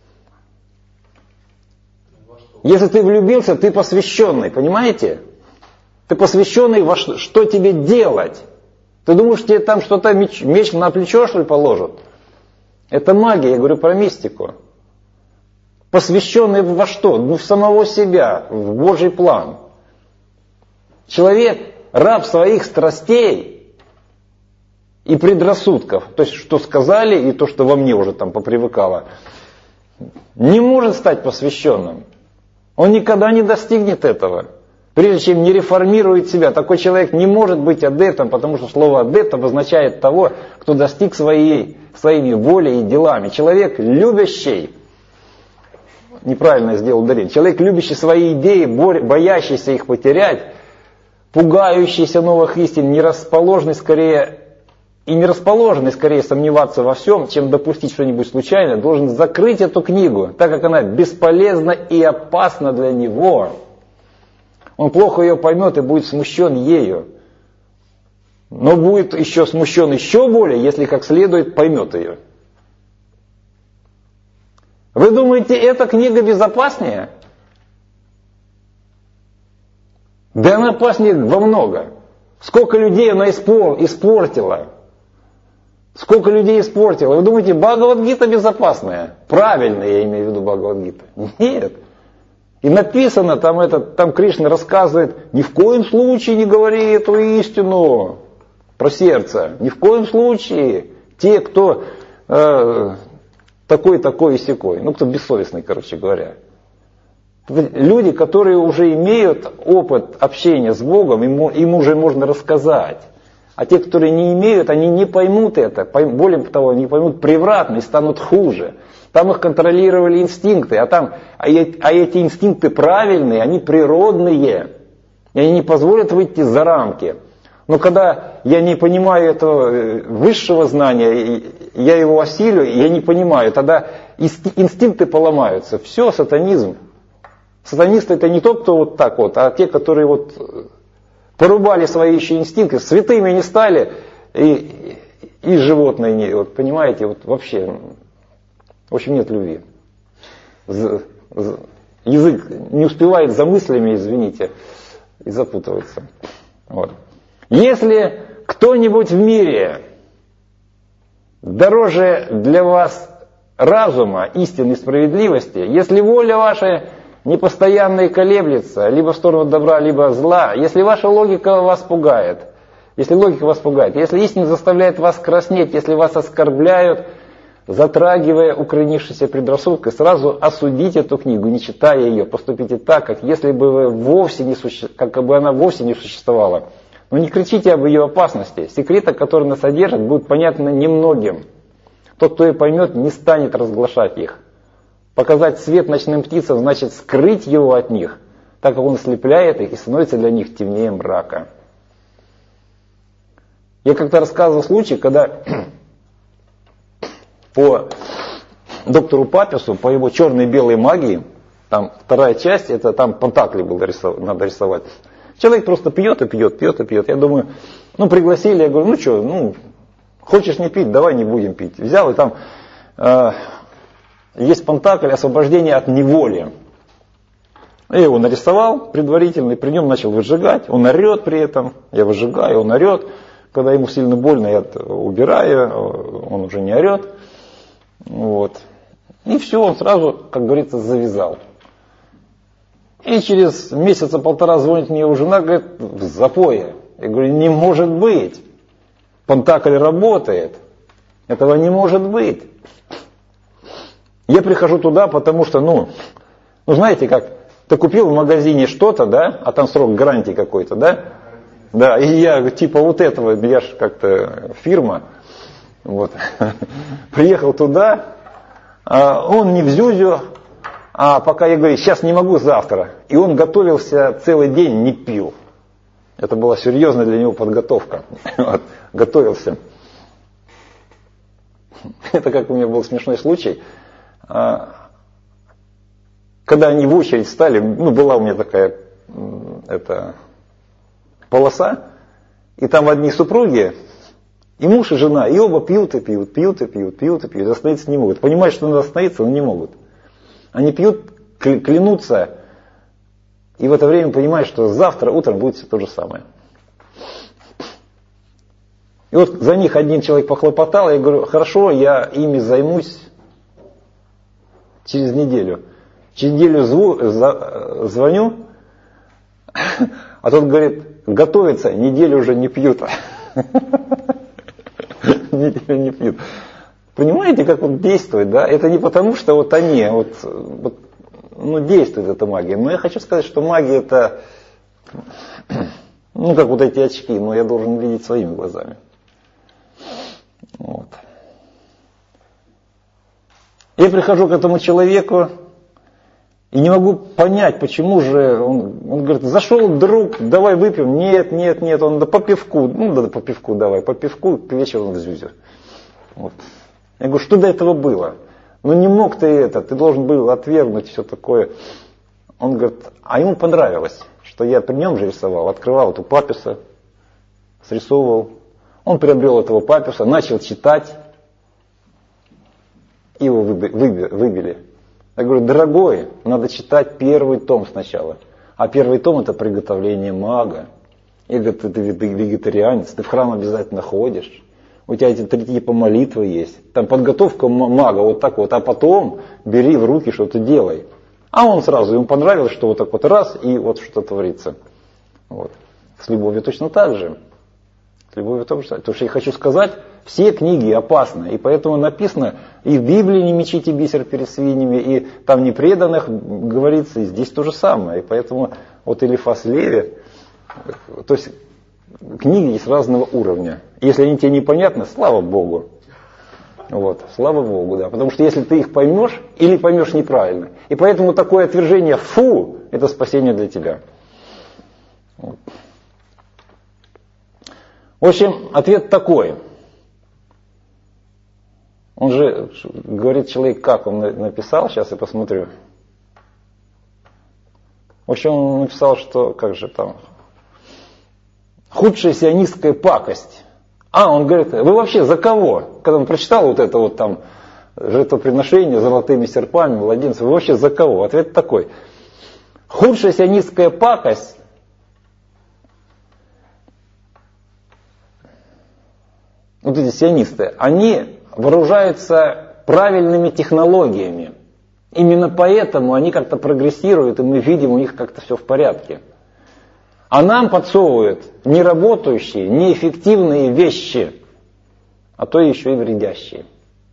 Если ты влюбился, ты посвященный, понимаете? Ты посвященный во что тебе делать. Ты думаешь, тебе там что-то меч на плечо, что ли, положат? Это магия, я говорю про мистику. Посвященный во что? Ну, в самого себя, в Божий план. Человек, раб своих страстей и предрассудков, то есть, что сказали и то, что во мне уже там попривыкало, не может стать посвященным. Он никогда не достигнет этого. Прежде чем не реформирует себя, такой человек не может быть адептом, потому что слово адепт обозначает того, кто достиг своими волей и делами. Человек любящий, неправильно я сделал ударение, человек любящий свои идеи, боящийся их потерять, пугающийся новых истин, не расположенный скорее сомневаться во всем, чем допустить что-нибудь случайное, должен закрыть эту книгу, так как она бесполезна и опасна для него. Он плохо ее поймет и будет смущен ею. Но будет еще смущен еще более, если как следует поймет ее. Вы думаете, эта книга безопаснее? Да она опаснее во много. Сколько людей она испортила. Сколько людей испортила. Вы думаете, Бхагавад-гита безопасная? Правильно, я имею в виду Бхагавад-гита. Нет. И написано, там Кришна рассказывает: ни в коем случае не говори эту истину про сердце. Ни в коем случае. Те, кто такой и сякой. Ну, кто бессовестный, короче говоря. Люди, которые уже имеют опыт общения с Богом, им уже можно рассказать. А те, которые не имеют, они не поймут это. Более того, они поймут превратно и станут хуже. Там их контролировали инстинкты, а эти инстинкты правильные, они природные. И они не позволят выйти за рамки. Но когда я не понимаю этого высшего знания, я его осилю, я не понимаю, тогда инстинкты поломаются. Все, сатанизм. Сатанисты — это не тот, кто вот так вот, а те, которые вот порубали свои еще инстинкты, святыми не стали, и животные не, вот понимаете, вот вообще, в общем, нет любви. Язык не успевает за мыслями, извините, и запутывается. Вот. Если кто-нибудь в мире дороже для вас разума, истины и справедливости, если воля ваша непостоянно и колеблется, либо в сторону добра, либо зла, если ваша логика вас пугает, если истина заставляет вас краснеть, если вас оскорбляют, затрагивая укоренившийся предрассудкой, сразу осудите эту книгу, не читая ее, поступите так, как если бы она вовсе не существовала. Но не кричите об ее опасности. Секреты, которые она содержит, будут понятны немногим. Тот, кто ее поймет, не станет разглашать их. Показать свет ночным птицам значит скрыть его от них, так как он ослепляет их и становится для них темнее мрака. Я как-то рассказывал случай, когда по доктору Папису, по его черной и белой магии, там вторая часть, это там Пентакли надо рисовать. Человек просто пьет и пьет. Я думаю, пригласили, я говорю, хочешь не пить, давай не будем пить. Взял и там есть Пентакль, освобождение от неволи. Я его нарисовал предварительно, и при нем начал выжигать. Он орет при этом, я выжигаю, он орет. Когда ему сильно больно, я убираю, он уже не орет. Вот. И все, он сразу, как говорится, завязал. И через месяца-полтора звонит мне его жена, говорит, в запое. Я говорю, не может быть. Пентакль работает. Этого не может быть. Я прихожу туда, потому что, знаете как, ты купил в магазине что-то, да, а там срок гарантии какой-то, да? Да, и я типа вот этого, я же как-то фирма, вот, приехал туда, он не в зюзю, а пока я говорю, сейчас не могу, завтра. И он готовился целый день, не пил. Это была серьезная для него подготовка. Вот, готовился. Это как у меня был смешной случай. Когда они в очередь стали, была у меня такая полоса, и там одни супруги, и муж, и жена, и оба пьют, и пьют, пьют, и пьют, пьют, и пьют, остановиться не могут. Понимают, что надо остановиться, но не могут. Они пьют, клянутся, и в это время понимают, что завтра утром будет все то же самое. И вот за них один человек похлопотал, я говорю, хорошо, я ими займусь через неделю. Через неделю звоню, а тот говорит, готовится, неделю уже не пьют. Неделю не пьют. Понимаете, как он действует, да? Это не потому, что вот они, действует эта магия. Но я хочу сказать, что магия это, как вот эти очки, но я должен видеть своими глазами. Вот. Я прихожу к этому человеку и не могу понять, почему же он говорит, зашел друг, давай выпьем. Нет, он да по пивку, по пивку давай, по пивку, к вечеру в Зюзю. Вот. Я говорю, что до этого было? Не мог ты ты должен был отвергнуть все такое. Он говорит, а ему понравилось, что я при нем же рисовал, открывал эту паписа, срисовывал. Он приобрел этого паписа, начал читать, и его выбили. Я говорю, дорогой, надо читать первый том сначала. А первый том это приготовление мага. И говорит, ты вегетарианец, ты в храм обязательно ходишь. У тебя эти 3 типа молитвы есть. Там подготовка мага вот так вот. А потом бери в руки, что-то делай. А он сразу, ему понравилось, что вот так вот раз, и вот что творится. Вот. С любовью точно так же. С любовью точно так же. Потому что я хочу сказать, все книги опасны. И поэтому написано, и в Библии не мечите бисер перед свиньями, и там непреданных говорится, и здесь то же самое. И поэтому вот Элифаз Леви, то есть книги есть разного уровня. Если они тебе непонятны, слава Богу. Вот, слава Богу, да. Потому что если ты их поймешь, или поймешь неправильно. И поэтому такое отвержение «фу» – это спасение для тебя. Вот. В общем, ответ такой. Он же говорит человек, как он написал, сейчас я посмотрю. В общем, он написал, что, как же там, худшая сионистская пакость. Он говорит, вы вообще за кого? Когда он прочитал вот это вот там жертвоприношение золотыми серпами, младенцев, вы вообще за кого? Ответ такой. Худшая сионистская пакость, вот эти сионисты, они вооружаются правильными технологиями. Именно поэтому они как-то прогрессируют, и мы видим, у них как-то все в порядке. А нам подсовывают неработающие, неэффективные вещи, а то еще и вредящие.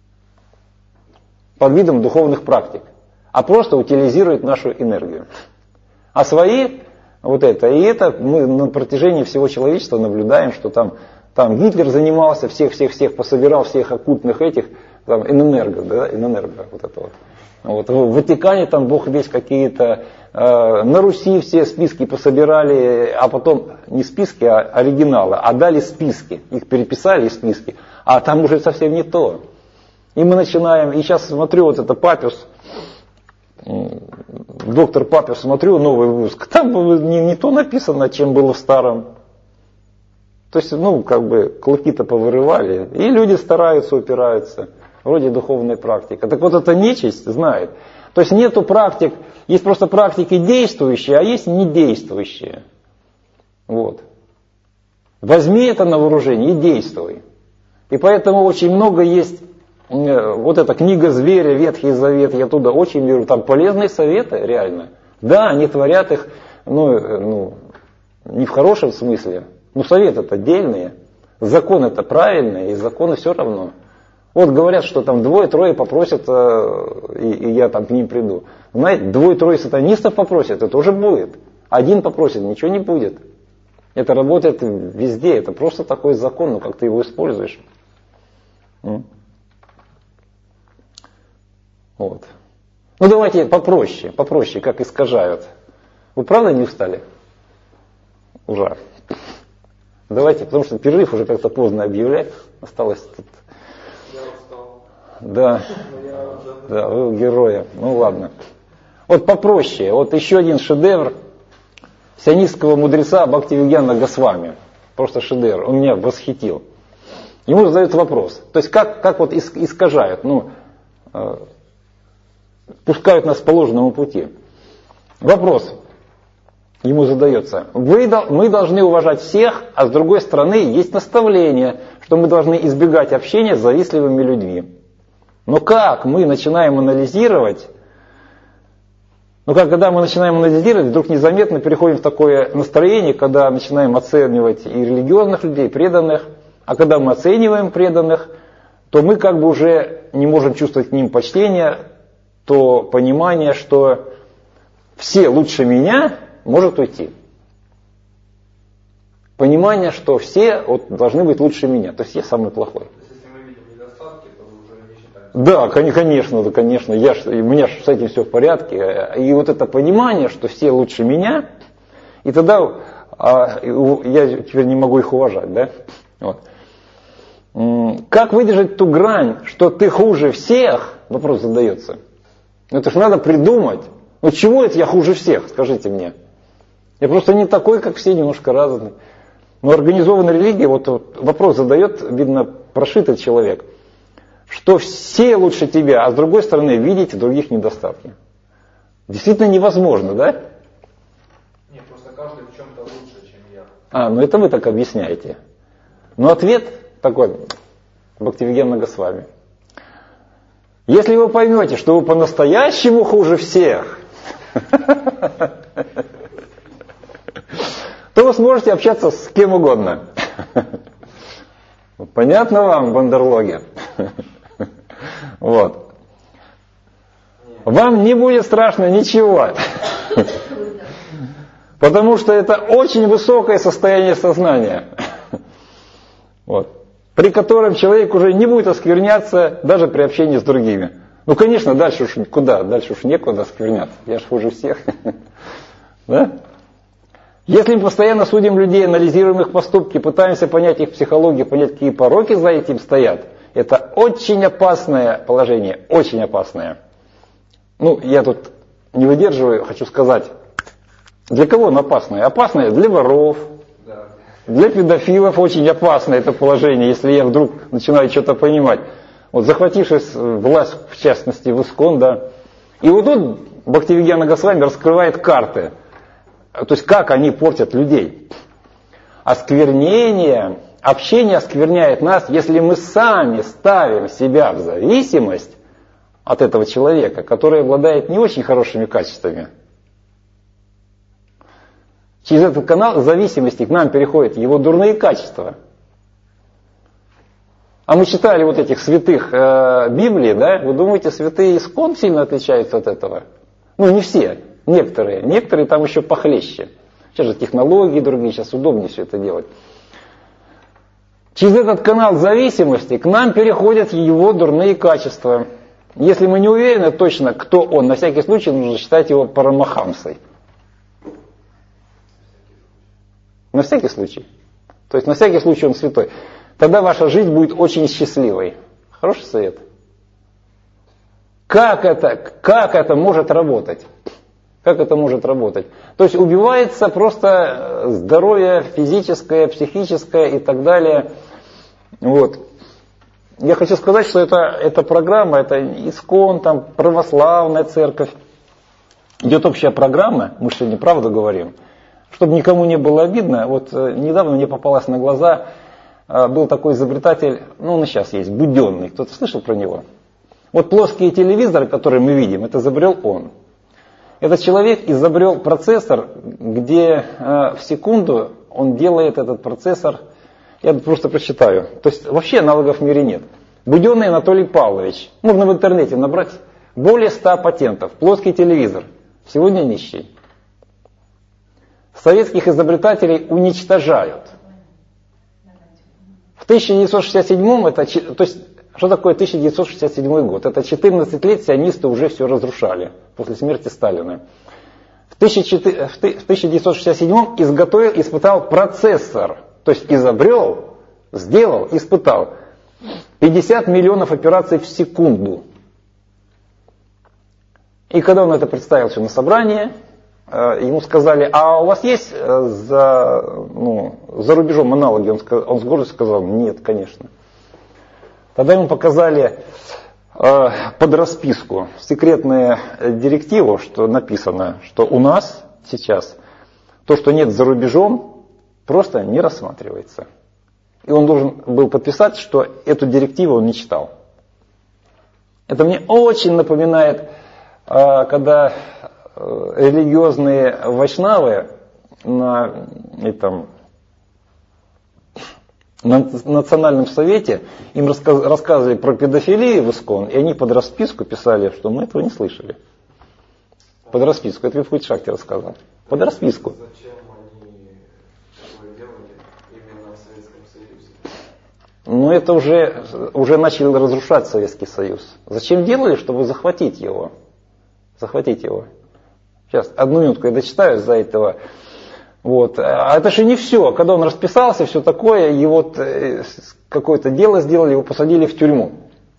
Под видом духовных практик. А просто утилизируют нашу энергию. А свои, и это мы на протяжении всего человечества наблюдаем, что там Гитлер занимался, всех пособирал, всех оккультных энерго, вот это вот. Вот. В Ватикане там бог весь какие-то, на Руси все списки пособирали, а потом не списки, а оригиналы, а дали списки, их переписали списки, а там уже совсем не то. И мы начинаем, и сейчас смотрю, вот это Папиус, доктор Папиус, смотрю новый выпуск, там не то написано, чем было в старом. То есть, клыки-то повырывали, и люди стараются, упираются. Вроде духовная практика. Так вот эта нечисть знает. То есть нету практик, есть просто практики действующие, а есть недействующие. Вот. Возьми это на вооружение и действуй. И поэтому очень много есть, вот эта книга зверя, Ветхий Завет, я туда очень верю, там полезные советы реально. Да, они творят их, не в хорошем смысле, но советы это дельные, закон это правильный, и законы все равно. Вот говорят, что там 2-3 попросят, и я там к ним приду. Знаете, 2-3 сатанистов попросят, это тоже будет. 1 попросит, ничего не будет. Это работает везде, это просто такой закон, как ты его используешь. Вот. Давайте попроще, как искажают. Вы правда не устали? Ужасно. Давайте, потому что перерыв уже как-то поздно объявлять. Осталось тут... Я устал. Да, да, вы герои. Ну ладно. Вот попроще. Вот еще один шедевр сионистского мудреца Бхактивигьяна Госвами. Просто шедевр. Он меня восхитил. Ему задают вопрос. То есть как вот искажают, пускают нас по ложному пути. Вопрос ему задается. Мы должны уважать всех, а с другой стороны есть наставление, что мы должны избегать общения с завистливыми людьми. Но как мы начинаем анализировать, когда мы начинаем анализировать, вдруг незаметно переходим в такое настроение, когда начинаем оценивать и религиозных людей, преданных, а когда мы оцениваем преданных, то мы как бы уже не можем чувствовать к ним почтения, то понимание, что все лучше меня может уйти. Понимание, что все должны быть лучше меня, то есть я самый плохой. То есть, если мы видим недостатки, то уже не считаем. Да, конечно, у меня с этим все в порядке. И вот это понимание, что все лучше меня, и тогда я теперь не могу их уважать, да? Вот. Как выдержать ту грань, что ты хуже всех? Вопрос задается. Это же надо придумать. Чего это я хуже всех, скажите мне? Я просто не такой, как все, немножко разный. Но организованная религия, вот вопрос задает, видно, прошитый человек, что все лучше тебя, а с другой стороны видите в других недостатки. Действительно невозможно, да? Нет, просто каждый в чем-то лучше, чем я. Это вы так объясняете. Но ответ такой, Бхактивигьяна Госвами. Если вы поймете, что вы по-настоящему хуже всех, то вы сможете общаться с кем угодно. Понятно вам, бандерлоги? Вот. Вам не будет страшно ничего. Потому что это очень высокое состояние сознания. Вот. При котором человек уже не будет оскверняться даже при общении с другими. Конечно, дальше уж куда? Дальше уж некуда оскверняться. Я же хуже всех. Да? Если мы постоянно судим людей, анализируем их поступки, пытаемся понять их психологию, понять, какие пороки за этим стоят, это очень опасное положение, очень опасное. Я тут не выдерживаю, хочу сказать, для кого оно опасное? Опасное для воров, для педофилов очень опасно это положение, если я вдруг начинаю что-то понимать. Захватившись власть, в частности, в ИСККОН, да. И вот тут Бхактивигьяна Госвами раскрывает карты. То есть как они портят людей. Осквернение, общение оскверняет нас, если мы сами ставим себя в зависимость от этого человека, который обладает не очень хорошими качествами. Через этот канал зависимости к нам переходят его дурные качества. А мы читали вот этих святых Библии, да? Вы думаете, святые ИСККОН сильно отличаются от этого? Не все, некоторые там еще похлеще. Сейчас же технологии другие, сейчас удобнее все это делать. Через этот канал зависимости к нам переходят его дурные качества. Если мы не уверены точно, кто он, на всякий случай нужно считать его парамахамсой. На всякий случай. То есть на всякий случай он святой. Тогда ваша жизнь будет очень счастливой. Хороший совет. Как это может работать? Как это может работать? То есть убивается просто здоровье физическое, психическое и так далее. Вот. Я хочу сказать, что эта программа, это ИСККОН, там, православная церковь. Идет общая программа, мы сегодня правду говорим. Чтобы никому не было обидно, вот недавно мне попалось на глаза, был такой изобретатель, он и сейчас есть, Буденный. Кто-то слышал про него? Вот плоские телевизоры, которые мы видим, это изобрел он. Этот человек изобрел процессор, где в секунду он делает этот процессор, я просто прочитаю. То есть вообще аналогов в мире нет. Буденный Анатолий Павлович, можно в интернете набрать, более 100 патентов, плоский телевизор, сегодня нищий. Советских изобретателей уничтожают. В 1967, то есть, что такое 1967 год? Это 14 лет сионисты уже все разрушали после смерти Сталина. В 1967 испытал процессор, То есть изобрел, сделал, испытал 50 миллионов операций в секунду. И когда он это представил все на собрании, ему сказали, а у вас есть за рубежом аналоги? Он с гордостью сказал, нет, конечно. Тогда ему показали под расписку секретную директиву, что написано, что у нас сейчас то, что нет за рубежом, просто не рассматривается. И он должен был подписать, что эту директиву он не читал. Это мне очень напоминает, когда религиозные вайшнавы на национальном совете им рассказывали про педофилию в ИСККОН, и они под расписку писали, что мы этого не слышали. Под расписку. Это Випхути Шакти рассказал. Под расписку. Зачем они такое делали именно в Советском Союзе? Ну это уже начали разрушать Советский Союз. Зачем делали? Чтобы захватить его. Захватить его. Сейчас, одну минутку я дочитаю из-за этого. Вот. А это же не все. Когда он расписался, все такое, и вот какое-то дело сделали, его посадили в тюрьму.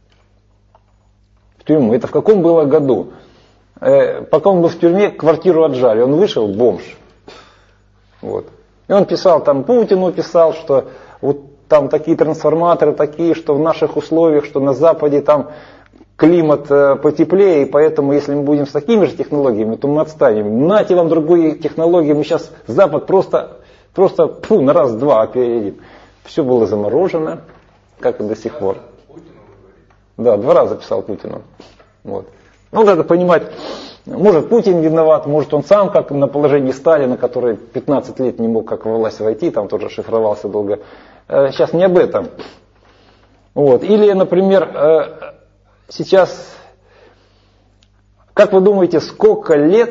В тюрьму. Это в каком было году? Пока он был в тюрьме, квартиру отжали. Он вышел, бомж. Вот. И он писал, там Путину писал, что вот там такие трансформаторы, такие, что в наших условиях, что на Западе там климат потеплее, и поэтому, если мы будем с такими же технологиями, то мы отстанем. Нате вам другие технологии, мы сейчас Запад просто на раз-два опередим. Все было заморожено, как и до сих пор. Да, 2 раза писал Путину. Вот. Ну, надо понимать, может Путин виноват, может он сам, как на положении Сталина, который 15 лет не мог как во власть войти, там тоже шифровался долго. Сейчас не об этом. Вот. Или, например, сейчас, как вы думаете, сколько лет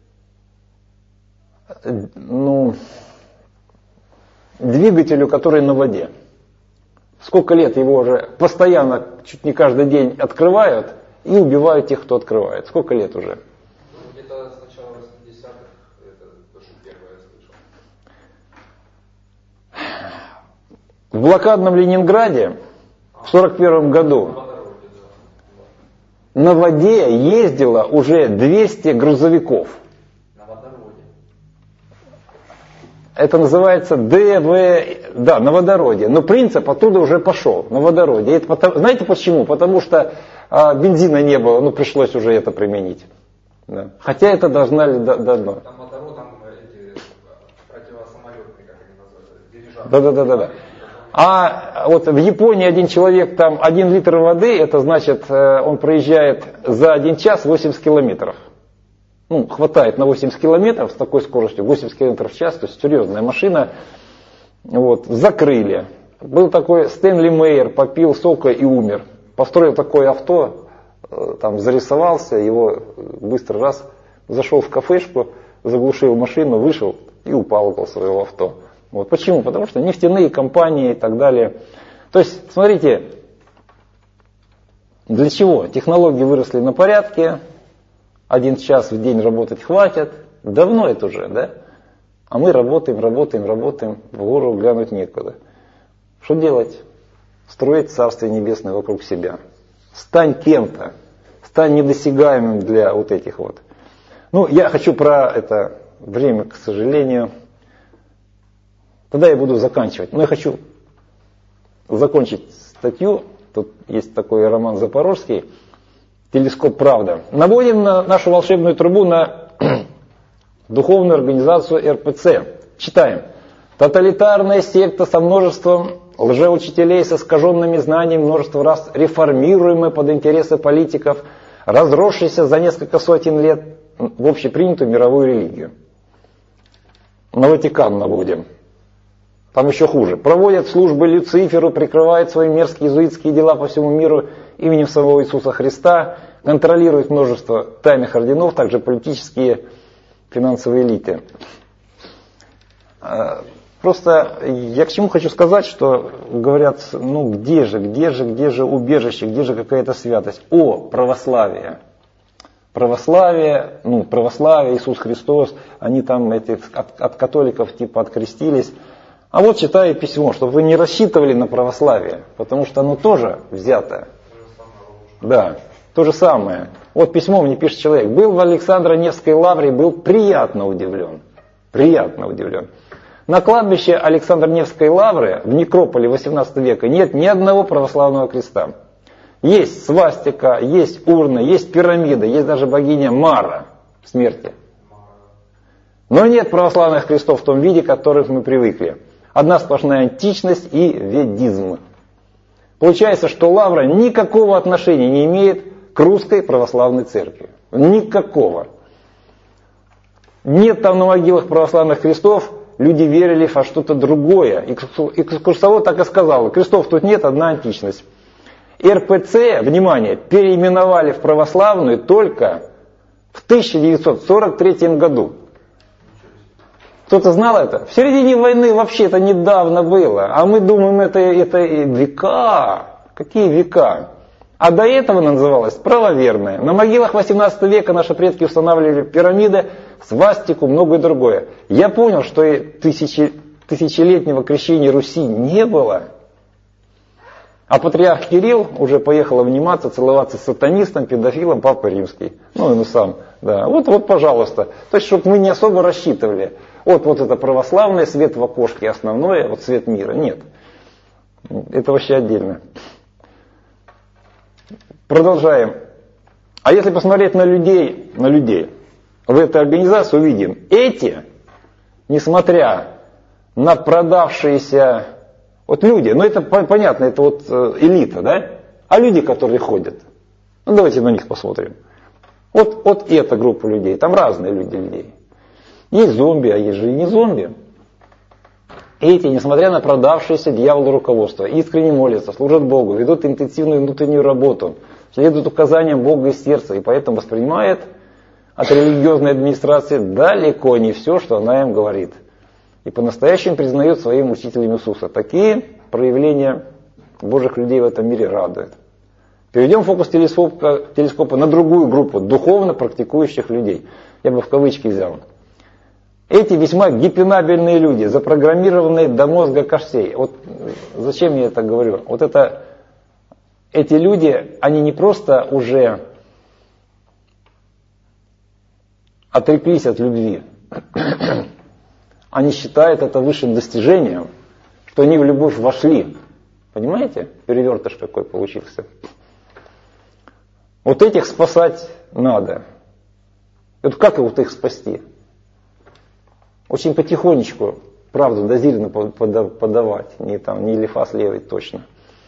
двигателю, который на воде? Сколько лет его уже постоянно, чуть не каждый день открывают и убивают тех, кто открывает? Сколько лет уже? Где-то с начала 80-х, это то, что первое я слышал. В блокадном Ленинграде в 1941 году на воде ездило уже 200 грузовиков. На водороде. Это называется на водороде. Но принцип оттуда уже пошел, на водороде. Знаете почему? Потому что бензина не было, пришлось уже это применить. Да. Хотя это должно. Там водород, там эти противосамолетные, как они называются, дирижабли. Да. А вот в Японии один человек, там 1 литр воды, это значит, он проезжает за 1 час 80 километров. Хватает на 80 километров с такой скоростью, 80 километров в час, то есть серьезная машина. Вот, закрыли. Был такой Стэнли Мейер, попил сока и умер. Построил такое авто, там зарисовался, его быстро раз, зашел в кафешку, заглушил машину, вышел и упал около своего авто. Вот. Почему? Потому что нефтяные компании и так далее. То есть, смотрите, для чего? Технологии выросли на порядке, 1 час в день работать хватит. Давно это уже, да? А мы работаем, в гору глянуть некуда. Что делать? Строить Царствие Небесное вокруг себя. Стань кем-то, стань недосягаемым для вот этих вот. Я хочу про это время, к сожалению. Тогда я буду заканчивать. Но я хочу закончить статью. Тут есть такой Роман Запорожский. «Телескоп Правда». Наводим на нашу волшебную трубу на духовную организацию РПЦ. Читаем. Тоталитарная секта со множеством лжеучителей, с искаженными знаниями, множество раз реформируемая под интересы политиков, разросшаяся за несколько сотен лет в общепринятую мировую религию. На Ватикан наводим. Там еще хуже. Проводят службы Люциферу, прикрывают свои мерзкие иезуитские дела по всему миру именем самого Иисуса Христа, контролируют множество тайных орденов, также политические финансовые элиты. Просто я к чему хочу сказать, что говорят, где же убежище, где же какая-то святость? Православие. Православие, Иисус Христос, они там от католиков типа открестились. А вот читаю письмо, чтобы вы не рассчитывали на православие, потому что оно тоже взято. Да, то же самое. Вот письмо мне пишет человек. Был в Александро-Невской лавре, был приятно удивлен. Приятно удивлен. На кладбище Александро-Невской лавры в некрополе 18 века нет ни одного православного креста. Есть свастика, есть урна, есть пирамида, есть даже богиня Мара смерти. Но нет православных крестов в том виде, к которым мы привыкли. Одна сплошная античность и ведизм. Получается, что лавра никакого отношения не имеет к русской православной церкви. Никакого. Нет там на могилах православных крестов, люди верили во что-то другое. Экскурсовод так и сказал, крестов тут нет, одна античность. РПЦ, внимание, переименовали в православную только в 1943 году. Кто-то знал это? В середине войны вообще это недавно было. А мы думаем, это века. Какие века? А до этого называлось правоверное. На могилах 18 века наши предки устанавливали пирамиды, свастику, многое другое. Я понял, что и тысячелетнего крещения Руси не было. А патриарх Кирилл уже поехал обниматься, целоваться с сатанистом, педофилом, Папа Римский. Ну сам, да. Вот, пожалуйста. То есть, чтобы мы не особо рассчитывали. Вот это православное, свет в окошке основное, вот свет мира. Нет. Это вообще отдельно. Продолжаем. А если посмотреть на людей в этой организации, увидим, эти, несмотря на продавшиеся вот люди, ну это понятно, это вот элита, да? А люди, которые ходят, ну давайте на них посмотрим. Вот эта группа людей, там разные людей. Есть зомби, а есть же и не зомби. Эти, несмотря на продавшееся дьяволу руководство, искренне молятся, служат Богу, ведут интенсивную внутреннюю работу, следуют указаниям Бога из сердца, и поэтому воспринимают от религиозной администрации далеко не все, что она им говорит. И по-настоящему признают своим учителем Иисуса. Такие проявления Божьих людей в этом мире радуют. Перейдем фокус телескопа на другую группу духовно практикующих людей. Я бы в кавычки взял. Эти весьма гипенабельные люди, запрограммированные до мозга костей. Вот зачем я это говорю? Эти люди, они не просто уже отреклись от любви. Они считают это высшим достижением, что они в любовь вошли. Понимаете? Перевертыш какой получился. Вот этих спасать надо. Вот как их спасти? Очень потихонечку, правду дозированно подавать. Не лифас левый точно.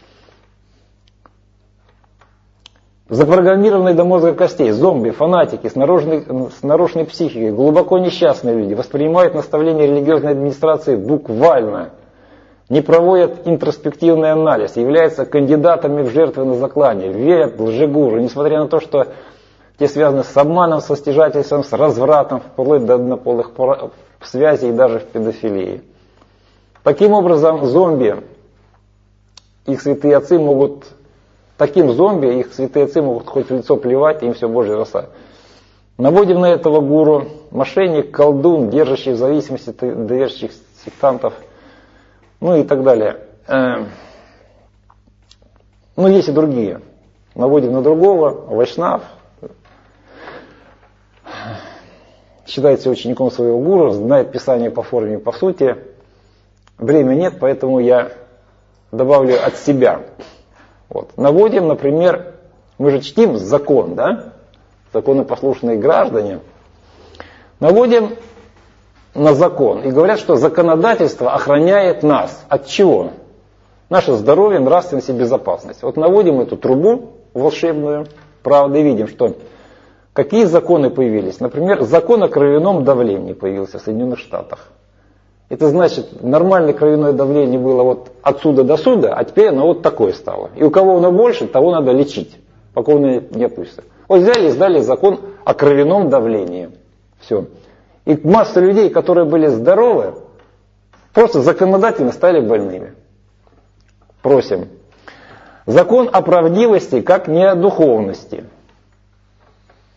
Запрограммированные до мозга костей, зомби, фанатики с нарушенной психикой, глубоко несчастные люди воспринимают наставления религиозной администрации буквально, не проводят интроспективный анализ, являются кандидатами в жертвы на заклание, верят в лжегуру, несмотря на то, что те связаны с обманом, со стяжательством, с развратом, вплоть до однополых связей и даже в педофилии. Таким образом, зомби, их святые отцы могут... Таким зомби их святые отцы могут хоть в лицо плевать, им все Божья роса. Наводим на этого гуру, мошенник, колдун, держащий в зависимости доверчивых сектантов, ну и так далее. Ну, есть и другие. Наводим на другого, вайшнав. Считается учеником своего гуру, знает Писание по форме и по сути. Времени нет, поэтому я добавлю от себя. Вот. Наводим, например, мы же чтим закон, да? Законопослушные граждане. Наводим на закон и говорят, что законодательство охраняет нас. От чего? Наше здоровье, нравственность и безопасность. Вот наводим эту трубу волшебную, правда, и видим, что какие законы появились. Например, закон о кровяном давлении появился в Соединенных Штатах. Это значит, нормальное кровяное давление было вот отсюда до сюда, а теперь оно вот такое стало. И у кого оно больше, того надо лечить, пока оно не опустится. Вот взяли и сдали закон о кровяном давлении. Все. И масса людей, которые были здоровы, просто законодательно стали больными. Просим. Закон о правдивости как не о духовности.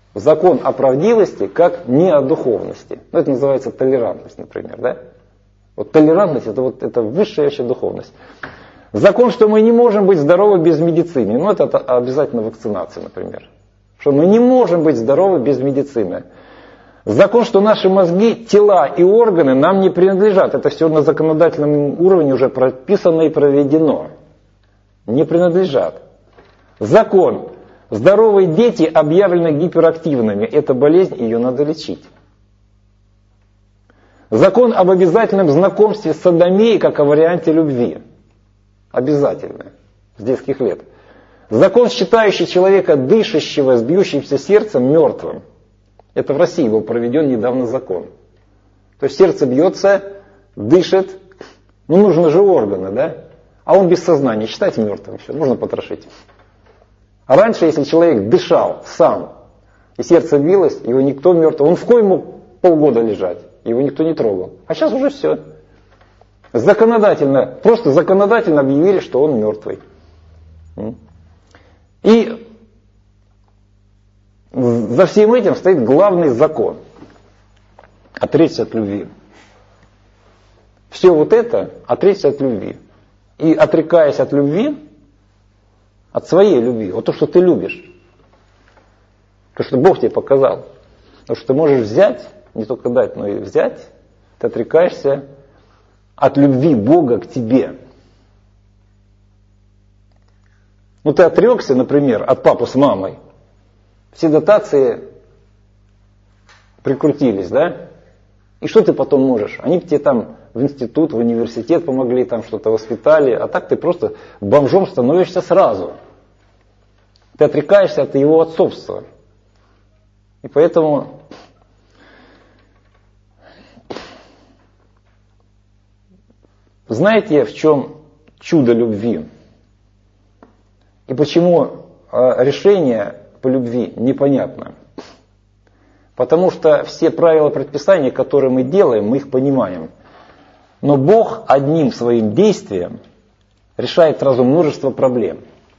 Закон о правдивости как не о духовности. Ну, это называется толерантность, например, да? Вот толерантность это высшая вообще духовность. Закон, что мы не можем быть здоровы без медицины. Ну, это обязательно вакцинация, например. Что мы не можем быть здоровы без медицины. Закон, что наши мозги, тела и органы нам не принадлежат. Это все на законодательном уровне уже прописано и проведено. Не принадлежат. Закон. Здоровые дети объявлены гиперактивными. Это болезнь, ее надо лечить. Закон об обязательном знакомстве с содомией, как о варианте любви. Обязательно. С детских лет. Закон, считающий человека дышащего, с бьющимся сердцем, мертвым. Это в России был проведен недавно закон. То есть сердце бьется, дышит, ну нужны же органы, да? А он без сознания, считайте мертвым, все, можно потрошить. А раньше, если человек дышал сам, и сердце билось, его никто мертвый, он в койму полгода лежать, его никто не трогал. А сейчас уже все. Законодательно, просто законодательно объявили, что он мертвый. И за всем этим стоит главный закон. Отречься от любви. Все вот это отречься от любви. И отрекаясь от любви, от своей любви, вот то, что ты любишь, то, что Бог тебе показал, то, что ты можешь взять, не только дать, но и взять, ты отрекаешься от любви Бога к тебе. Ну ты отрекся, например, от папы с мамой, все дотации прикрутились, да? И что ты потом можешь? Они тебе там в институт, в университет помогли, там что-то воспитали, а так ты просто бомжом становишься сразу. Ты отрекаешься от его отцовства. И поэтому знаете, в чем чудо любви? И почему решение по любви непонятно? Потому что все правила предписания, которые мы делаем, мы их понимаем. Но Бог одним своим действием решает сразу множество проблем.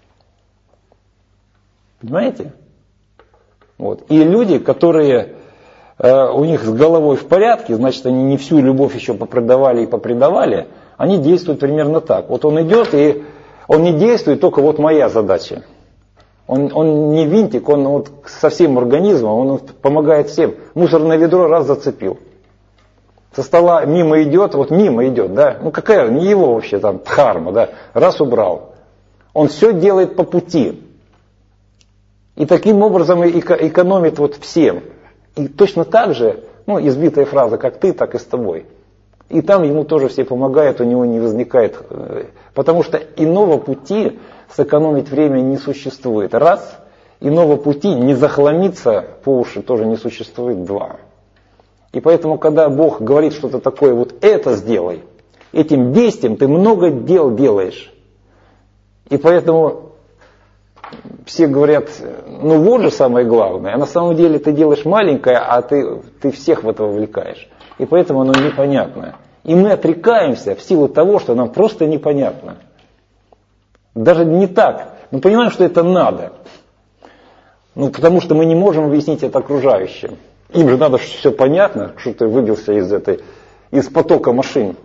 Понимаете? Вот. И люди, которые у них с головой в порядке, значит, они не всю любовь еще попродавали и попредавали, они действуют примерно так. Вот он идет, и он не действует, только вот моя задача. Он не винтик, он вот со всем организмом, он помогает всем. Мусорное ведро раз зацепил. Со стола мимо идет, вот мимо идет, да. Ну какая, не его вообще там дхарма, да. Раз убрал. Он все делает по пути. И таким образом экономит вот всем. И точно так же, ну избитая фраза, как ты, так и с тобой. И там ему тоже все помогают, у него не возникает. Потому что иного пути сэкономить время не существует. Раз. Иного пути не захламиться по уши тоже не существует. Два. И поэтому, когда Бог говорит что-то такое, вот это сделай, этим действием ты много дел делаешь. И поэтому все говорят, ну вот же самое главное, а на самом деле ты делаешь маленькое, а ты всех в это вовлекаешь. И поэтому оно непонятно. И мы отрекаемся в силу того, что нам просто непонятно. Даже не так. Мы понимаем, что это надо. Ну, потому что мы не можем объяснить это окружающим. Им же надо, что все понятно, что ты выбился из потока машин.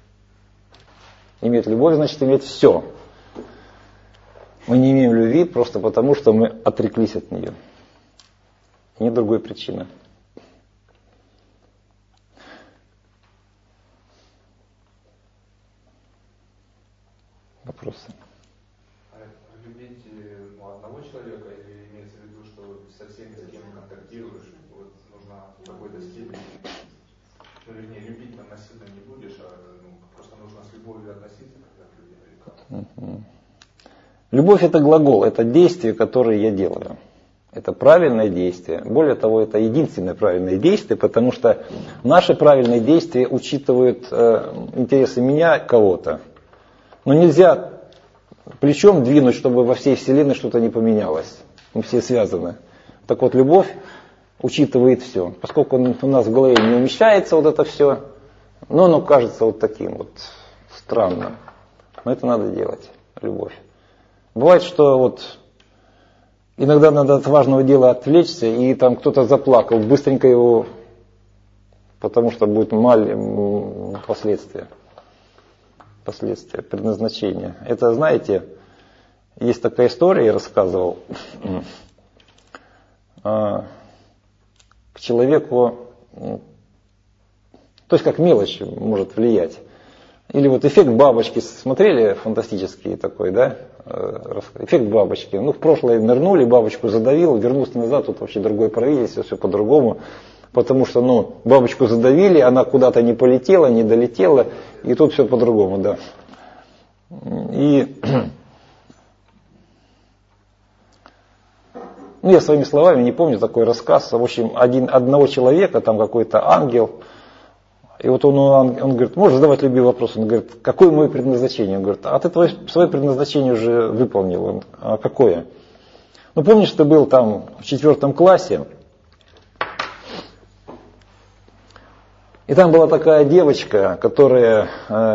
Иметь любовь, значит иметь все. Мы не имеем любви просто потому, что мы отреклись от нее. Нет другой причины. Вопросы? Любить одного человека или имеется в виду, что со всеми, с кем контактируешь, вот нужна какой-то степень, ну, вернее, любить там насильно не будешь, а просто нужно с любовью относиться к людям. Любовь это глагол, это действие, которое я делаю. Это правильное действие. Более того, это единственное правильное действие, потому что наши правильные действия учитывают интересы меня, кого-то. Но нельзя плечом двинуть, чтобы во всей вселенной что-то не поменялось. Мы все связаны. Так вот, любовь учитывает все. Поскольку у нас в голове не умещается вот это все, но оно кажется вот таким вот странным. Но это надо делать, любовь. Бывает, что вот иногда надо от важного дела отвлечься, и там кто-то заплакал, быстренько его потому что будет последствия, предназначения. Это, знаете, есть такая история, я рассказывал, к человеку, то есть как мелочь может влиять. Или вот эффект бабочки, смотрели фантастический такой, да? Эффект бабочки. Ну, в прошлое нырнули, бабочку задавил, вернулся назад, тут вообще другое правительство, все по-другому. Потому что, ну, бабочку задавили, она куда-то не полетела, не долетела, и тут все по-другому, да. И, ну, я своими словами не помню такой рассказ. В общем, одного человека, там какой-то ангел, и вот он говорит, можешь задавать любые вопросы. Он говорит, какое мое предназначение? Он говорит, а ты свое предназначение уже выполнил. Он, а какое? Ну, помнишь, ты был там в 4 классе, и там была такая девочка, которая,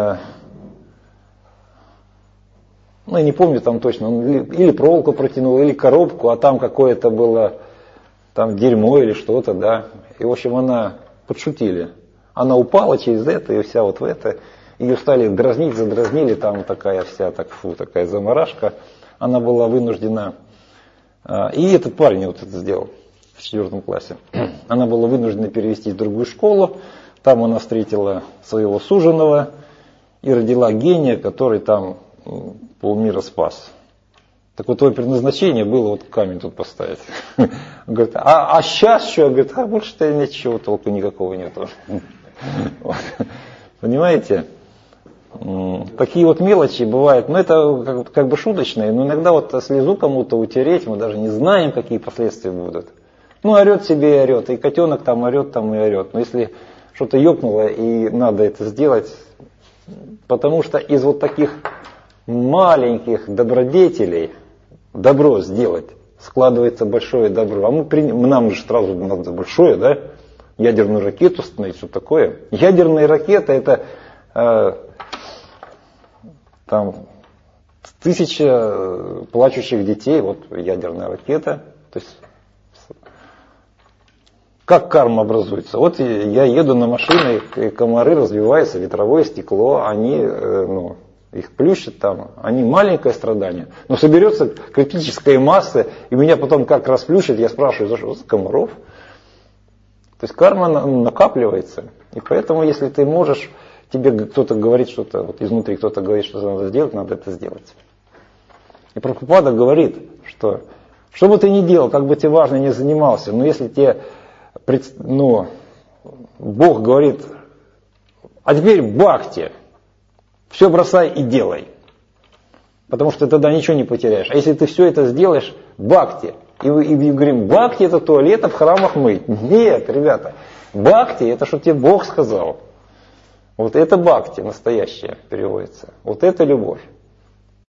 ну, я не помню там точно, он или проволоку протянул, или коробку, а там какое-то было там дерьмо или что-то, да. И, в общем, она подшутили. Она упала через это и вся вот в это. Ее стали дразнить, задразнили, там такая вся, такая заморашка. Она была вынуждена. И этот парень вот это сделал в 4 классе. Она была вынуждена перевестись в другую школу. Там она встретила своего суженого и родила гения, который там полмира спас. Так вот, твое предназначение было вот камень тут поставить. Он говорит, а сейчас что? Говорит, больше-то ничего толку никакого нету. Вот. Понимаете? Такие вот мелочи бывают, но это как бы шуточные, но иногда вот слезу кому-то утереть, мы даже не знаем, какие последствия будут. Ну, орет себе и орет, и котенок там орет, там и орет. Но если что-то ёкнуло и надо это сделать, потому что из вот таких маленьких добродетелей добро сделать складывается большое добро. А нам же сразу надо большое, да? Ядерную ракету установить, что такое. Ядерная ракета это там 1000 плачущих детей, вот ядерная ракета. То есть как карма образуется? Вот я еду на машине, и комары развиваются, ветровое стекло, они, ну, их плющат там, они маленькое страдание, но соберется критическая масса, и меня потом как расплющит, я спрашиваю, за что? За комаров? То есть карма накапливается. И поэтому, если ты можешь, тебе кто-то говорит что-то, вот изнутри кто-то говорит, что надо сделать, надо это сделать. И Прабхупада говорит, что бы ты ни делал, как бы тебе важно ни занимался, но если тебе, ну, Бог говорит, а теперь бхакти, все бросай и делай. Потому что ты тогда ничего не потеряешь. А если ты все это сделаешь, бхакти, и говорим, бхакти это туалеты в храмах мыть. Нет, ребята, бхакти это что тебе Бог сказал. Вот это бхакти настоящее переводится. Вот это любовь.